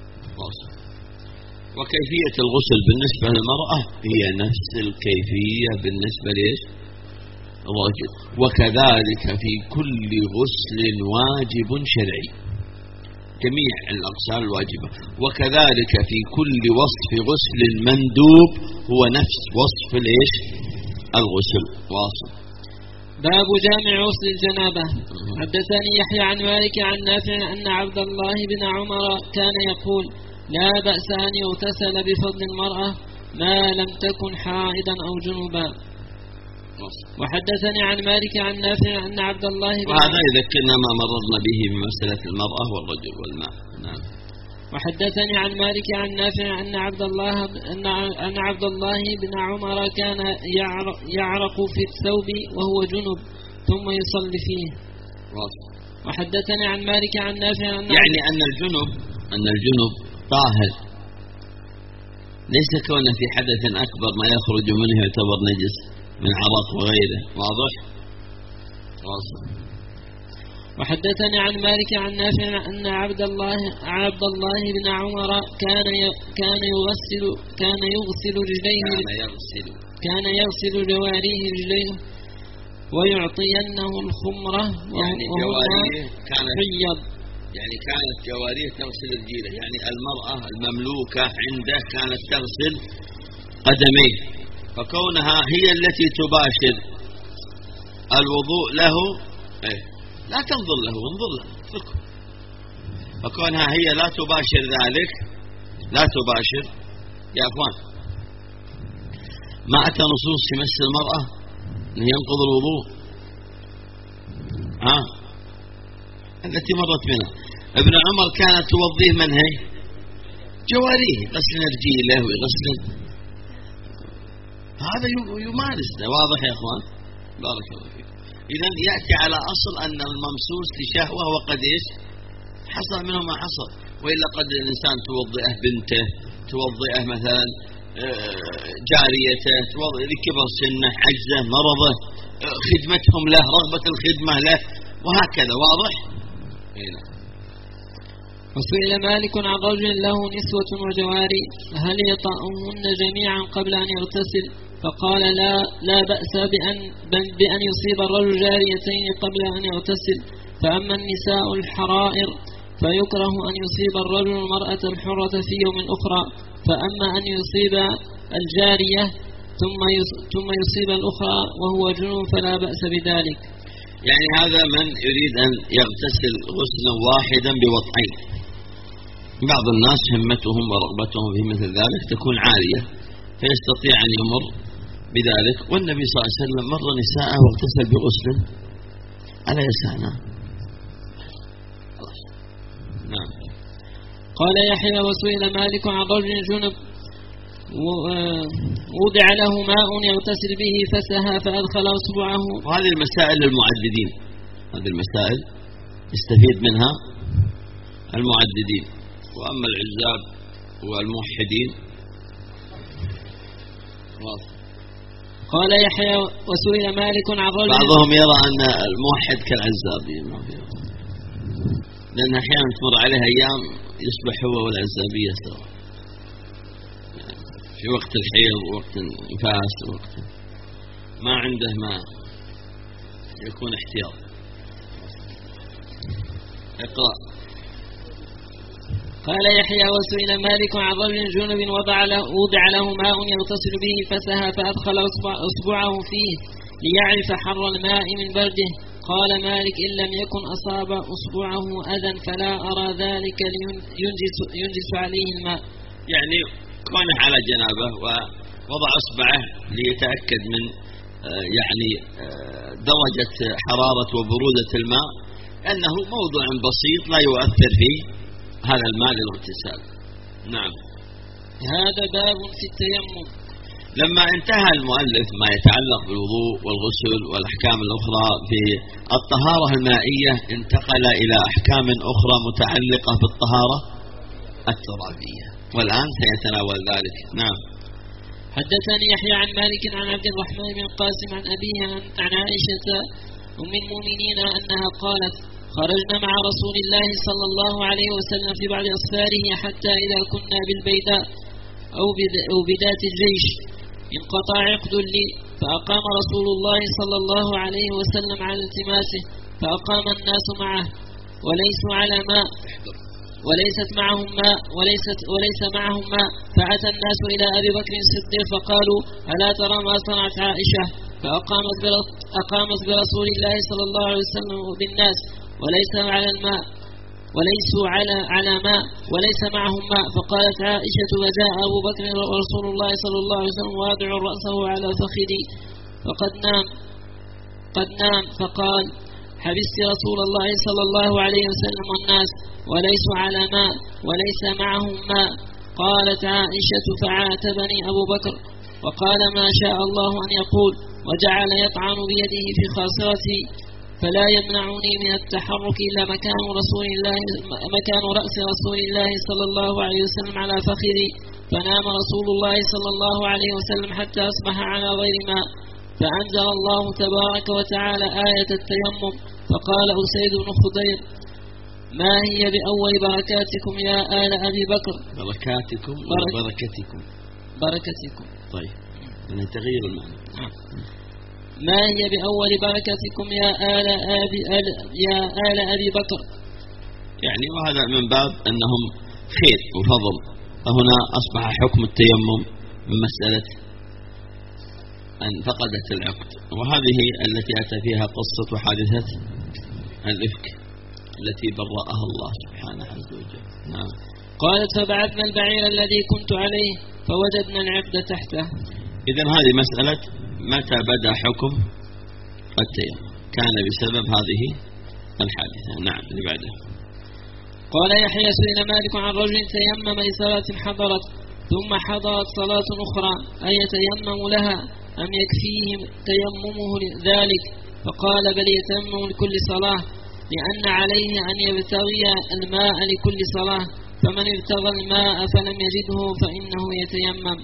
وكيفية الغسل بالنسبة للمرأة هي نفس الكيفية بالنسبة للرجل وكذلك في كل غسل واجب شرعي جميع الأغسال الواجبة وكذلك في كل وصف غسل مندوب هو نفس وصف ليش الغسل. واصل.
باب جامع غسل الجنابة. حدثني يحيى عن مالك عن نافع أن عبد الله بن عمر كان يقول لا بأس أن يغتسل بفضل المرأة ما لم تكن حائضا أو جنوبا. وحدثني عن مالك عن نافع أن عبد الله بن
وهذا يذكرنا ما مررنا به بمسألة المرأة والرجل والماء. نعم.
وحدثني عن مالك عن نافع أن عبد الله أن أن عبد الله بن عمر كان يعرق في الثوب وهو جنب ثم يصلي فيه. وحدثني عن مالك عن نافع عن
يعني أن الجنب أن الجنب طاهر، ليس كونه في حدث أكبر ما يخرج منه يعتبر نجس من عرق وغيره. واضح؟ واضح.
وحدثني عن مالك عن نافع أن عبد الله عبد الله بن عمر كان كان يغسل كان يغسل رجليه
كان يغسل
كان يغسل جواريه رجليه ويعطينه الخمرة،
يعني جواريه كانت
حيض،
يعني كانت جواريه تغسل رجله، يعني المرأة المملوكة عنده كانت تغسل قدميه، فكونها هي التي تباشر الوضوء له إيه؟ لا تنظر له، انظر له اتركه. فكونها هي لا تباشر ذلك، لا تباشر يا اخوان، ما أتى نصوص في مس المرأة أن ينقض الوضوء ها التي مرت بنا. ابن عمر كانت توضيه من هي؟ جواريه، غسل رجيله ويغسل، هذا يمارس. واضح يا اخوان؟ بارك الله فيك. إذا يأتي على أصل أن الممسوس لشهوة وقد إيش حصل منه ما حصل، وإلا قد الإنسان توضئه بنته، توضئه مثلا جاريته، توضئ لكبر سنه، عجزه، مرضه، خدمتهم له، رغبة الخدمة له، وهكذا. واضح؟ هنا.
وسئل مالك عن رجل له نسوة وجواري هل يطأهن جميعا قبل أن يغتسل؟ فقال لا لا بأس بأن, بأن يصيب الرجل جاريتين قبل أن يغتسل، فأما النساء الحرائر فيكره أن يصيب الرجل المرأة الحرة في يوم أخرى، فأما أن يصيب الجارية ثم يصيب الأخرى وهو جنوب فلا بأس بذلك.
يعني هذا من يريد أن يغتسل غسلا واحدا بوضعين. بعض الناس همتهم ورغبتهم في مثل ذلك تكون عالية فيستطيع أن يمر بذلك، والنبي صلى الله عليه وسلم مر نساءه واغتسل بغسل ألا يسعنا. نعم.
قال يحيى وسئل مالك عن رجل جنب وضع له ماء يغتسل به فسها فأدخل أصبعه.
وهذه المسائل للمعددين، هذه المسائل يستفيد منها المعددين، وأما العزاب والموحدين واضح.
قال يحيى وسئل مالك عن رجل،
بعضهم يرى أن الموحد كالعزابي، لأن أحيانا تمر عليه أيام يصبح هو والعزابية سوا، في وقت الحيض ووقت النفاس ووقت ما عنده ما يكون احتياط. اقرأ.
قال يحيى وسئل مالك عن رجل جنب وضع له, وضع له ماء يغتسل به فسها فأدخل أصبعه فيه ليعرف حر الماء من برده. قال مالك إن لم يكن أصاب أصبعه أذى فلا أرى ذلك لينجس ينجس عليه الماء.
يعني كونه على جنابه ووضع أصبعه ليتأكد من يعني درجة حرارة وبرودة الماء، أنه موضوع بسيط لا يؤثر فيه هذا الماء للاغتسال. نعم.
هذا باب في التيمم.
لما انتهى المؤلف ما يتعلق بالوضوء والغسل والأحكام الأخرى في الطهارة المائية، انتقل إلى أحكام أخرى متعلقة بالطهارة الترابية، والآن سيتناول ذلك. نعم.
حدثني يحيى عن مالك عن عبد الرحمن بن قاسم عن أبيه عن عائشة أم المؤمنين أنها قالت خرجنا مع رسول الله صلى الله عليه وسلم في بعض أسفاره حتى إذا كنا بالبيداء أو بذات الجيش انقطع عقد لي، فأقام رسول الله صلى الله عليه وسلم على التماسه، فأقام الناس معه وليسوا على ماء وليست معهم ماء وليست وليس معهم ماء، فأتى الناس إلى أبي بكر الصديق فقالوا ألا ترى ما صنعت عائشة؟ فأقامت أقامت برسول الله صلى الله عليه وسلم بالناس وليس على الماء وليسوا على على ماء وليس معهم ماء، فقالت عائشة وجاء أبو بكر ورسول الله صلى الله عليه وسلم واضع رأسه على فخذي فقد نام قد نام فقال حبست رسول الله صلى الله عليه وسلم والناس وليسوا على ماء وليس معهم ماء. قالت عائشة فعاتبني أبو بكر وقال ما شاء الله أن يقول، وجعل يطعن بيده في خاصرتي فلا يمنعني من التحرك إلا مكان رسول الله مكان رأس رسول الله صلى الله عليه وسلم على فخذي، فنام رسول الله صلى الله عليه وسلم حتى أصبح على غير ماء، فأنزل الله تبارك وتعالى آية التيمم، فقال أسيد بن خضير: ما هي بأول بركاتكم يا آل أبي بكر؟
بركاتكم
برك...
بركتكم
بركتكم.
طيب من تغيير المعنى.
ما هي بأول بركتكم يا آل أبي آل يا آل أبي بكر؟
يعني وهذا من باب أنهم خير وفضل، فهنا أصبح حكم التيمم من مسألة أن فقدت العقد، وهذه التي أتى فيها قصة وحادثة الإفك التي برأها الله سبحانه عز وجل. نعم.
قالت: فبعثنا البعير الذي كنت عليه فوجدنا العقد تحته.
إذن هذه مسألة متى بدأ حكم التيمم، كان بسبب هذه الحادثة. نعم. اللي بعده.
قال يحيى: سئل مالك عن رجل تيمم لصلاة حضرت ثم حضرت صلاة أخرى أي يتيمم لها أم يكفيه تيممه ذلك؟ فقال: بل يتيمم لكل صلاة، لأن عليه أن يبتغي الماء لكل صلاة، فمن ابتغى الماء فلم يجده فإنه يتيمم.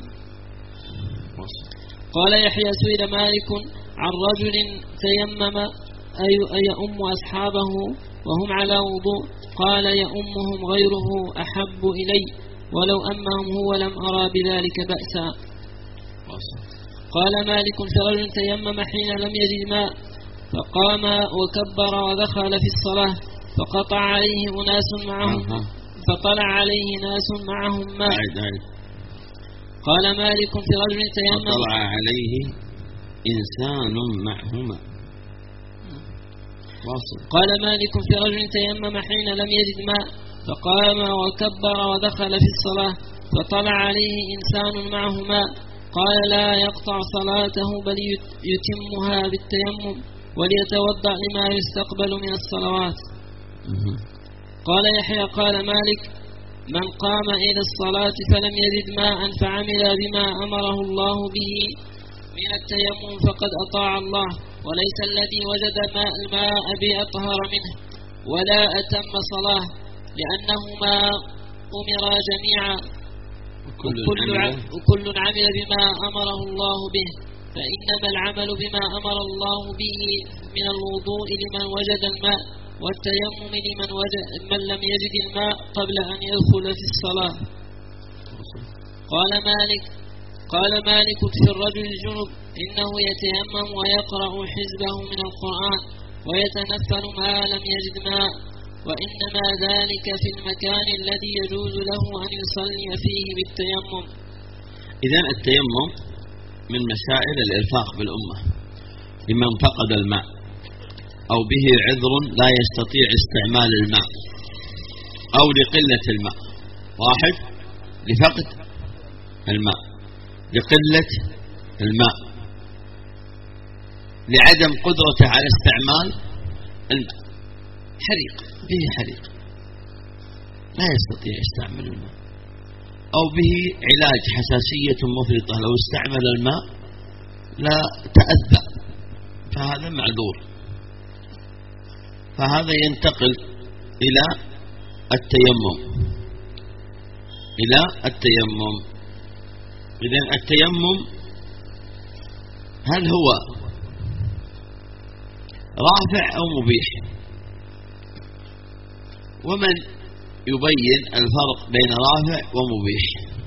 قال يحيى: سئل مالك عن رجل تيمم أي يؤم أصحابه وهم على وضوء، قال: يؤمهم غيره أحب إلي، ولو أمهم هو لم أرى بذلك بأسا. قال مالك: في رجل تيمم حين لم يجد ماء فقام وكبر ودخل في الصلاة فقطع عليه أناس معهم فطلع عليه ناس معهم ماء. قال مالك: في رجل تيمم
فطلع عليه إنسان معهما.
قال مالك: في رجل تيمم حين لم يجد ماء فقام وكبر ودخل في الصلاة فطلع عليه إنسان معه ماء، قال: لا يقطع صلاته بل يتمها بالتيمم وليتوضأ لما يستقبل من الصلوات. قال يحيى: قال مالك: من قام إلى الصلاة فلم يجد ماء فعمل بما أمره الله به من التيمم فقد أطاع الله، وليس الذي وجد ماء الماء بأطهر منه ولا أتم صلاة، لأنهما أمرا جميعا وكل وكل عمل بما أمره الله به، فإنما العمل بما أمر الله به من الوضوء لمن وجد الماء، والتيمم لمن وجد من لم يجد الماء قبل أن يدخل في الصلاة. قال مالك: قال مالك: في الرجل الجنب إنه يتيمم ويقرأ حزبه من القرآن ويتنفل ما لم يجد ماء، وإنما ذلك في المكان الذي يجوز له أن يصلي فيه بالتيمم.
إذن التيمم من مسائل الإرفاق بالأمة لمن فقد الماء أو به عذر لا يستطيع استعمال الماء أو لقلة الماء. واحد لفقد الماء، لقلة الماء، لعدم قدرته على استعمال الماء، حريق به حريق لا يستطيع يستعمل الماء، أو به علاج حساسية مفرطة لو استعمل الماء لا تأذى، فهذا معذور، فهذا ينتقل إلى التيمم إلى التيمم. إذن التيمم هل هو رافع أو مبيح؟ ومن يبين الفرق بين رافع ومبيح؟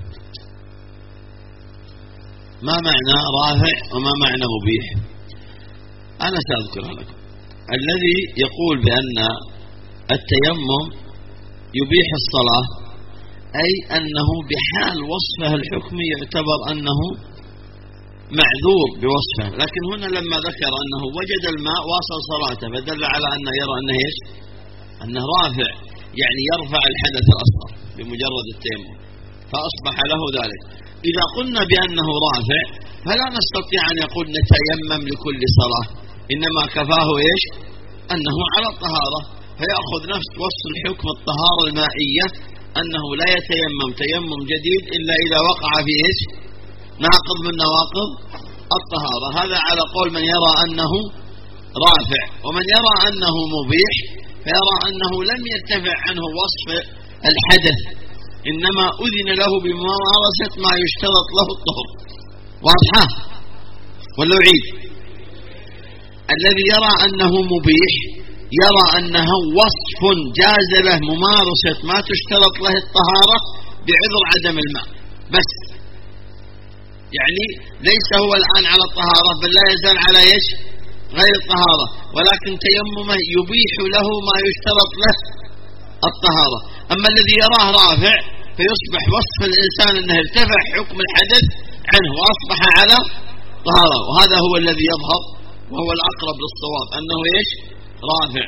ما معنى رافع وما معنى مبيح؟ أنا سأذكرها لكم. الذي يقول بأن التيمم يبيح الصلاة أي أنه بحال وصفه الحكمي يعتبر أنه معذور بوصفه، لكن هنا لما ذكر أنه وجد الماء واصل صلاته فدل على أنه يرى أنه إيش؟ أنه رافع، يعني يرفع الحدث الأصغر بمجرد التيمم، فأصبح له ذلك. إذا قلنا بأنه رافع فلا نستطيع أن يقول نتيمم لكل صلاة، إنما كفاه إيش؟ أنه على الطهارة، فيأخذ نفس وصف الحكم الطهارة المائية أنه لا يتيمم تيمم جديد إلا إذا وقع في إيش؟ ناقض من نواقض الطهارة. هذا على قول من يرى أنه رافع. ومن يرى أنه مبيح فيرى أنه لم يرتفع عنه وصف الحدث، إنما أذن له بممارسة ما يشترط له الطهر. واضحة ولا أعيد؟ الذي يرى أنه مبيح يرى أنه وصف جاز له ممارسة ما تشترط له الطهارة بعذر عدم الماء بس، يعني ليس هو الآن على الطهارة بل لا يزال على ايش؟ غير الطهارة، ولكن تيممه يبيح له ما يشترط له الطهارة. أما الذي يراه رافع فيصبح وصف الإنسان أنه ارتفع حكم الحدث عنه وأصبح على طهارة، وهذا هو الذي يظهر وهو الأقرب للصواب أنه ايش؟ رافع.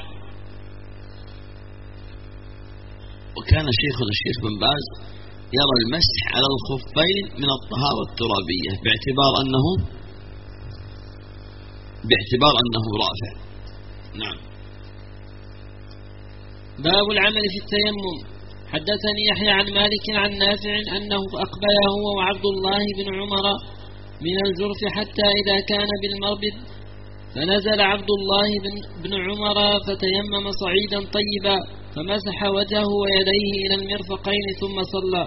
وكان شيخنا الشيخ بن باز يرى المسح على الخفين من الطهارة الترابية باعتبار أنه باعتبار أنه رافع. نعم.
باب العمل في التيمم. حدثني يحيى عن مالك عن نافع أنه أقبل هو وعبد الله بن عمر من الجرف حتى إذا كان بالمربد فنزل عبد الله بن عمر فتيمم صعيدا طيبا فمسح وجهه ويديه إلى المرفقين ثم صلى.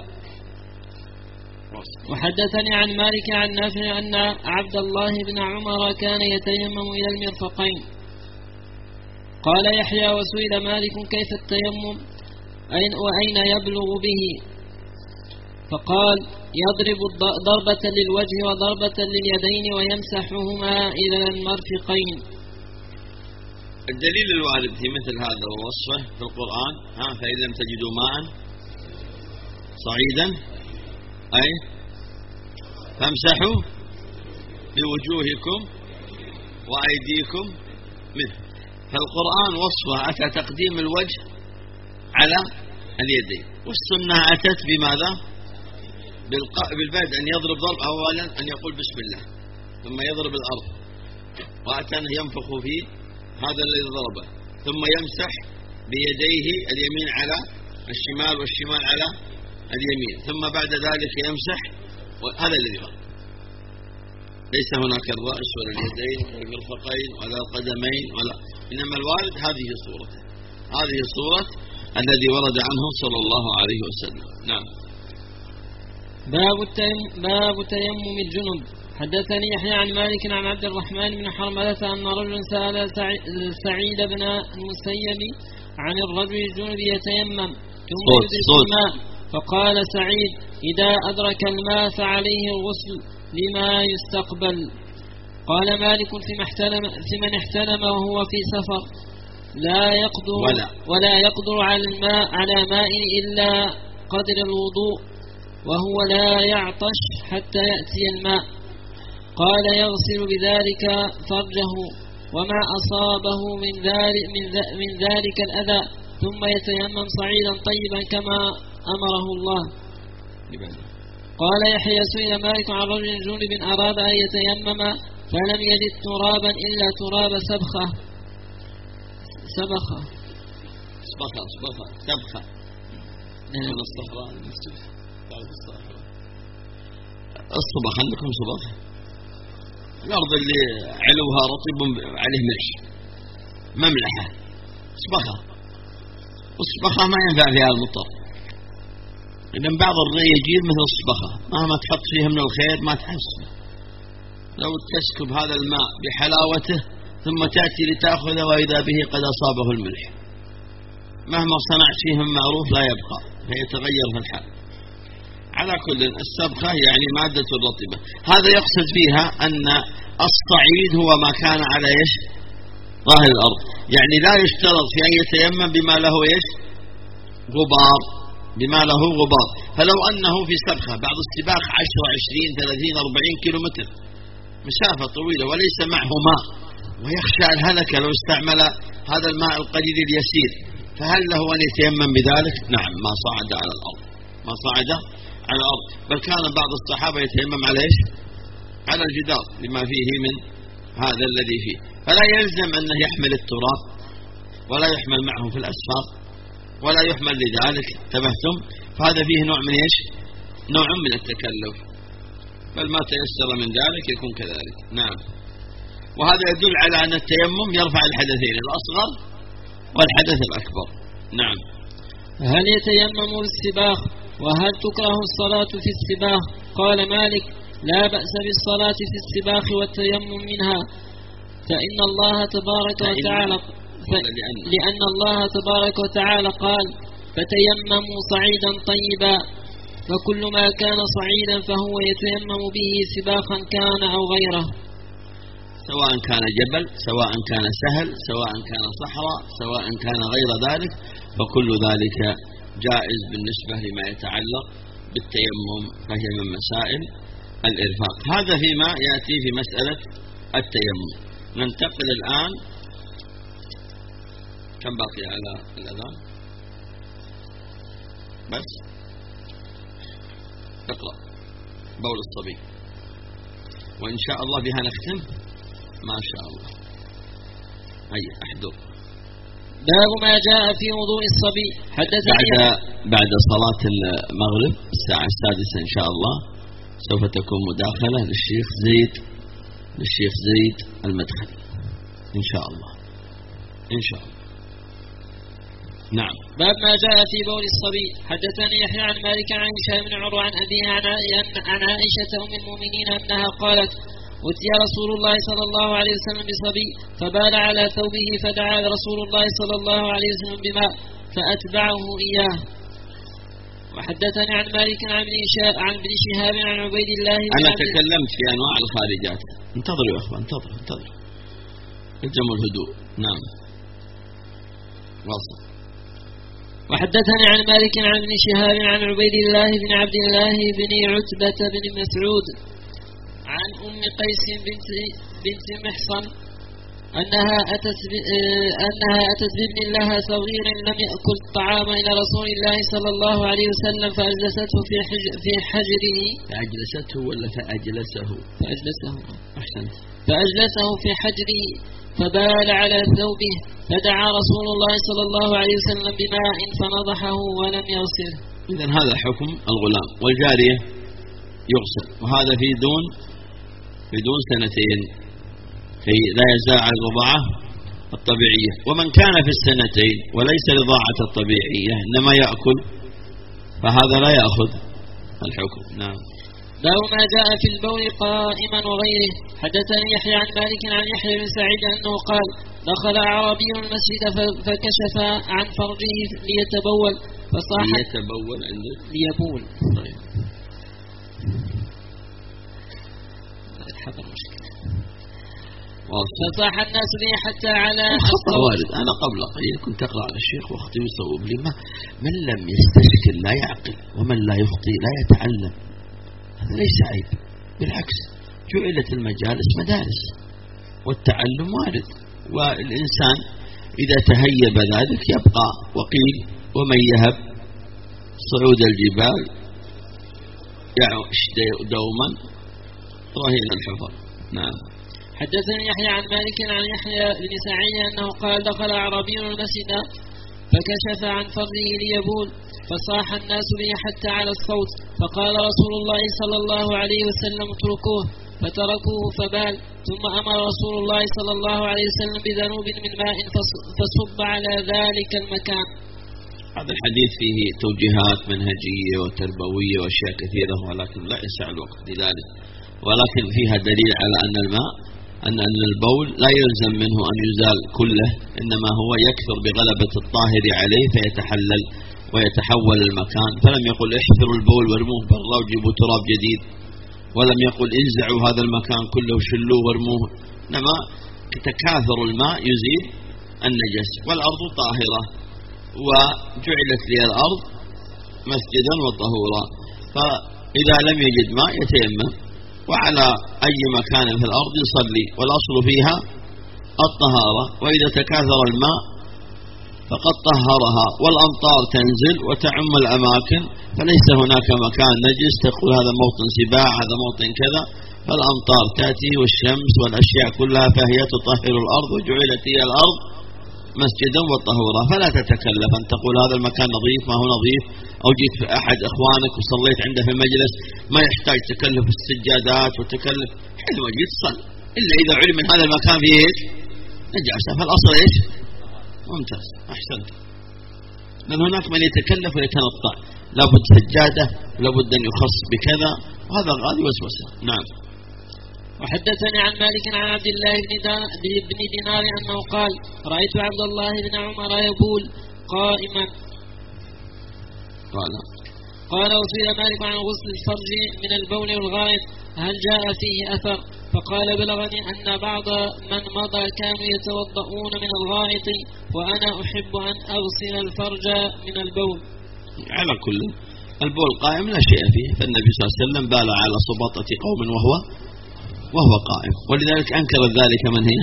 وحدثني عن مالك عن نافع أن عبد الله بن عمر كان يتيمم إلى المرفقين. قال يحيى وسئل مالك كيف التيمم أين وأين يبلغ به؟ فقال يضرب ضربة للوجه وضربة لليدين ويمسحهما إلى المرفقين.
الدليل الوارد في مثل هذا ووصفه في القرآن ها فإن لم تجدوا ماء صعيدا أي فامسحوا بوجوهكم وأيديكم منه. فالقرآن وصفه أتى تقديم الوجه على اليدين، والسنة أتت بماذا؟ بالبدء أن يضرب ضرب أولا أن يقول بسم الله ثم يضرب الأرض، وأتى أنه ينفخ فيه هذا الذي ضربه، ثم يمسح بيديه اليمين على الشمال والشمال على اليمين، ثم بعد ذلك يمسح، وهذا الذي ضرب. ليس هناك الرأس ولا اليدين ولا المرفقين ولا القدمين ولا، إنما الوارد هذه صورته، هذه صورة الذي ورد عنه صلى الله عليه وسلم. نعم.
باب التيم باب تيمم الجنب. حدثني يحيى عن مالك عن عبد الرحمن بن حرملة أن رجلا سأل سعيد بن المسيب عن الرجل الجنب يتيمم ثم يدرك الماء، فقال سعيد إذا أدرك الماء فعليه الغسل لما يستقبل. قال مالك في من احتلم وهو في سفر لا يقدر ولا, ولا يقدر على الماء على ماء إلا قدر الوضوء وهو لا يعطش حتى يأتي الماء. قال يغسل بذلك فرجه وما أصابه من ذلك, من ذلك الأذى ثم يتيمم صعيدا طيبا كما أمره الله. قال يحيى سئل مالك عن رجل جنب أراد أن يتيمم فلم يجد ترابا إلا تراب سبخة سبخة
سبخة سبخة سبخة من الصحراء الصبخ. عندكم صبخ؟ الأرض اللي علوها رطب عليه ملح مملحة صبخة، والصبخة ما ينفع فيها المطر، إذن بعض الري يجيب مثل الصبخة مهما تحط فيها من الخير ما تحسن. لو تسكب هذا الماء بحلاوته ثم تأتي لتأخذه وإذا به قد أصابه الملح، مهما صنعت فيه من معروف لا يبقى فيتغير في الحال. على كل السبخة يعني مادة الرطبة. هذا يقصد فيها أن الصعيد هو ما كان على إيش؟ ظاهر الأرض، يعني لا يشترط في أن يتيمم بما له إيش؟ غبار، بما له غبار. فلو أنه في سبخة بعض السباخ عشرة عشرين ثلاثين أربعين كيلو متر مسافة طويلة وليس معه ماء ويخشى الهلكة لو استعمل هذا الماء القليل اليسير، فهل له أن يتيمم بذلك؟ نعم، ما صعد على الأرض، ما صعد على الأرض، بل كان بعض الصحابة يتيمم على إيش؟ على الجدار لما فيه من هذا الذي فيه. فلا يلزم أنه يحمل التراب ولا يحمل معه في الأسفار ولا يحمل لذلك، تبهتم؟ فهذا فيه نوع من إيش؟ نوع من التكلف، بل ما تيسر من ذلك يكون كذلك. نعم. وهذا يدل على أن التيمم يرفع الحدثين الأصغر والحدث الأكبر. نعم.
هل يتيمم بالسباخ؟ وهل تكره الصلاة في السباخ؟ قال مالك: لا بأس بالصلاة في السباخ والتيمم منها، فإن الله تبارك وتعالى ف... لأن الله تبارك وتعالى قال: فتيمموا صعيدا طيبا، فكل ما كان صعيدا فهو يتيمم به سباخا كان أو غيره،
سواء كان جبل، سواء كان سهل، سواء كان صحراء، سواء كان غير ذلك، فكل ذلك جائز بالنسبة لما يتعلق بالتيمم، فهي من مسائل الإرفاق. هذا فيما يأتي في مسألة التيمم. ننتقل الآن، كم باقي على الأذان؟ بس اقرأ بول الصبي، وإن شاء الله بها نختم ما شاء الله. هيا احضر.
باب ما جاء في وضوء الصبي. حدثني
بعد بعد صلاة المغرب الساعة السادسة إن شاء الله سوف تكون مداخلة للشيخ زيد للشيخ زيد المدخلي إن شاء الله إن شاء الله. نعم.
باب ما جاء في بول الصبي. حدثني يحيى عن مالك عن هشام بن عروة عن أبيه عن عائشة أم المؤمنين أنها قالت: أتي رسول الله صلى الله عليه وسلم بصبي فبال على ثوبه، فدعا رسول الله صلى الله عليه وسلم بماء فأتبعه إياه. وحدثني عن مالك عن ابن شهاب عن عبيد الله.
أنا تكلمت في أنواع الخارجات. انتظروا يا أخوان، انتظروا انتظروا الجمع الهدوء. نعم واصل.
وحدثني عن مالك عن ابن شهاب عن عبيد الله بن عبد الله بن عتبة بن مسعود عن أم قيس بنت بنت محصن أنها أتت أنها أتت بابن لها صغير لم يأكل الطعام إلى رسول الله صلى الله عليه وسلم فأجلسته في حج في حجره.
فأجلسته ولا فأجلسه؟
فأجلسه.
أحسنت.
فأجلسه في حجره فبال على ثوبه، فدعا رسول الله صلى الله عليه وسلم بماء فنضحه ولم يغسله.
إذن هذا حكم الغلام، والجارية يغسل، وهذا في دون في دون سنتين، في لا يزال على الرضاعة الطبيعية. ومن كان في السنتين وليس رضاعة الطبيعية إنما يأكل فهذا لا يأخذ الحكم. نعم.
باب ما جاء في البول قائما وغيره. حدثني يحيى عن مالك عن يحيى بن سعيد أنه قال: دخل أعرابي المسجد فكشف عن فرجه ليتبول فصاح
ليتبول عنده
ليبول.
طيب.
فصاح الناس به حتى على
خطأ وارد. أنا قبل قليل كنت أقرأ على الشيخ وأخطي ويصوب لي: من لم يستشكل لا يعقل، ومن لا يخطي لا يتعلم. هذا ليس عيب، بالعكس جعلت المجالس مدارس والتعلم وارد، والإنسان إذا تهيب ذلك يبقى. وقيل: ومن يهب صعود الجبال يعش دوما رهين الحفر. نعم.
حدثني يحيى عن مالك عن يحيى بن سعيد أنه قال: دخل أعرابي المسجد فكشف عن فرجه ليبول فصاح الناس به حتى على الصوت، فقال رسول الله صلى الله عليه وسلم: اتركوه، فتركوه فبال. ثم أمر رسول الله صلى الله عليه وسلم بذنوب من ماء فصب على ذلك المكان.
هذا الحديث فيه توجيهات منهجية وتربوية وأشياء كثيرة، ولكن لا يسع الوقت لذلك. ولكن فيها دليل على أن الماء أن أن البول لا يلزم منه أن يزال كله، إنما هو يكثر بغلبة الطاهر عليه فيتحلل ويتحول المكان. فلم يقل احفروا البول وارموه برا وجيبوا تراب جديد، ولم يقل انزعوا هذا المكان كله وشلوه وارموه، إنما تكاثر الماء يزيل النجس. والأرض طاهرة وجعلت لي الأرض مسجدا وطهورا، فإذا لم يجد ماء يتيمم، وعلى أي مكان في الأرض يصلي، والأصل فيها الطهارة. وإذا تكاثر الماء فقد طهرها، والأمطار تنزل وتعم الأماكن، فليس هناك مكان نجس تقول هذا موطن سباع هذا موطن كذا، فالأمطار تأتي والشمس والأشياء كلها فهي تطهر الأرض، وجعلت هي الأرض مسجدا وطهورا. فلا تتكلف أن تقول هذا المكان نظيف ما هو نظيف، أو جيت في أحد إخوانك وصليت عنده في المجلس، ما يحتاج تكلف السجادات وتكلف، حينما جيت صل إلا إذا علم من هذا المكان فيه إيش نجاسة، فالأصل إيش ممتاز أحسنت. لأن هناك من يتكلف ويتنطع، لابد سجادة لابد أن يخص بكذا، وهذا غادي وسوسة. نعم.
وحدثني عن مالك عن عبد الله بن دينار أنه قال رأيت عبد الله بن عمر يقول قائما.
قال
قال وسئل مالك عن غسل الفرج من البول والغائط هل جاء فيه أثر؟ فقال بلغني أن بعض من مضى كانوا يتوضؤون من الغائط وأنا أحب أن أغسل الفرج من البول.
على كل البول قائم لا شيء فيه، فالنبي صلى الله عليه وسلم بال على سباطة قوم وهو وهو قائم، ولذلك أنكر ذلك من هي،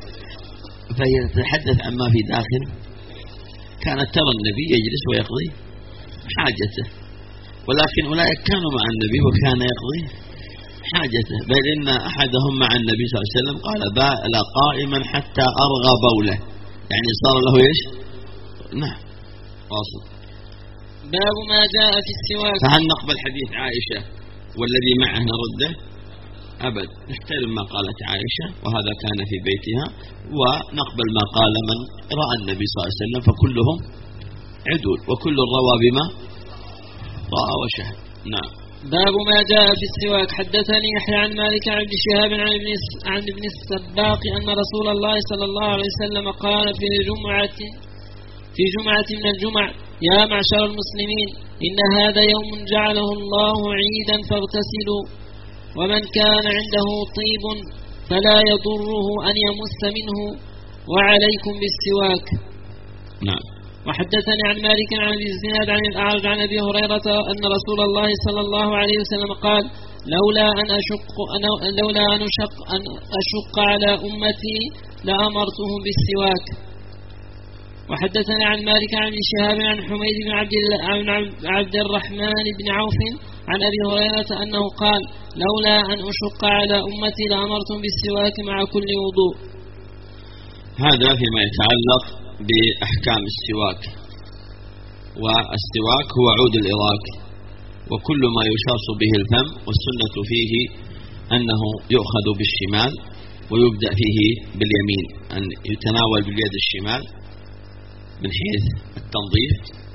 فهي تتحدث عما في داخل. كانت ترى النبي يجلس ويقضي حاجته، ولكن أولئك كانوا مع النبي وكان يقضي حاجته، بل إن أحدهم مع النبي صلى الله عليه وسلم قال بال قائما حتى أرغى بوله، يعني صار له إيش. نعم واصل.
باب ما جاء في السواك.
فهل نقبل حديث عائشة والذي معه نرده؟ أبد، نحترم ما قالت عائشة وهذا كان في بيتها، ونقبل ما قال من رأى النبي صلى الله عليه وسلم، فكلهم عدول وكل روى بما رأى وشهد. نعم.
باب ما جاء في السواك. حدثني يحيى عن مالك عن ابن شهاب عن ابن عن ابن السباق أن رسول الله صلى الله عليه وسلم قال في جمعة في جمعة من الجمع يا معشر المسلمين إن هذا يوم جعله الله عيدا فاغتسلوا، ومن كان عنده طيب فلا يضره أن يمس منه، وعليكم بالسواك.
نعم.
وحدثني عن مالك عن ابي الزناد عن الأعرج عن ابي هريرة أن رسول الله صلى الله عليه وسلم قال لولا أن أشق لولا أن أشق أن أشق على أمتي لأمرتهم بالسواك. وحدثني عن مالك عن ابن شهاب عن حميد بن عبد عن عبد الرحمن بن عوف عن ابي هريرة أنه قال لولا أن أشق على أمتي لأمرتهم بالسواك مع كل وضوء.
هذا فيما يتعلق بأحكام السواك. والسواك هو عود الإراك وكل ما يشاص به الفم، والسنة فيه أنه يؤخذ بالشمال ويبدأ فيه باليمين، أن يتناول باليد الشمال من حيث التنظيف،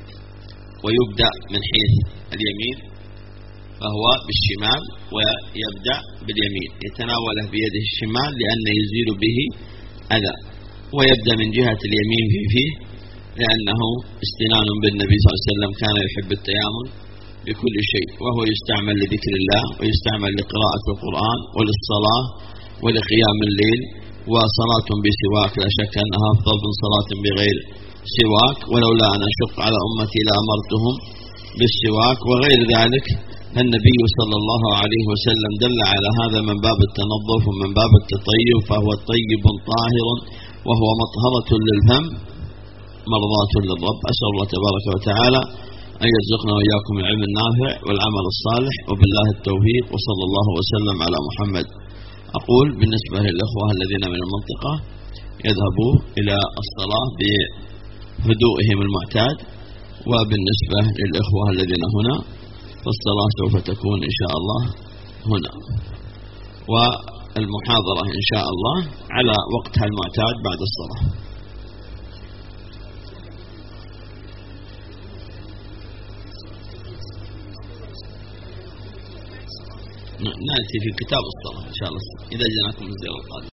ويبدأ من حيث اليمين فهو بالشمال ويبدأ باليمين، يتناوله بيده الشمال لأن يزيل به أذى، ويبدأ من جهة اليمين في فيه لأنه استنان بالنبي صلى الله عليه وسلم كان يحب التيامن بكل شيء، وهو يستعمل لذكر الله ويستعمل لقراءة القرآن وللصلاة ولقيام الليل، وصلاة بسواك لا شك أنها أفضل من صلاة بغير سواك، ولولا أن أشق على أمتي لأمرتهم بالسواك وغير ذلك. النبي صلى الله عليه وسلم دل على هذا من باب التنظف ومن باب التطيب، فهو طيب طاهر وهو مطهرة للفم مرضاة للرب. أسأل الله تبارك وتعالى أن يرزقنا وإياكم العلم النافع والعمل الصالح، وبالله التوفيق، وصلى الله وسلم على محمد. أقول بالنسبة للإخوة الذين من المنطقة يذهبوا إلى الصلاة بهدوئهم المعتاد، وبالنسبة للإخوة الذين هنا فالصلاة سوف تكون إن شاء الله هنا، والمحاضرة إن شاء الله على وقتها المعتاد بعد الصلاة. نأتي في كتاب الصلاة إن شاء الله إذا جاءكم الزيارة القادمة.